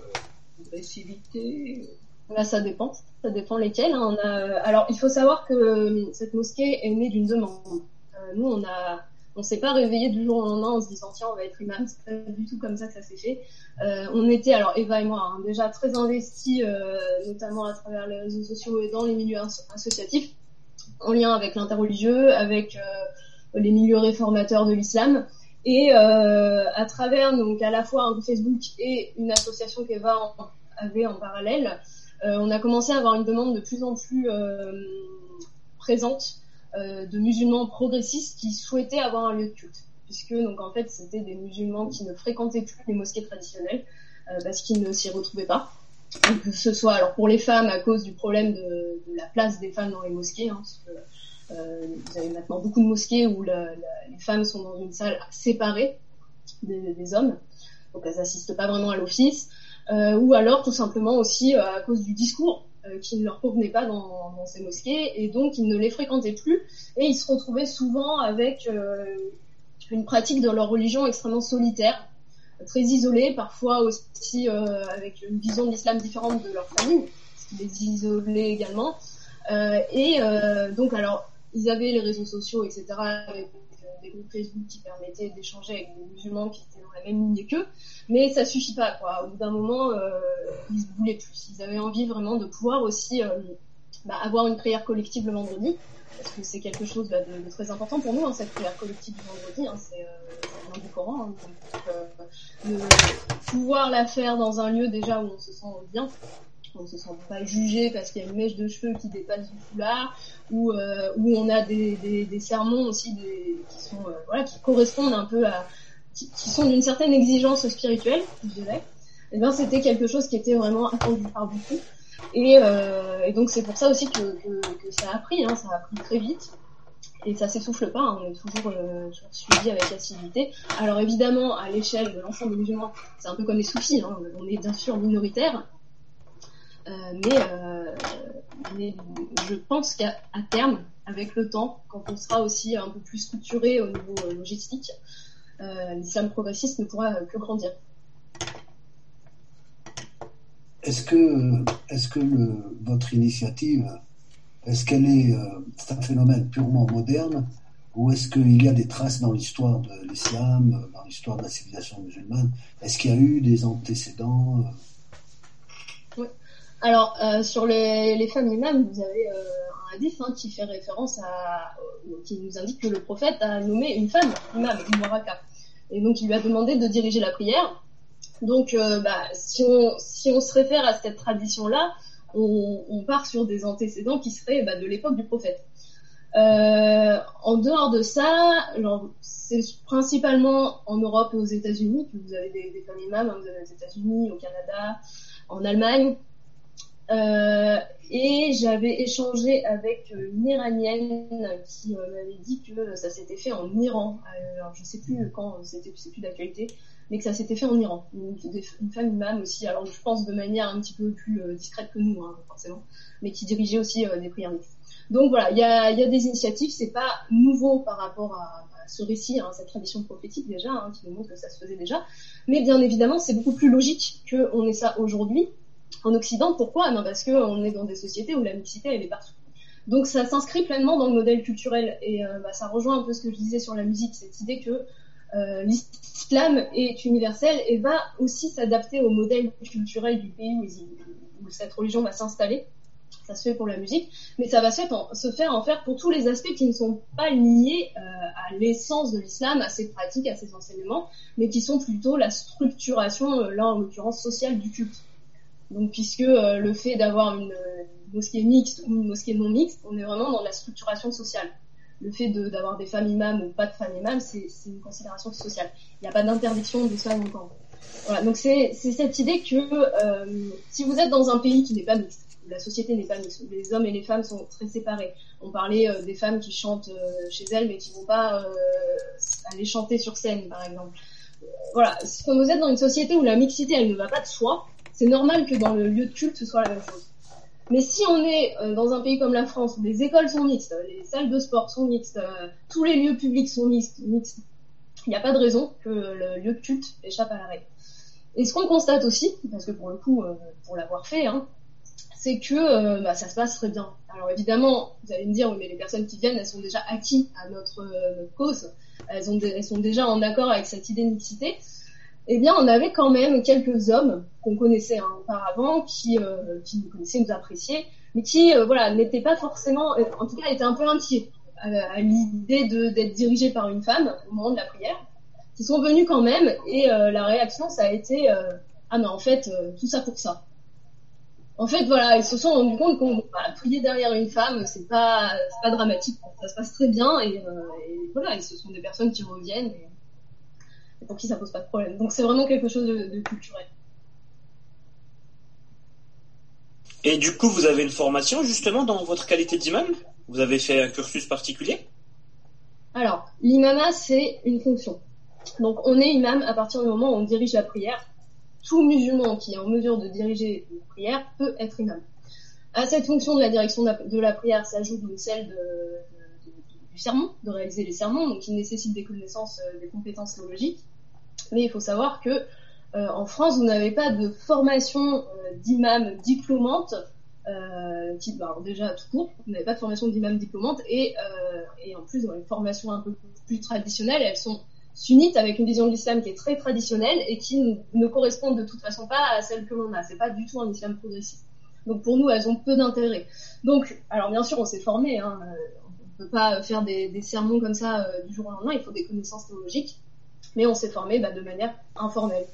agressivité? Là, ça dépend lesquels. Alors, il faut savoir que cette mosquée est née d'une demande. Nous, on s'est pas réveillé du jour au lendemain en se disant tiens, on va être imam. C'est pas du tout comme ça que ça s'est fait. On était, alors Eva et moi, déjà très investis, notamment à travers les réseaux sociaux et dans les milieux associatifs, en lien avec l'interreligieux, avec les milieux réformateurs de l'islam. Et à travers donc à la fois un Facebook et une association qu'Eva avait en parallèle, on a commencé à avoir une demande de plus en plus présente de musulmans progressistes qui souhaitaient avoir un lieu de culte, puisque donc en fait c'était des musulmans qui ne fréquentaient plus les mosquées traditionnelles parce qu'ils ne s'y retrouvaient pas. Donc, que ce soit alors pour les femmes à cause du problème de la place des femmes dans les mosquées, parce que vous avez maintenant beaucoup de mosquées où les femmes sont dans une salle séparée des hommes, donc elles n'assistent pas vraiment à l'office, ou alors tout simplement aussi à cause du discours qui ne leur convenait pas dans ces mosquées, et donc ils ne les fréquentaient plus, et ils se retrouvaient souvent avec une pratique de leur religion extrêmement solitaire, très isolée, parfois aussi avec une vision de l'islam différente de leur famille, ce qui les isolait également. Donc alors, ils avaient les réseaux sociaux, etc., avec des groupes Facebook qui permettaient d'échanger avec des musulmans qui étaient dans la même lignée qu'eux, mais ça suffit pas, quoi. Au bout d'un moment, ils voulaient plus. Ils avaient envie vraiment de pouvoir aussi avoir une prière collective le vendredi, parce que c'est quelque chose de très important pour nous, cette prière collective du vendredi, c'est le nom du Coran, de pouvoir la faire dans un lieu déjà où on se sent bien, on ne se sent pas jugé parce qu'il y a une mèche de cheveux qui dépasse du foulard, où on a des sermons aussi qui correspondent un peu qui sont d'une certaine exigence spirituelle, je dirais. Et bien c'était quelque chose qui était vraiment attendu par beaucoup. Et donc c'est pour ça aussi que ça a pris très vite. Et ça s'essouffle pas, on est toujours suivi avec assiduité. Alors évidemment, à l'échelle de l'ensemble des musulmans, c'est un peu comme les soufis, on est bien sûr minoritaire, mais je pense qu'à terme, avec le temps, quand on sera aussi un peu plus structuré au niveau logistique, l'islam progressiste ne pourra que grandir. Est-ce que votre initiative, c'est un phénomène purement moderne, ou est-ce qu'il y a des traces dans l'histoire de l'islam, dans l'histoire de la civilisation musulmane? Est-ce qu'il y a eu des antécédents? Oui. Alors, sur les femmes imams, vous avez un hadith qui fait référence qui nous indique que le prophète a nommé une femme imam, une waraka. Et donc, il lui a demandé de diriger la prière. Donc, si on se réfère à cette tradition-là, on part sur des antécédents qui seraient de l'époque du prophète. En dehors de ça, c'est principalement en Europe et aux États-Unis que vous avez des femmes imams, vous avez aux États-Unis, au Canada, en Allemagne. Et j'avais échangé avec une Iranienne qui m'avait dit que ça s'était fait en Iran. Alors je sais plus quand, c'est plus d'actualité, mais que ça s'était fait en Iran. Une femme imam aussi, alors je pense de manière un petit peu plus discrète que nous, forcément, mais qui dirigeait aussi des prières mixtes. Donc voilà, il y a des initiatives, c'est pas nouveau par rapport à ce récit, cette tradition prophétique déjà, qui nous montre que ça se faisait déjà, mais bien évidemment c'est beaucoup plus logique qu'on ait ça aujourd'hui en Occident. Pourquoi ? Parce qu'on est dans des sociétés où la mixité elle est partout. Donc ça s'inscrit pleinement dans le modèle culturel, et ça rejoint un peu ce que je disais sur la musique, cette idée que l'islam est universel et va aussi s'adapter au modèle culturel du pays où cette religion va s'installer. Ça se fait pour la musique, mais ça va se faire en faire pour tous les aspects qui ne sont pas liés à l'essence de l'islam, à ses pratiques, à ses enseignements, mais qui sont plutôt la structuration, là en l'occurrence sociale, du culte. Donc puisque le fait d'avoir une mosquée mixte ou une mosquée non mixte, on est vraiment dans la structuration sociale. Le fait d'avoir des femmes imams ou pas de femmes imams, c'est une considération sociale. Il n'y a pas d'interdiction de ça longtemps. Voilà, donc c'est cette idée que si vous êtes dans un pays qui n'est pas mixte, où la société n'est pas mixte, où les hommes et les femmes sont très séparés. On parlait des femmes qui chantent chez elles, mais qui vont pas aller chanter sur scène, par exemple. Voilà, quand vous êtes dans une société où la mixité, elle ne va pas de soi, c'est normal que dans le lieu de culte, ce soit la même chose. Mais si on est dans un pays comme la France, où les écoles sont mixtes, les salles de sport sont mixtes, tous les lieux publics sont mixtes, il n'y a pas de raison que le lieu de culte échappe à la règle. Et ce qu'on constate aussi, parce que pour le coup, pour l'avoir fait, c'est que ça se passe très bien. Alors évidemment, vous allez me dire, oui, mais les personnes qui viennent, elles sont déjà acquises à notre cause, elles sont déjà en accord avec cette idée de mixité. Eh bien, on avait quand même quelques hommes qu'on connaissait auparavant, qui nous connaissaient, nous appréciaient, mais qui n'étaient pas forcément, en tout cas, étaient un peu inquiets à l'idée d'être dirigés par une femme au moment de la prière, qui sont venus quand même, et la réaction, ça a été ah mais en fait, tout ça pour ça. En fait, voilà, ils se sont rendus compte qu'on prier derrière une femme, c'est pas dramatique, ça se passe très bien, et voilà, et ce sont des personnes qui reviennent, et pour qui ça pose pas de problème. Donc c'est vraiment quelque chose de culturel. Et du coup, vous avez une formation justement dans votre qualité d'imam? Vous avez fait un cursus particulier? Alors, l'imama, c'est une fonction. Donc on est imam à partir du moment où on dirige la prière. Tout musulman qui est en mesure de diriger une prière peut être imam. À cette fonction de la direction de la prière s'ajoute donc celle du sermon, de réaliser les sermons, donc qui nécessite des connaissances, des compétences théologiques. Mais il faut savoir que en France, vous n'avez pas de formation d'imam diplômante, déjà tout court, vous n'avez pas de formation d'imam diplômante, et en plus dans les formations un peu plus traditionnelles, elles sont sunnites avec une vision de l'islam qui est très traditionnelle et qui ne correspondent de toute façon pas à celle que l'on a. C'est pas du tout un islam progressiste. Donc pour nous, elles ont peu d'intérêt. Donc, alors bien sûr, on s'est formé, on peut pas faire des sermons comme ça du jour au lendemain, il faut des connaissances théologiques, mais on s'est formé de manière informelle.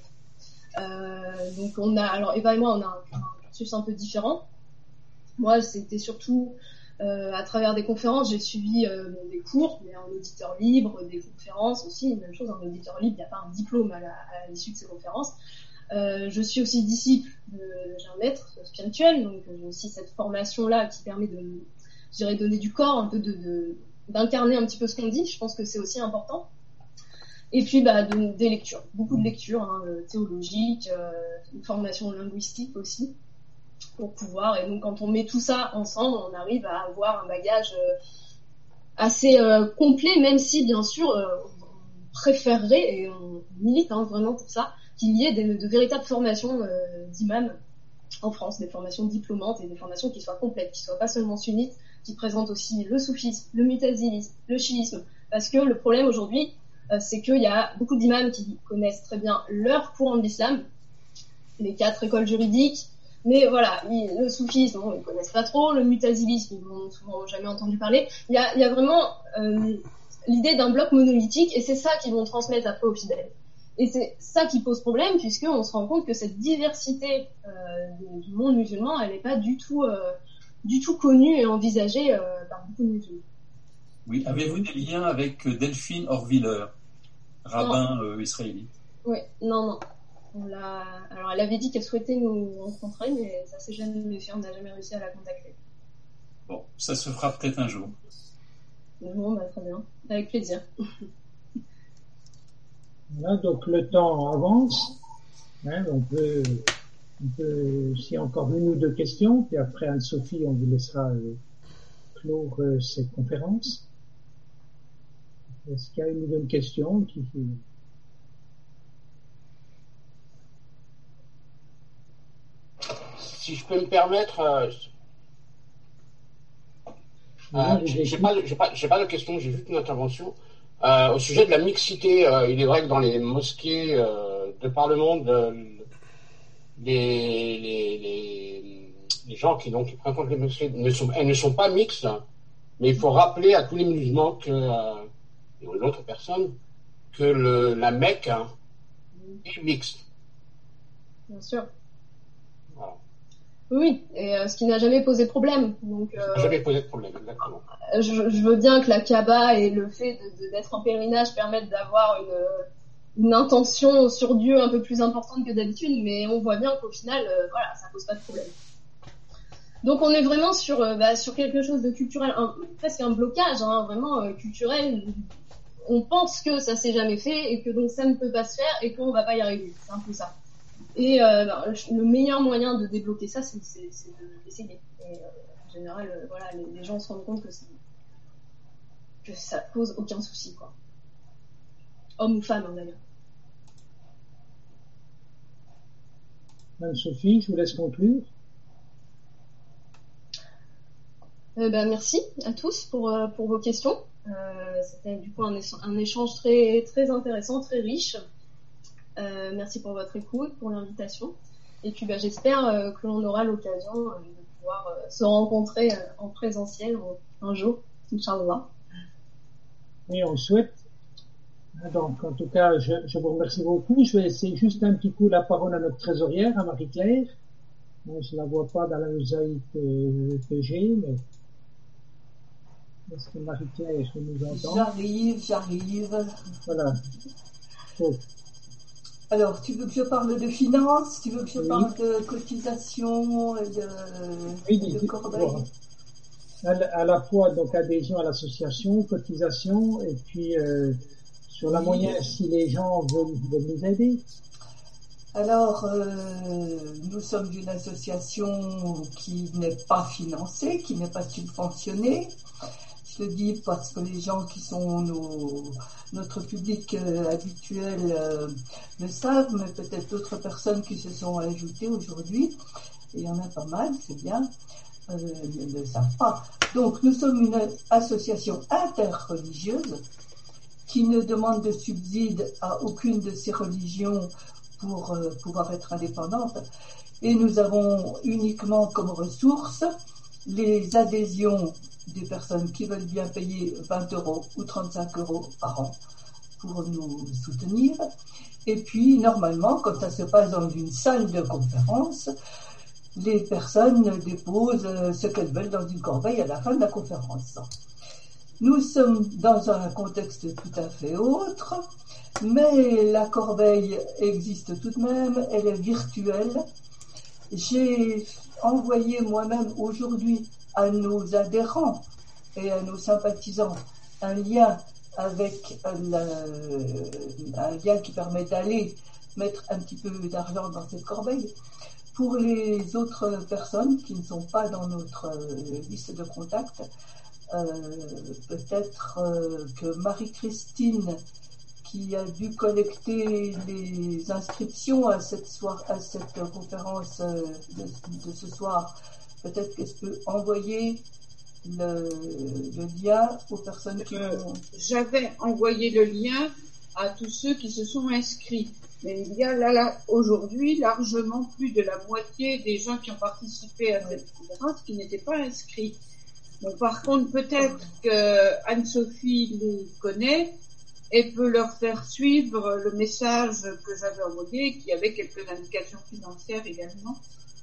Donc alors Eva et moi, on a un cursus un peu différent. Moi, c'était surtout à travers des conférences, j'ai suivi des cours, mais en auditeur libre, des conférences aussi, même chose, en auditeur libre, il n'y a pas un diplôme à l'issue de ces conférences. Je suis aussi disciple j'ai un maître spirituel, donc j'ai aussi cette formation-là qui permet de, je dirais, donner du corps, un peu d'incarner un petit peu ce qu'on dit. Je pense que c'est aussi important. Et puis des lectures, beaucoup de lectures théologiques, une formation linguistique aussi, pour pouvoir, et donc quand on met tout ça ensemble, on arrive à avoir un bagage assez complet, même si bien sûr on préférerait, et on milite vraiment pour ça, qu'il y ait de véritables formations d'imams en France, des formations diplômantes et des formations qui soient complètes, qui soient pas seulement sunnites, qui présentent aussi le soufisme, le mutazilisme, le chiisme, parce que le problème aujourd'hui, c'est qu'il y a beaucoup d'imams qui connaissent très bien leur courant de l'islam, les 4 écoles juridiques, mais voilà, le soufisme, ils ne connaissent pas trop, le mutazilisme, ils n'ont souvent jamais entendu parler. Il y a vraiment l'idée d'un bloc monolithique, et c'est ça qu'ils vont transmettre après aux fidèles. Et c'est ça qui pose problème, puisqu'on se rend compte que cette diversité du monde musulman, elle n'est pas du tout connue et envisagée par beaucoup de musulmans. Oui, avez-vous des liens avec Delphine Horviller, rabbin israélite? Oui, non. Alors, elle avait dit qu'elle souhaitait nous rencontrer, mais ça s'est jamais fait, on n'a jamais réussi à la contacter. Bon, ça se fera peut-être un jour. Bon, très bien, avec plaisir. Voilà, donc le temps avance. On peut, s'il y a encore une ou 2 questions, puis après Anne-Sophie, on vous laissera clore cette conférence. Est-ce qu'il y a une ou 2 questions Si je peux me permettre, j'ai pas de question, j'ai juste une intervention. Au sujet de la mixité, il est vrai que dans les mosquées de par le monde, les gens qui fréquentent les mosquées elles ne sont pas mixtes, mais il faut rappeler à tous les musulmans et aux autres personnes que la Mecque est mixte. Bien sûr. Voilà. Oui, et ce qui n'a jamais posé problème. Donc, jamais posé de problème, exactement. Je veux bien que la Kaaba et le fait d'être en pèlerinage permettent d'avoir une intention sur Dieu un peu plus importante que d'habitude, mais on voit bien qu'au final, voilà, ça pose pas de problème. Donc on est vraiment sur quelque chose de culturel, presque un blocage, hein, vraiment culturel. On pense que ça s'est jamais fait et que donc ça ne peut pas se faire et qu'on va pas y arriver. C'est un peu ça. Et le meilleur moyen de débloquer ça, c'est d'essayer. Et en général, voilà, les gens se rendent compte que ça pose aucun souci, quoi. Homme ou femme, hein, d'ailleurs. Anne-Sophie, je vous laisse conclure. Merci à tous pour vos questions. C'était du coup un échange très, très intéressant, très riche. Merci pour votre écoute, pour l'invitation. Et puis j'espère que l'on aura l'occasion de pouvoir se rencontrer en présentiel un jour, Inch'Allah. Oui, on le souhaite. Donc, en tout cas, je vous remercie beaucoup. Je vais laisser juste un petit coup la parole à notre trésorière, à Marie-Claire. Moi, je la vois pas dans la mosaïque que j'ai, mais est-ce que Marie-Claire nous entend? J'arrive. Voilà. Donc, alors, tu veux que je parle de finances? Tu veux que je parle de cotisation et de corbeille? À la fois, donc, adhésion à l'association, cotisation, et puis sur la moyenne, si les gens veulent nous aider. Alors, nous sommes une association qui n'est pas financée, qui n'est pas subventionnée. Je le dis parce que les gens qui sont notre public habituel le savent, mais peut-être d'autres personnes qui se sont ajoutées aujourd'hui. Et il y en a pas mal, c'est bien, ne le savent pas. Donc, nous sommes une association interreligieuse qui ne demande de subside à aucune de ces religions pour pouvoir être indépendante. Et nous avons uniquement comme ressources les adhésions des personnes qui veulent bien payer 20 € ou 35 € par an pour nous soutenir. Et puis, normalement, quand ça se passe dans une salle de conférence, les personnes déposent ce qu'elles veulent dans une corbeille à la fin de la conférence. Nous sommes dans un contexte tout à fait autre, mais la corbeille existe tout de même, elle est virtuelle. J'ai envoyé moi-même aujourd'hui à nos adhérents et à nos sympathisants un lien avec un lien qui permet d'aller mettre un petit peu d'argent dans cette corbeille. Pour les autres personnes qui ne sont pas dans notre liste de contacts, peut-être que Marie-Christine, qui a dû collecter les inscriptions à cette conférence de ce soir, peut-être qu'elle peut envoyer le lien aux personnes qui ont... J'avais envoyé le lien à tous ceux qui se sont inscrits. Mais il y a là aujourd'hui largement plus de la moitié des gens qui ont participé à cette conférence qui n'étaient pas inscrits. Bon, par contre, peut-être que Anne-Sophie les connaît et peut leur faire suivre le message que j'avais envoyé, qui avait quelques indications financières également.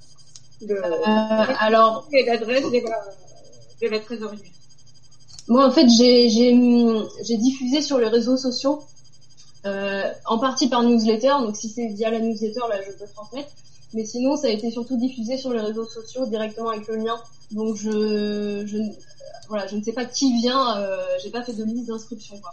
Alors, et l'adresse de la trésorerie. Moi, en fait, j'ai diffusé sur les réseaux sociaux, en partie par newsletter. Donc, si c'est via la newsletter, là, je peux transmettre. Mais sinon, ça a été surtout diffusé sur les réseaux sociaux directement avec le lien. Donc, je ne sais pas qui vient. J'ai pas fait de liste d'inscription, quoi.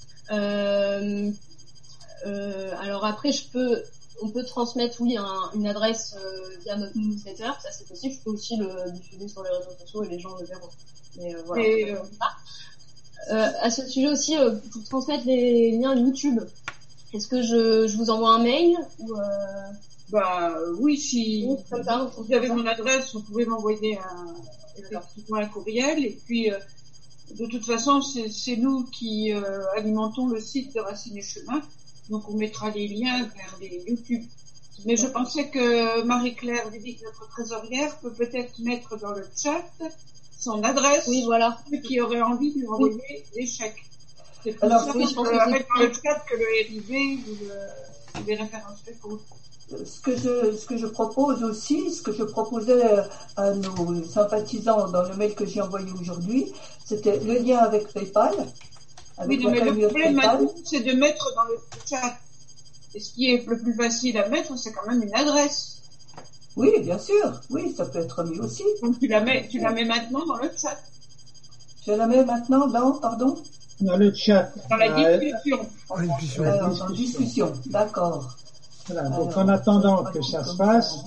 Alors après, on peut transmettre, oui, une adresse via notre newsletter, ça c'est possible. Je peux aussi le diffuser sur les réseaux sociaux et les gens le verront. Mais voilà. À ce sujet aussi, pour transmettre les liens YouTube, est-ce que je vous envoie un mail ou oui, si vous avez mon adresse, vous pouvez m'envoyer un courriel et puis De toute façon, c'est nous qui alimentons le site de Racines et Chemins, donc on mettra les liens vers les YouTube. Mais je pensais que Marie-Claire Vidic, notre trésorière, peut peut-être mettre dans le chat son adresse. Oui, voilà. Ceux qui auraient envie de lui envoyer des chèques. C'est plus Alors, simple oui, je pense que de mettre dans le chat que le RIB ou les références FECO. Ce que je propose aussi, ce que je proposais à nos sympathisants dans le mail que j'ai envoyé aujourd'hui, c'était le lien avec PayPal. Oui, non, mais le problème maintenant, c'est de mettre dans le chat. Et ce qui est le plus facile à mettre, c'est quand même une adresse. Oui, bien sûr. Oui, ça peut être mis aussi. Donc tu la mets maintenant dans le chat. Je la mets maintenant pardon? Dans le chat. Dans la discussion. Alors, dans discussion, d'accord. Voilà, donc en attendant que ça se passe.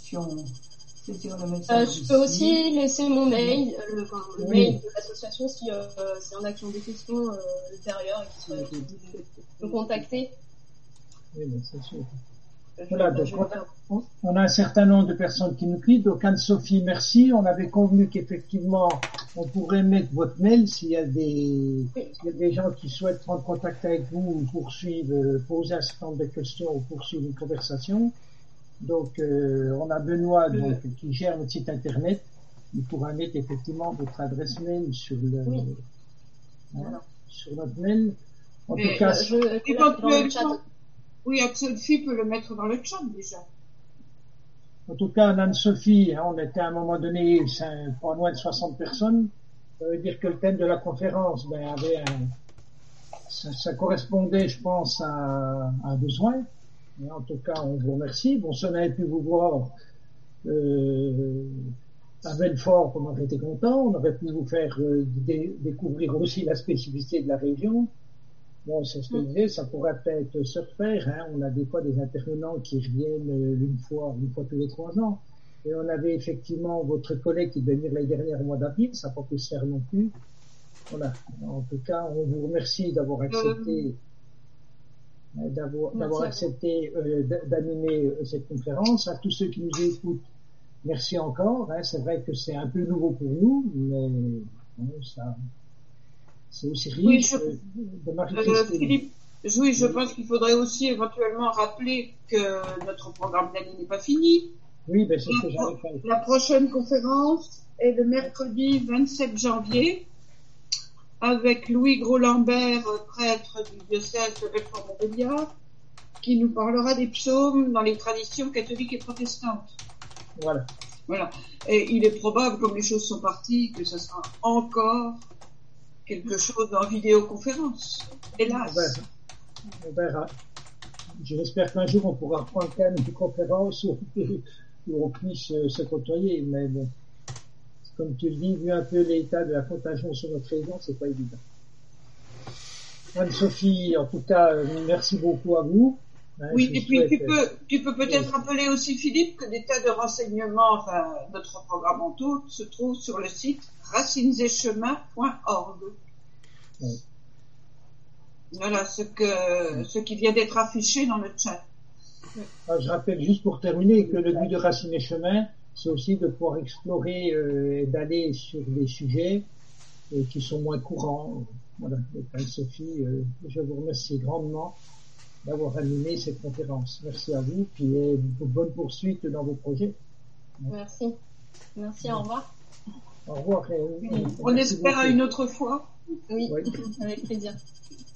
Je peux aussi laisser mon mail, le mail de l'association si y en a qui ont des questions ultérieures et qui souhaitent me contacter. Oui, mais c'est sûr. Voilà, donc on a un certain nombre de personnes qui nous quittent. Donc Anne-Sophie, merci. On avait convenu qu'effectivement, on pourrait mettre votre mail s'il y a des gens qui souhaitent prendre contact avec vous ou poursuivre, poser un certain nombre de questions ou poursuivre une conversation. Donc on a Benoît qui gère notre site internet. Il pourra mettre effectivement votre adresse mail sur sur notre mail. En tout cas, oui, Anne-Sophie peut le mettre dans le chat déjà. En tout cas, Anne-Sophie, on était à un moment donné pas loin de 60 personnes. Ça veut dire que le thème de la conférence avait ça correspondait, je pense, à un besoin. Et en tout cas, on vous remercie. Bon, si on avait pu vous voir à Belfort, on aurait été content. On aurait pu vous faire découvrir aussi la spécificité de la région. Bon, c'est ce que je disais, ça pourrait peut-être se refaire, hein. On a des fois des intervenants qui reviennent une fois tous les 3 ans. Et on avait effectivement votre collègue qui devait venir l'année dernière au mois d'avril, ça n'a pas pu se faire non plus. Voilà. En tout cas, on vous remercie d'avoir accepté, d'animer cette conférence. À tous ceux qui nous écoutent, merci encore, hein. C'est vrai que c'est un peu nouveau pour nous, mais bon, c'est aussi riche de Marie-Christine. Philippe, oui, je pense qu'il faudrait aussi éventuellement rappeler que notre programme d'année n'est pas fini. Oui, ben c'est ce que j'avais fait. La prochaine conférence est le mercredi 27 janvier avec Louis Gros-Lambert, prêtre du diocèse de Belfort-Montbéliard, qui nous parlera des psaumes dans les traditions catholiques et protestantes. Voilà. Et il est probable, comme les choses sont parties, que ce sera encore quelque chose en vidéoconférence. Hélas. On verra. J'espère qu'un jour on pourra prendre quand même une conférence où on puisse se côtoyer, mais bon, comme tu le dis, vu un peu l'état de la contagion sur notre région, c'est pas évident. Anne-Sophie, en tout cas, merci beaucoup à vous. Oui, et puis tu peux peut-être rappeler aussi, Philippe, que des tas de renseignements, enfin, notre programme en tout, se trouve sur le site racinesetchemins.org. Oui. Voilà ce qui vient d'être affiché dans le chat. Je rappelle juste pour terminer que le but de Racines et Chemins, c'est aussi de pouvoir explorer et d'aller sur des sujets qui sont moins courants. Voilà. Donc, Anne-Sophie, je vous remercie grandement d'avoir animé cette conférence. Merci à vous, puis bonne poursuite dans vos projets. Merci. Merci, au revoir. Au revoir. On espère à une autre fois. Oui, avec plaisir.